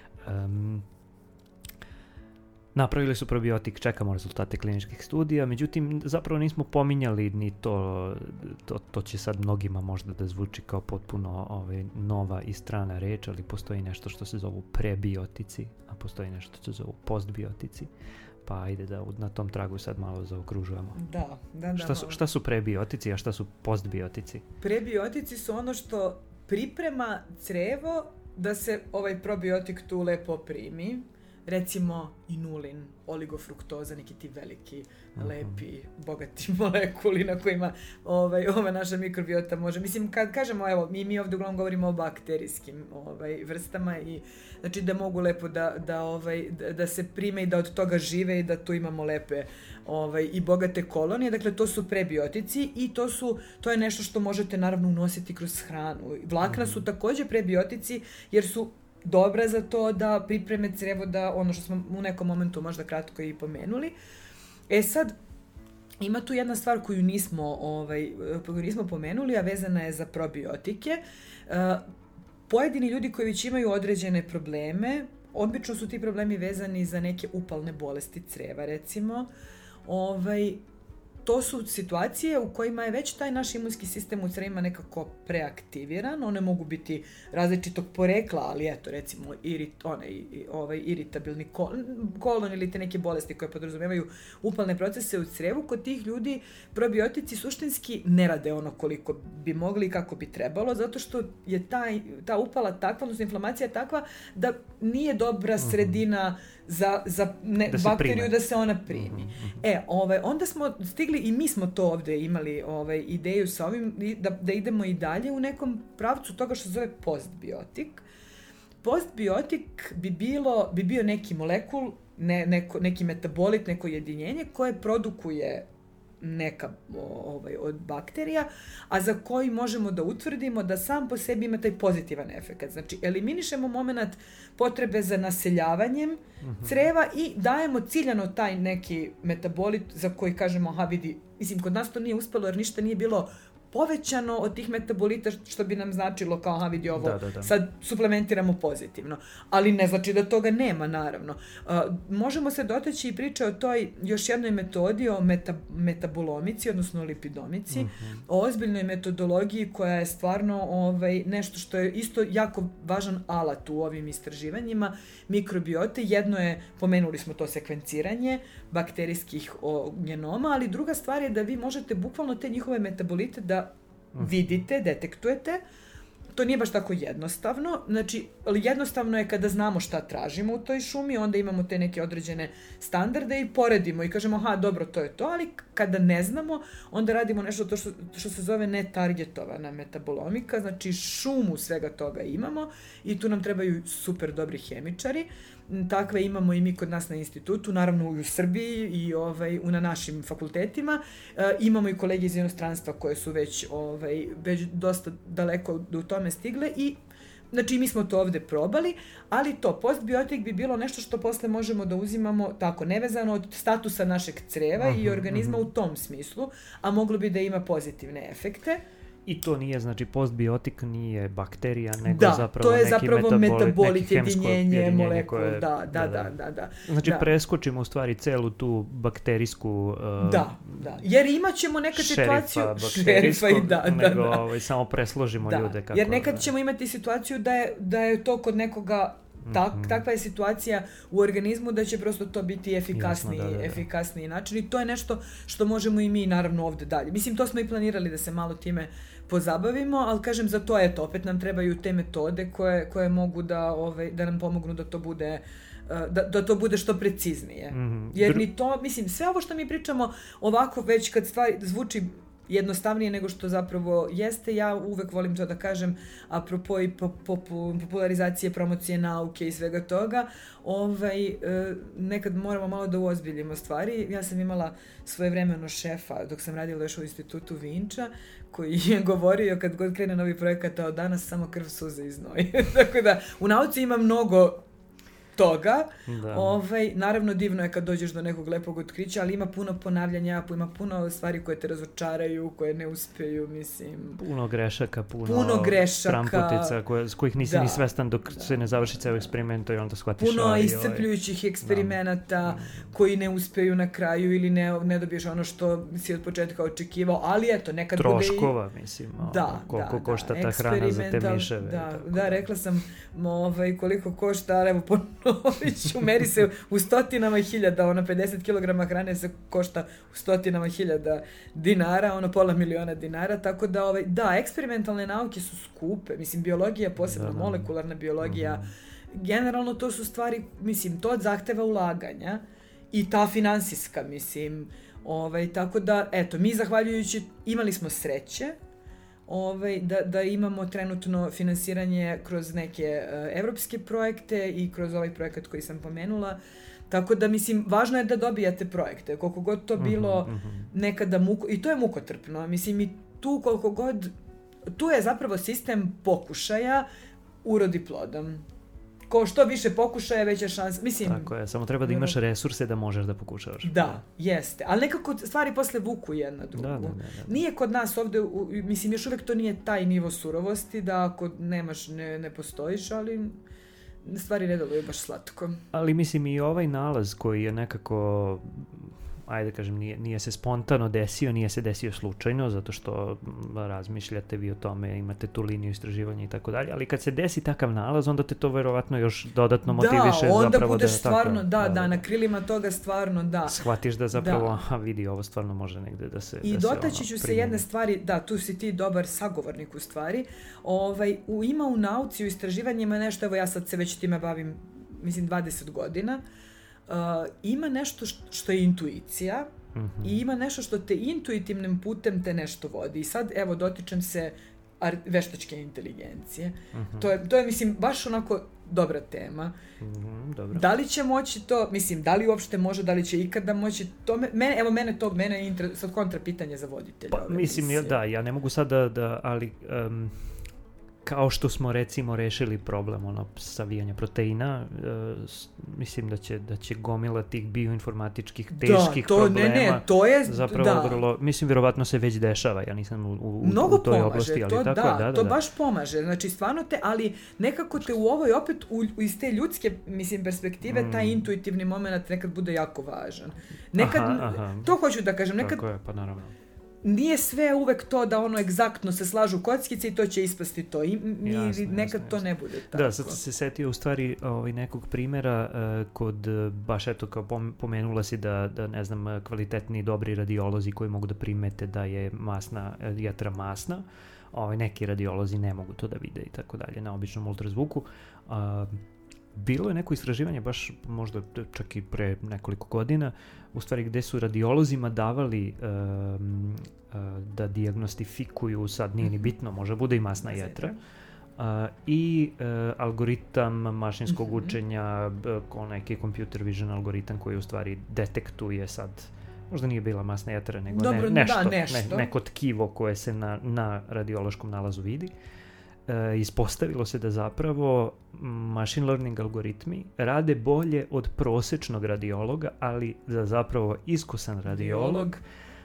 Napravili su probiotik, čekamo rezultate kliničkih studija, međutim zapravo nismo pominjali ni to će sad mnogima možda da zvuči kao potpuno nova i strana reč, ali postoji nešto što se zovu prebiotici, a postoji nešto što se zovu postbiotici. Pa ajde da na tom tragu sad malo zaokružujemo. Da. Šta su prebiotici, a šta su postbiotici? Prebiotici su ono što priprema crevo da se ovaj probiotik tu lepo primi. Recimo inulin, oligofruktoza, neki ti veliki, lepi, bogati molekuli na kojima ova naša mikrobiota može. Mislim, kad kažemo, evo, mi ovdje uglavnom govorimo o bakterijskim vrstama i znači da mogu lepo da se prime i da od toga žive i da tu imamo lepe i bogate kolonije. Dakle, to su prebiotici i to je nešto što možete naravno unositi kroz hranu. Vlakna su također prebiotici jer su dobra za to da pripreme crevo, da ono što smo u nekom momentu možda kratko i pomenuli. Sad, ima tu jedna stvar koju nismo pomenuli, a vezana je za probiotike. Pojedini ljudi koji već imaju određene probleme, obično su ti problemi vezani za neke upalne bolesti creva, recimo. To su situacije u kojima je već taj naš imunski sistem u crevima nekako preaktiviran. One mogu biti različitog porekla, ali eto, recimo iritabilni kolon ili te neke bolesti koje podrazumijevaju upalne procese u crevu. Kod tih ljudi probiotici suštinski ne rade ono koliko bi mogli i kako bi trebalo, zato što je ta upala takva, odnosno inflamacija takva da nije dobra sredina za bakteriju da se ona primi. Onda smo stigli i mi smo to ovdje imali ideju sa ovim da idemo i dalje u nekom pravcu toga što se zove postbiotik. Postbiotik bi bio neki molekul, neki metabolit, neko jedinjenje koje produkuje neka od bakterija, a za koji možemo da utvrdimo da sam po sebi ima taj pozitivan efekt. Znači, eliminišemo moment potrebe za naseljavanjem creva i dajemo ciljano taj neki metabolit za koji kažemo, vidi, mislim, kod nas to nije uspelo jer ništa nije bilo povećano od tih metabolita, što bi nam značilo kao, vidi ovo, sad suplementiramo pozitivno. Ali ne znači da toga nema, naravno. Možemo se dotaći i priče o toj još jednoj metodi, o metabolomici, odnosno lipidomici, o ozbiljnoj metodologiji koja je stvarno nešto što je isto jako važan alat u ovim istraživanjima mikrobiote. Jedno je, pomenuli smo to, sekvenciranje bakterijskih genoma, ali druga stvar je da vi možete bukvalno te njihove metabolite da vidite, detektujete. To nije baš tako jednostavno. Znači, jednostavno je kada znamo šta tražimo u toj šumi, onda imamo te neke određene standarde i poredimo i kažemo, dobro, to je to, ali kada ne znamo, onda radimo nešto što se zove netargetovana metabolomika, znači šumu svega toga imamo i tu nam trebaju super dobri hemičari. Takve imamo i mi kod nas na institutu, naravno u Srbiji i na našim fakultetima. Imamo i kolege iz inostranstva koje su već dosta daleko u tome stigle i znači mi smo to ovdje probali, ali to postbiotik bi bilo nešto što posle možemo da uzimamo tako nevezano od statusa našeg creva i organizma u tom smislu, a moglo bi da ima pozitivne efekte. I to nije, znači, postbiotik nije bakterija, nego zapravo to je neki zapravo metabolit, jedinjenje molekul. Da. Znači, preskočimo u stvari celu tu bakterijsku jer imat ćemo nekad situaciju šerifa i nego samo presložimo ljude. Kako, jer nekad ćemo imati situaciju da je to kod nekoga takva je situacija u organizmu da će prosto to biti efikasniji način i to je nešto što možemo i mi naravno ovdje dalje. Mislim, to smo i planirali da se malo time pozabavimo, ali kažem, za to opet nam trebaju te metode koje mogu da nam pomognu da to bude da to bude što preciznije. Jer ni to, mislim, sve ovo što mi pričamo ovako već kad stvari zvuči jednostavnije nego što zapravo jeste. Ja uvek volim to da kažem, apropo i popularizacije, promocije nauke i svega toga, nekad moramo malo da uozbiljimo stvari. Ja sam imala svojevremeno šefa, dok sam radila još u institutu Vinča, koji je govorio kad god krene novi projekat, a od danas samo krv, suze i znoj. Tako da, u nauci ima mnogo toga. Naravno, divno je kad dođeš do nekog lepog otkrića, ali ima puno ponavljanja, ima puno stvari koje te razočaraju, koje ne uspeju, mislim. Puno grešaka, puno tramputica s kojih nisi ni svestan dok se ne završi ceo eksperiment i onda shvatiš. Puno iscrpljujućih eksperimenata koji ne uspeju na kraju ili ne dobiješ ono što si od početka očekivao, ali eto, nekad bude i... Troškova, mislim, koliko košta ta hrana za te miševe. Da, rekla sam koliko košta, ali evo ponoviću, meri se u stotinama hiljada, 50 kg hrane se košta u stotinama hiljada dinara, $500,000 dinara, tako da, eksperimentalne nauke su skupe, mislim, biologija, posebno molekularna biologija, generalno to su stvari, mislim, to zahteva ulaganja i ta finansijska, mislim, tako da, eto, mi zahvaljujući, imali smo sreće, da imamo trenutno finansiranje kroz neke evropske projekte i kroz ovaj projekat koji sam pomenula. Tako da, mislim, važno je da dobijate projekte, koliko god to bilo nekada i to je mukotrpno. Mislim, i tu koliko god, tu je zapravo sistem pokušaja urodi plodom. Ko što više pokušaja, veća šansa. Mislim, tako je, samo treba da imaš resurse da možeš da pokušavaš. Da, jeste. Ali nekako stvari posle vuku jedna drugu. Da. Nije kod nas ovde, mislim, još uvek to nije taj nivo surovosti, da ako nemaš, ne postojiš, ali stvari ne deluju baš slatko. Ali mislim i ovaj nalaz koji je nekako, ajde kažem, nije se spontano desio, nije se desio slučajno, zato što razmišljate vi o tome, imate tu liniju istraživanja i tako dalje, ali kad se desi takav nalaz, onda te to verovatno još dodatno motiviše. Da, onda budeš stvarno, na krilima toga stvarno, da. Shvatiš da zapravo, vidi, ovo stvarno može negde da se... I dotaći ću se jedne stvari, da, tu si ti dobar sagovornik u stvari, ima u nauci, u istraživanjima nešto, evo ja sad se već time bavim, mislim, 20 godina, ima nešto što je intuicija i ima nešto što te intuitivnim putem te nešto vodi. I sad, evo, dotičem se veštačke inteligencije. To je, mislim, baš onako dobra tema. Dobro. Da li će moći to, mislim, da li uopšte može, da li će ikada moći to, mene je sad kontra pitanje za voditelja. Pa, mislim, da, ja ne mogu sad da ali... kao što smo recimo rešili problem savijanja proteina, mislim da će gomila tih bioinformatičkih teških problema to je zapravo vrlo, mislim, vjerovatno se već dešava, ja nisam u toj oblasti, ali to, tako to baš pomaže, znači stvarno ali nekako te u ovoj opet iz te ljudske, mislim, perspektive taj intuitivni moment nekad bude jako važan. Nekad, to hoću da kažem, nekad tako je, pa naravno. Nije sve uvek to da egzaktno se slažu kockice i to će ispasti to. Nekad to ne bude tako. Da, sad se setio u stvari nekog primjera kod, baš eto, kao pomenula si da ne znam, kvalitetni, dobri radiolozi koji mogu da primete da je jetra masna, neki radiolozi ne mogu to da vide i tako dalje na običnom ultrazvuku. Bilo je neko istraživanje, baš možda čak i pre nekoliko godina, u stvari gde su radiolozima davali da dijagnostifikuju, sad nije ni bitno, može bude i masna jetra, i algoritam mašinskog učenja, neki computer vision algoritam koji u stvari detektuje sad, možda nije bila masna jetra, nego neko tkivo koje se na radiološkom nalazu vidi. Ispostavilo se da zapravo machine learning algoritmi rade bolje od prosečnog radiologa, ali za zapravo iskusan radiolog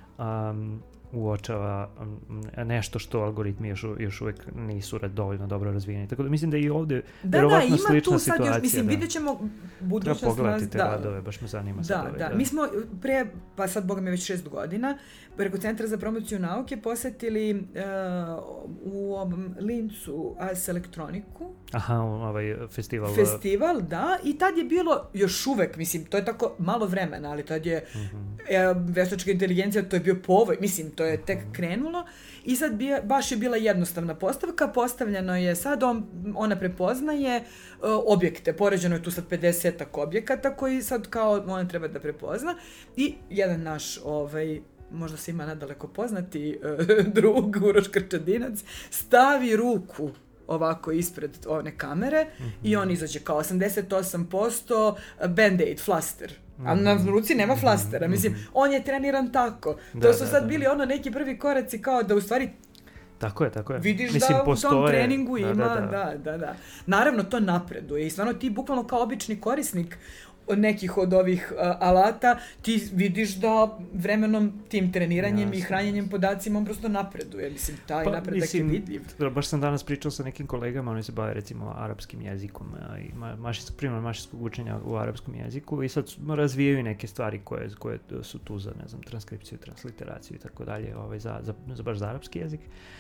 uočava nešto što algoritmi još uvijek nisu dovoljno dobro razvijeni. Tako da mislim da i ovdje verovatno slična situacija. Mislim, vidjet ćemo budućnost. Treba pogledati te radove, baš me zanima. Da. Mi smo pa sad Boga mi već 6 godina, preko Centra za promociju nauke posetili u Lincu AS Elektroniku. Aha, ovaj festival. Festival, da, i tad je bilo još uvek, mislim, to je tako malo vremena, ali tad je veštačka inteligencija, to je bio povoj, mislim, to je tek krenulo i sad baš je bila jednostavna postavka, postavljeno je sad, ona prepoznaje objekte, poređeno je tu sad 50-ak objekata koji sad kao ona treba da prepozna i jedan naš možda se ima nadaleko poznati drug Uroš Krčadinac, stavi ruku ovako ispred one kamere i on izađe kao 88% Band-Aid, flaster. A na ruci nema flastera. Mislim, on je treniran tako. To su sad bili neki prvi koraci kao da u stvari tako je. vidiš mislim, da postoje, u tom treningu ima, da. Naravno, to napreduje i stvarno ti bukvalno kao obični korisnik nekih od ovih alata, ti vidiš da vremenom tim treniranjem i hranjenjem podacima on prosto napreduje. Mislim, taj napredak je vidljiv. Baš sam danas pričao sa nekim kolegama, oni se bave recimo arapskim jezikom i primjer mašinskog učenja u arapskom jeziku i sad razvijaju neke stvari koje su tu za, ne znam, transkripciju, transliteraciju i tako dalje, baš za arapski jezik.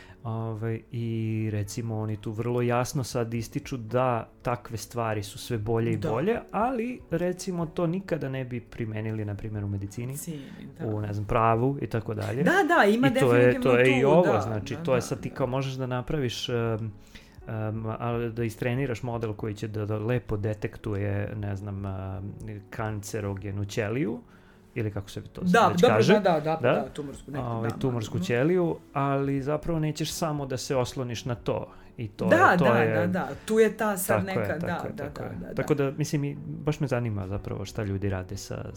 I recimo oni tu vrlo jasno sad ističu da takve stvari su sve bolje i bolje, ali recimo to nikada ne bi primenili na primjer u medicini, u ne znam, pravu i tako dalje. Da, ima definitivno to je i ovo, znači to je sad ti kao možeš da napraviš da istreniraš model koji će da lepo detektuje, ne znam, kancerogenu ćeliju, ili kako se to već kaže. Tumorsku ćeliju, ali zapravo nećeš samo da se osloniš na to. I to da. Tu je ta sad neka, Tako da, mislim, baš me zanima zapravo šta ljudi rade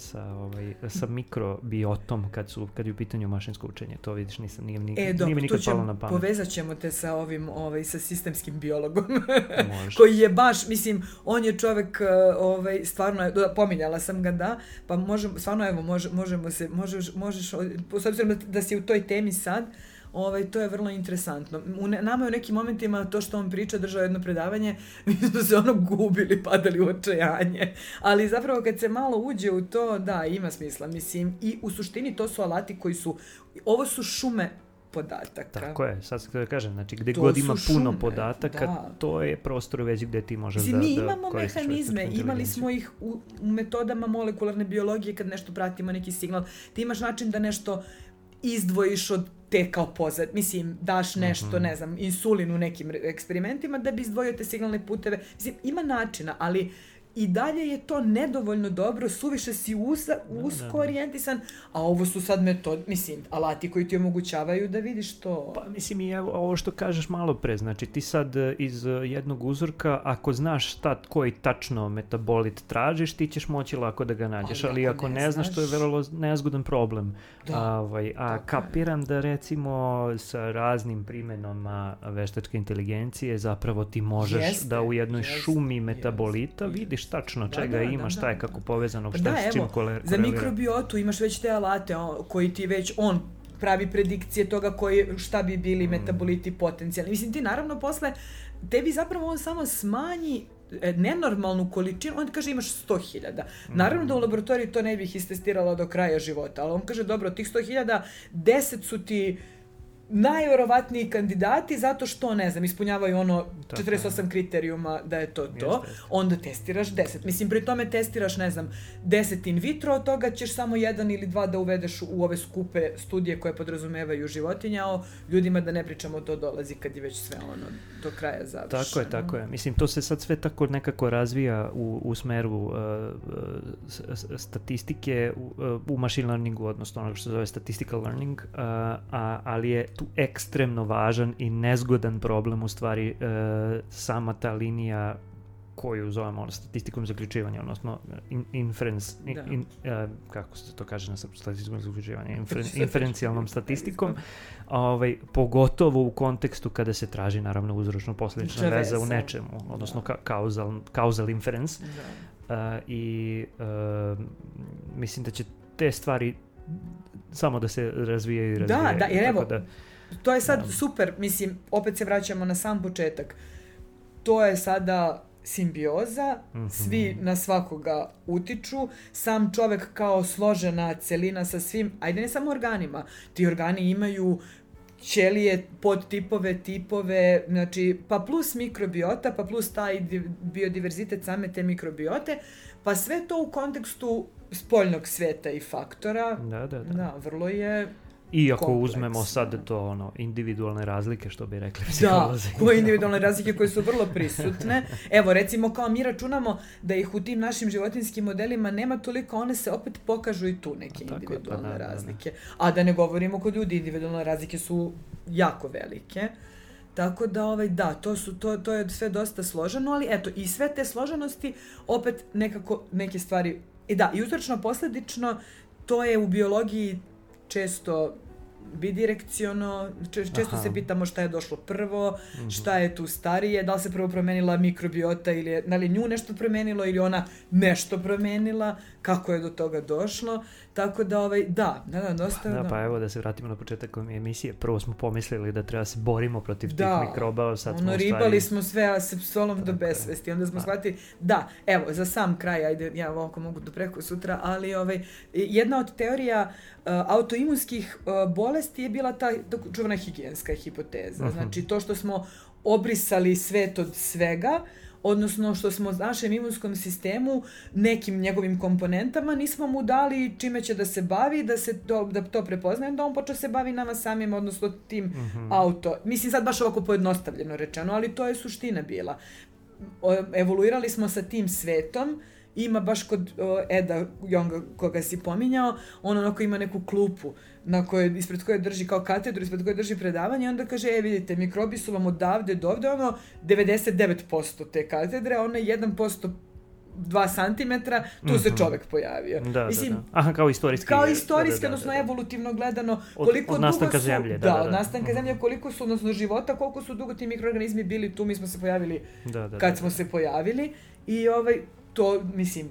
sa mikrobiotom kad je u pitanju mašinsko učenje. To vidiš, nije mi nikad palo na pamet. Povezat ćemo te sa ovim, sa sistemskim biologom. Koji je baš, mislim, on je čovjek, stvarno, pominjala sam ga, pa stvarno, evo, možeš, s obzirom da si u toj temi sad, to je vrlo interesantno. Nama je u nekim momentima to što on priča, držao jedno predavanje, mi smo se gubili, padali u očajanje. Ali zapravo kad se malo uđe u to, da, ima smisla. Mislim, i u suštini to su alati koji su, ovo su šume podataka. Tako je, sad da kažem, znači gdje god ima puno podataka, to je prostor već gdje ti možeš da mi imamo mehanizme, imali smo ih u metodama molekularne biologije kad nešto pratimo, neki signal. Ti imaš način da nešto izdvojiš od te kao mislim, daš nešto, ne znam, insulin u nekim eksperimentima da bi izdvojio te signalne puteve. Mislim, ima načina, ali i dalje je to nedovoljno dobro, suviše si usko orijentisan, a ovo su sad alati koji ti omogućavaju da vidiš to. Pa mislim i ovo što kažeš malo pre, znači ti sad iz jednog uzorka, ako znaš koji tačno metabolit tražiš, ti ćeš moći lako da ga nađeš, ali ako ne znaš, to je vrlo nezgodan problem. Kapiram da recimo sa raznim primjenama veštačke inteligencije zapravo ti možeš da u jednoj šumi metabolita vidiš tačno čega ima, šta je kako povezano, šta s čim korelira. Za mikrobiotu imaš već te alate koji ti već on pravi predikcije toga šta bi bili metaboliti potencijalni. Mislim, ti naravno posle, tebi zapravo on samo smanji nenormalnu količinu, on kaže imaš 100.000. Naravno da u laboratoriji to ne bih istestirala do kraja života, ali on kaže dobro, tih 100.000, 10 su ti najverovatniji kandidati zato što, ne znam, ispunjavaju 48 kriterijuma da je to. Onda testiraš 10. Mislim, pri tome testiraš, ne znam, 10 in vitro, od toga ćeš samo 1 ili 2 da uvedeš u ove skupe studije koje podrazumevaju životinja, o ljudima da ne pričamo, to dolazi kad je već sve do kraja završeno. Tako je. Mislim, to se sad sve tako nekako razvija u smeru statistike u machine learningu, odnosno onog što se zove statistical learning, ali je tu ekstremno važan i nezgodan problem u stvari sama ta linija koju zovemo statistikom zaključivanja, odnosno inference, kako se to kaže na statistikom zaključivanja, inferencijalnom statistikom, pogotovo u kontekstu kada se traži naravno uzročno-posljedična veza u nečemu, odnosno causal inference. Mislim da će te stvari samo da se razvijaju i razvijaju. Da, jer evo, to je sad super, mislim, opet se vraćamo na sam početak. To je sada simbioza, svi na svakoga utiču, sam čovjek kao složena celina sa svim, ajde ne samo organima, ti organi imaju ćelije, podtipove, tipove, znači, pa plus mikrobiota, pa plus taj biodiverzitet same te mikrobiote, pa sve to u kontekstu spoljnog sveta i faktora. Da. Vrlo je I ako kompleksno. uzmemo sad to individualne razlike, što bi rekli psiholozi. Da, koje individualne razlike koje su vrlo prisutne. Evo, recimo, kao mi računamo da ih u tim našim životinjskim modelima nema toliko, one se opet pokažu i tu neke individualne razlike. A da ne govorimo kod ljudi, individualne razlike su jako velike. Tako da, da, to je sve dosta složeno, ali eto, i sve te složenosti, opet nekako neke stvari, i uzročno posledično, to je u biologiji često bidirekciono, često se pitamo šta je došlo prvo, šta je tu starije, da li se prvo promenila mikrobiota ili da li nju nešto promenilo ili ona nešto promenila, kako je do toga došlo, tako da dosta... Da, pa evo da se vratimo na početak emisije, prvo smo pomislili da treba se borimo protiv tih mikroba, sad smo ribali smo sve asepsolom do besvesti, onda smo shvatili, evo, za sam kraj, ajde, ja ovako mogu do preko sutra, ali jedna od teorija autoimunskih bolesti je bila ta čuvena higijenska hipoteza. Znači, to što smo obrisali svet od svega, odnosno što smo našem imunskom sistemu nekim njegovim komponentama nismo mu dali čime će da se bavi, da to prepoznaje, da on počeo se bavi nama samim, odnosno tim mislim sad baš ovako pojednostavljeno rečeno, ali to je suština bila. Evoluirali smo sa tim svetom. Ima baš kod Eda Jonga, koga si pominjao, on onako ima neku klupu ispred koje drži kao katedru, ispred koje drži predavanje i onda kaže, vidite, mikrobi su vam odavde do ovde, 99% te katedre, ono 1%, 2 centimetra, tu se čovek pojavio. Mislim, aha, kao istorijski. Kao istorijski, odnosno evolutivno gledano, koliko od nastanka zemlje. Od nastanka zemlje, koliko su, odnosno života, koliko su dugo ti mikroorganizmi bili tu, mi smo se pojavili kad smo se pojavili i to, mislim,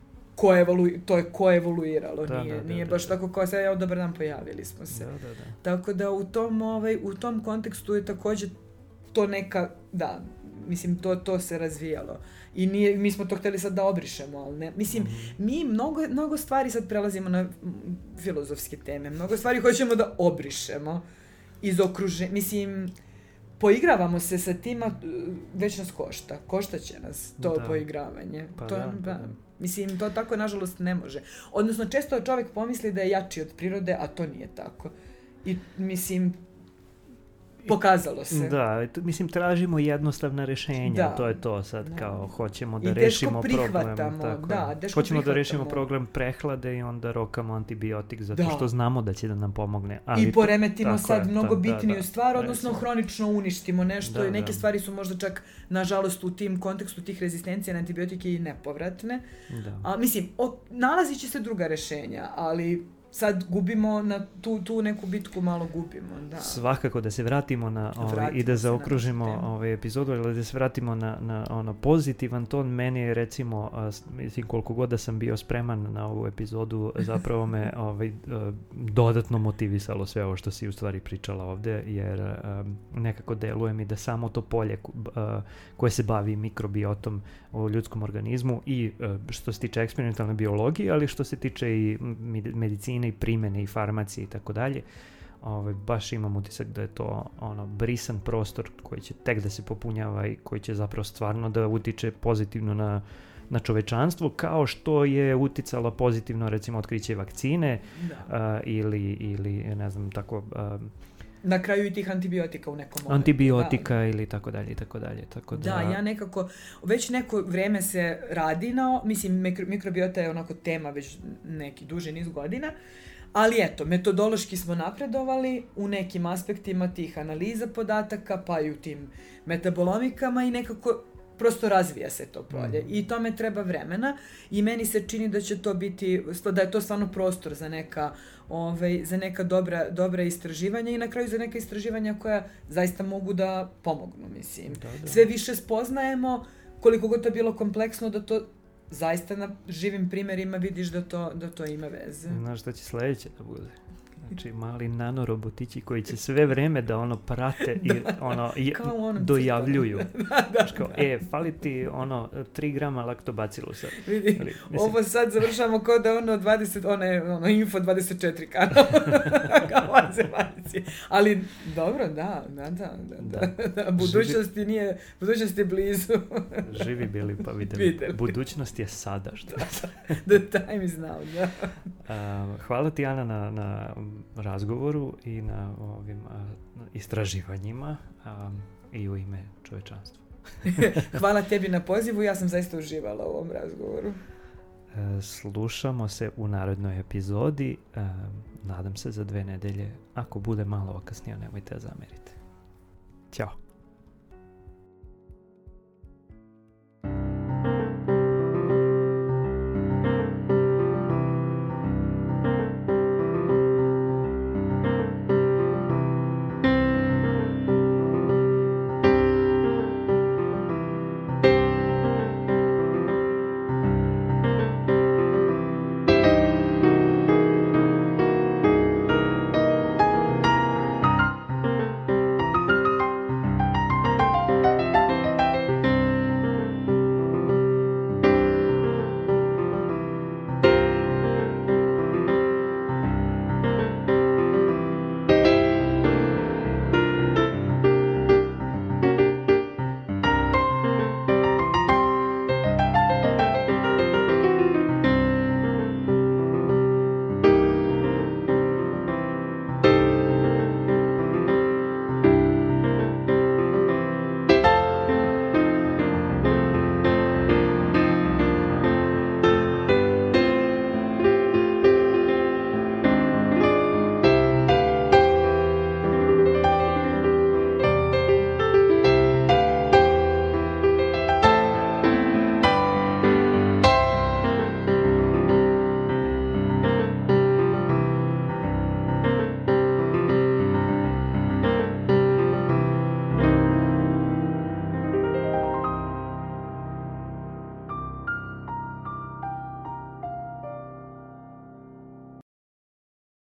to je ko evoluiralo, nije baš tako kao sad, dobar dan, pojavili smo se. Tako da u tom kontekstu je također to neka, mislim, to se razvijalo. I mi smo to htjeli sad da obrišemo, ali ne, mislim, mi mnogo stvari sad prelazimo na filozofske teme, mnogo stvari hoćemo da obrišemo iz okruženja, mislim, poigravamo se sa tima, već nas koštaće nas to poigravanje. Mislim, to tako nažalost ne može. Odnosno, često čovjek pomisli da je jači od prirode, a to nije tako. I mislim, pokazalo se. Da, mislim, tražimo jednostavna rješenja, to je to sad, kao hoćemo da rešimo problem. Hoćemo da rešimo problem prehlade i onda rokamo antibiotik zato što znamo da će da nam pomogne. I poremetimo sad mnogo bitniju stvar, odnosno hronično uništimo nešto i neke stvari su možda čak, nažalost, u tim kontekstu tih rezistencija na antibiotike i nepovratne. Mislim, nalazit će se druga rješenja, ali sad gubimo na tu neku bitku, malo gubimo. Svakako da se vratimo i da zaokružimo epizodu, ali da se vratimo na pozitivan ton. Meni je, recimo, mislim, koliko god da sam bio spreman na ovu epizodu, zapravo me dodatno motivisalo sve ovo što si u stvari pričala ovdje, jer nekako deluje mi da samo to polje koje se bavi mikrobiotom u ljudskom organizmu i što se tiče eksperimentalne biologije, ali što se tiče i medicine i primjene i farmacije i tako dalje, baš imam utisak da je to brisan prostor koji će tek da se popunjava i koji će zapravo stvarno da utiče pozitivno na čovečanstvo, kao što je uticalo pozitivno, recimo, otkriće vakcine ili ne znam, tako... na kraju i tih antibiotika u nekom momentu. Antibiotika ili tako dalje i tako dalje. Ja nekako, već neko vrijeme se radi mislim, mikrobiota je onako tema već neki duži niz godina, ali eto, metodološki smo napredovali u nekim aspektima tih analiza podataka, pa i u tim metabolomikama i nekako prosto razvija se to polje i tome treba vremena i meni se čini da će to biti, da je to stvarno prostor za neka dobra istraživanja i na kraju za neka istraživanja koja zaista mogu da pomognu, mislim. Sve više spoznajemo, koliko god to bilo kompleksno, da to zaista na živim primjerima vidiš da to ima veze. Znaš šta će sljedeće da bude? Znači, mali nanorobotići koji će sve vreme da prate i dojavljuju. Kao, fali ti 3 grama laktobacilusa. Vidi, ovo sad završamo kao da 20, info 24 kanal. Kao vanzemaljci. Ali, dobro, da. Budućnost je blizu. Živi bili pa vidimo. Budućnost je sada. The time is now, da. Hvala ti, Ana, na razgovoru i na ovim istraživanjima i u ime čovječanstva. Hvala tebi na pozivu, ja sam zaista uživala u ovom razgovoru. Slušamo se u narednoj epizodi, nadam se za 2 nedelje. Ako bude malo okasnio, nemojte zameriti. Ćao.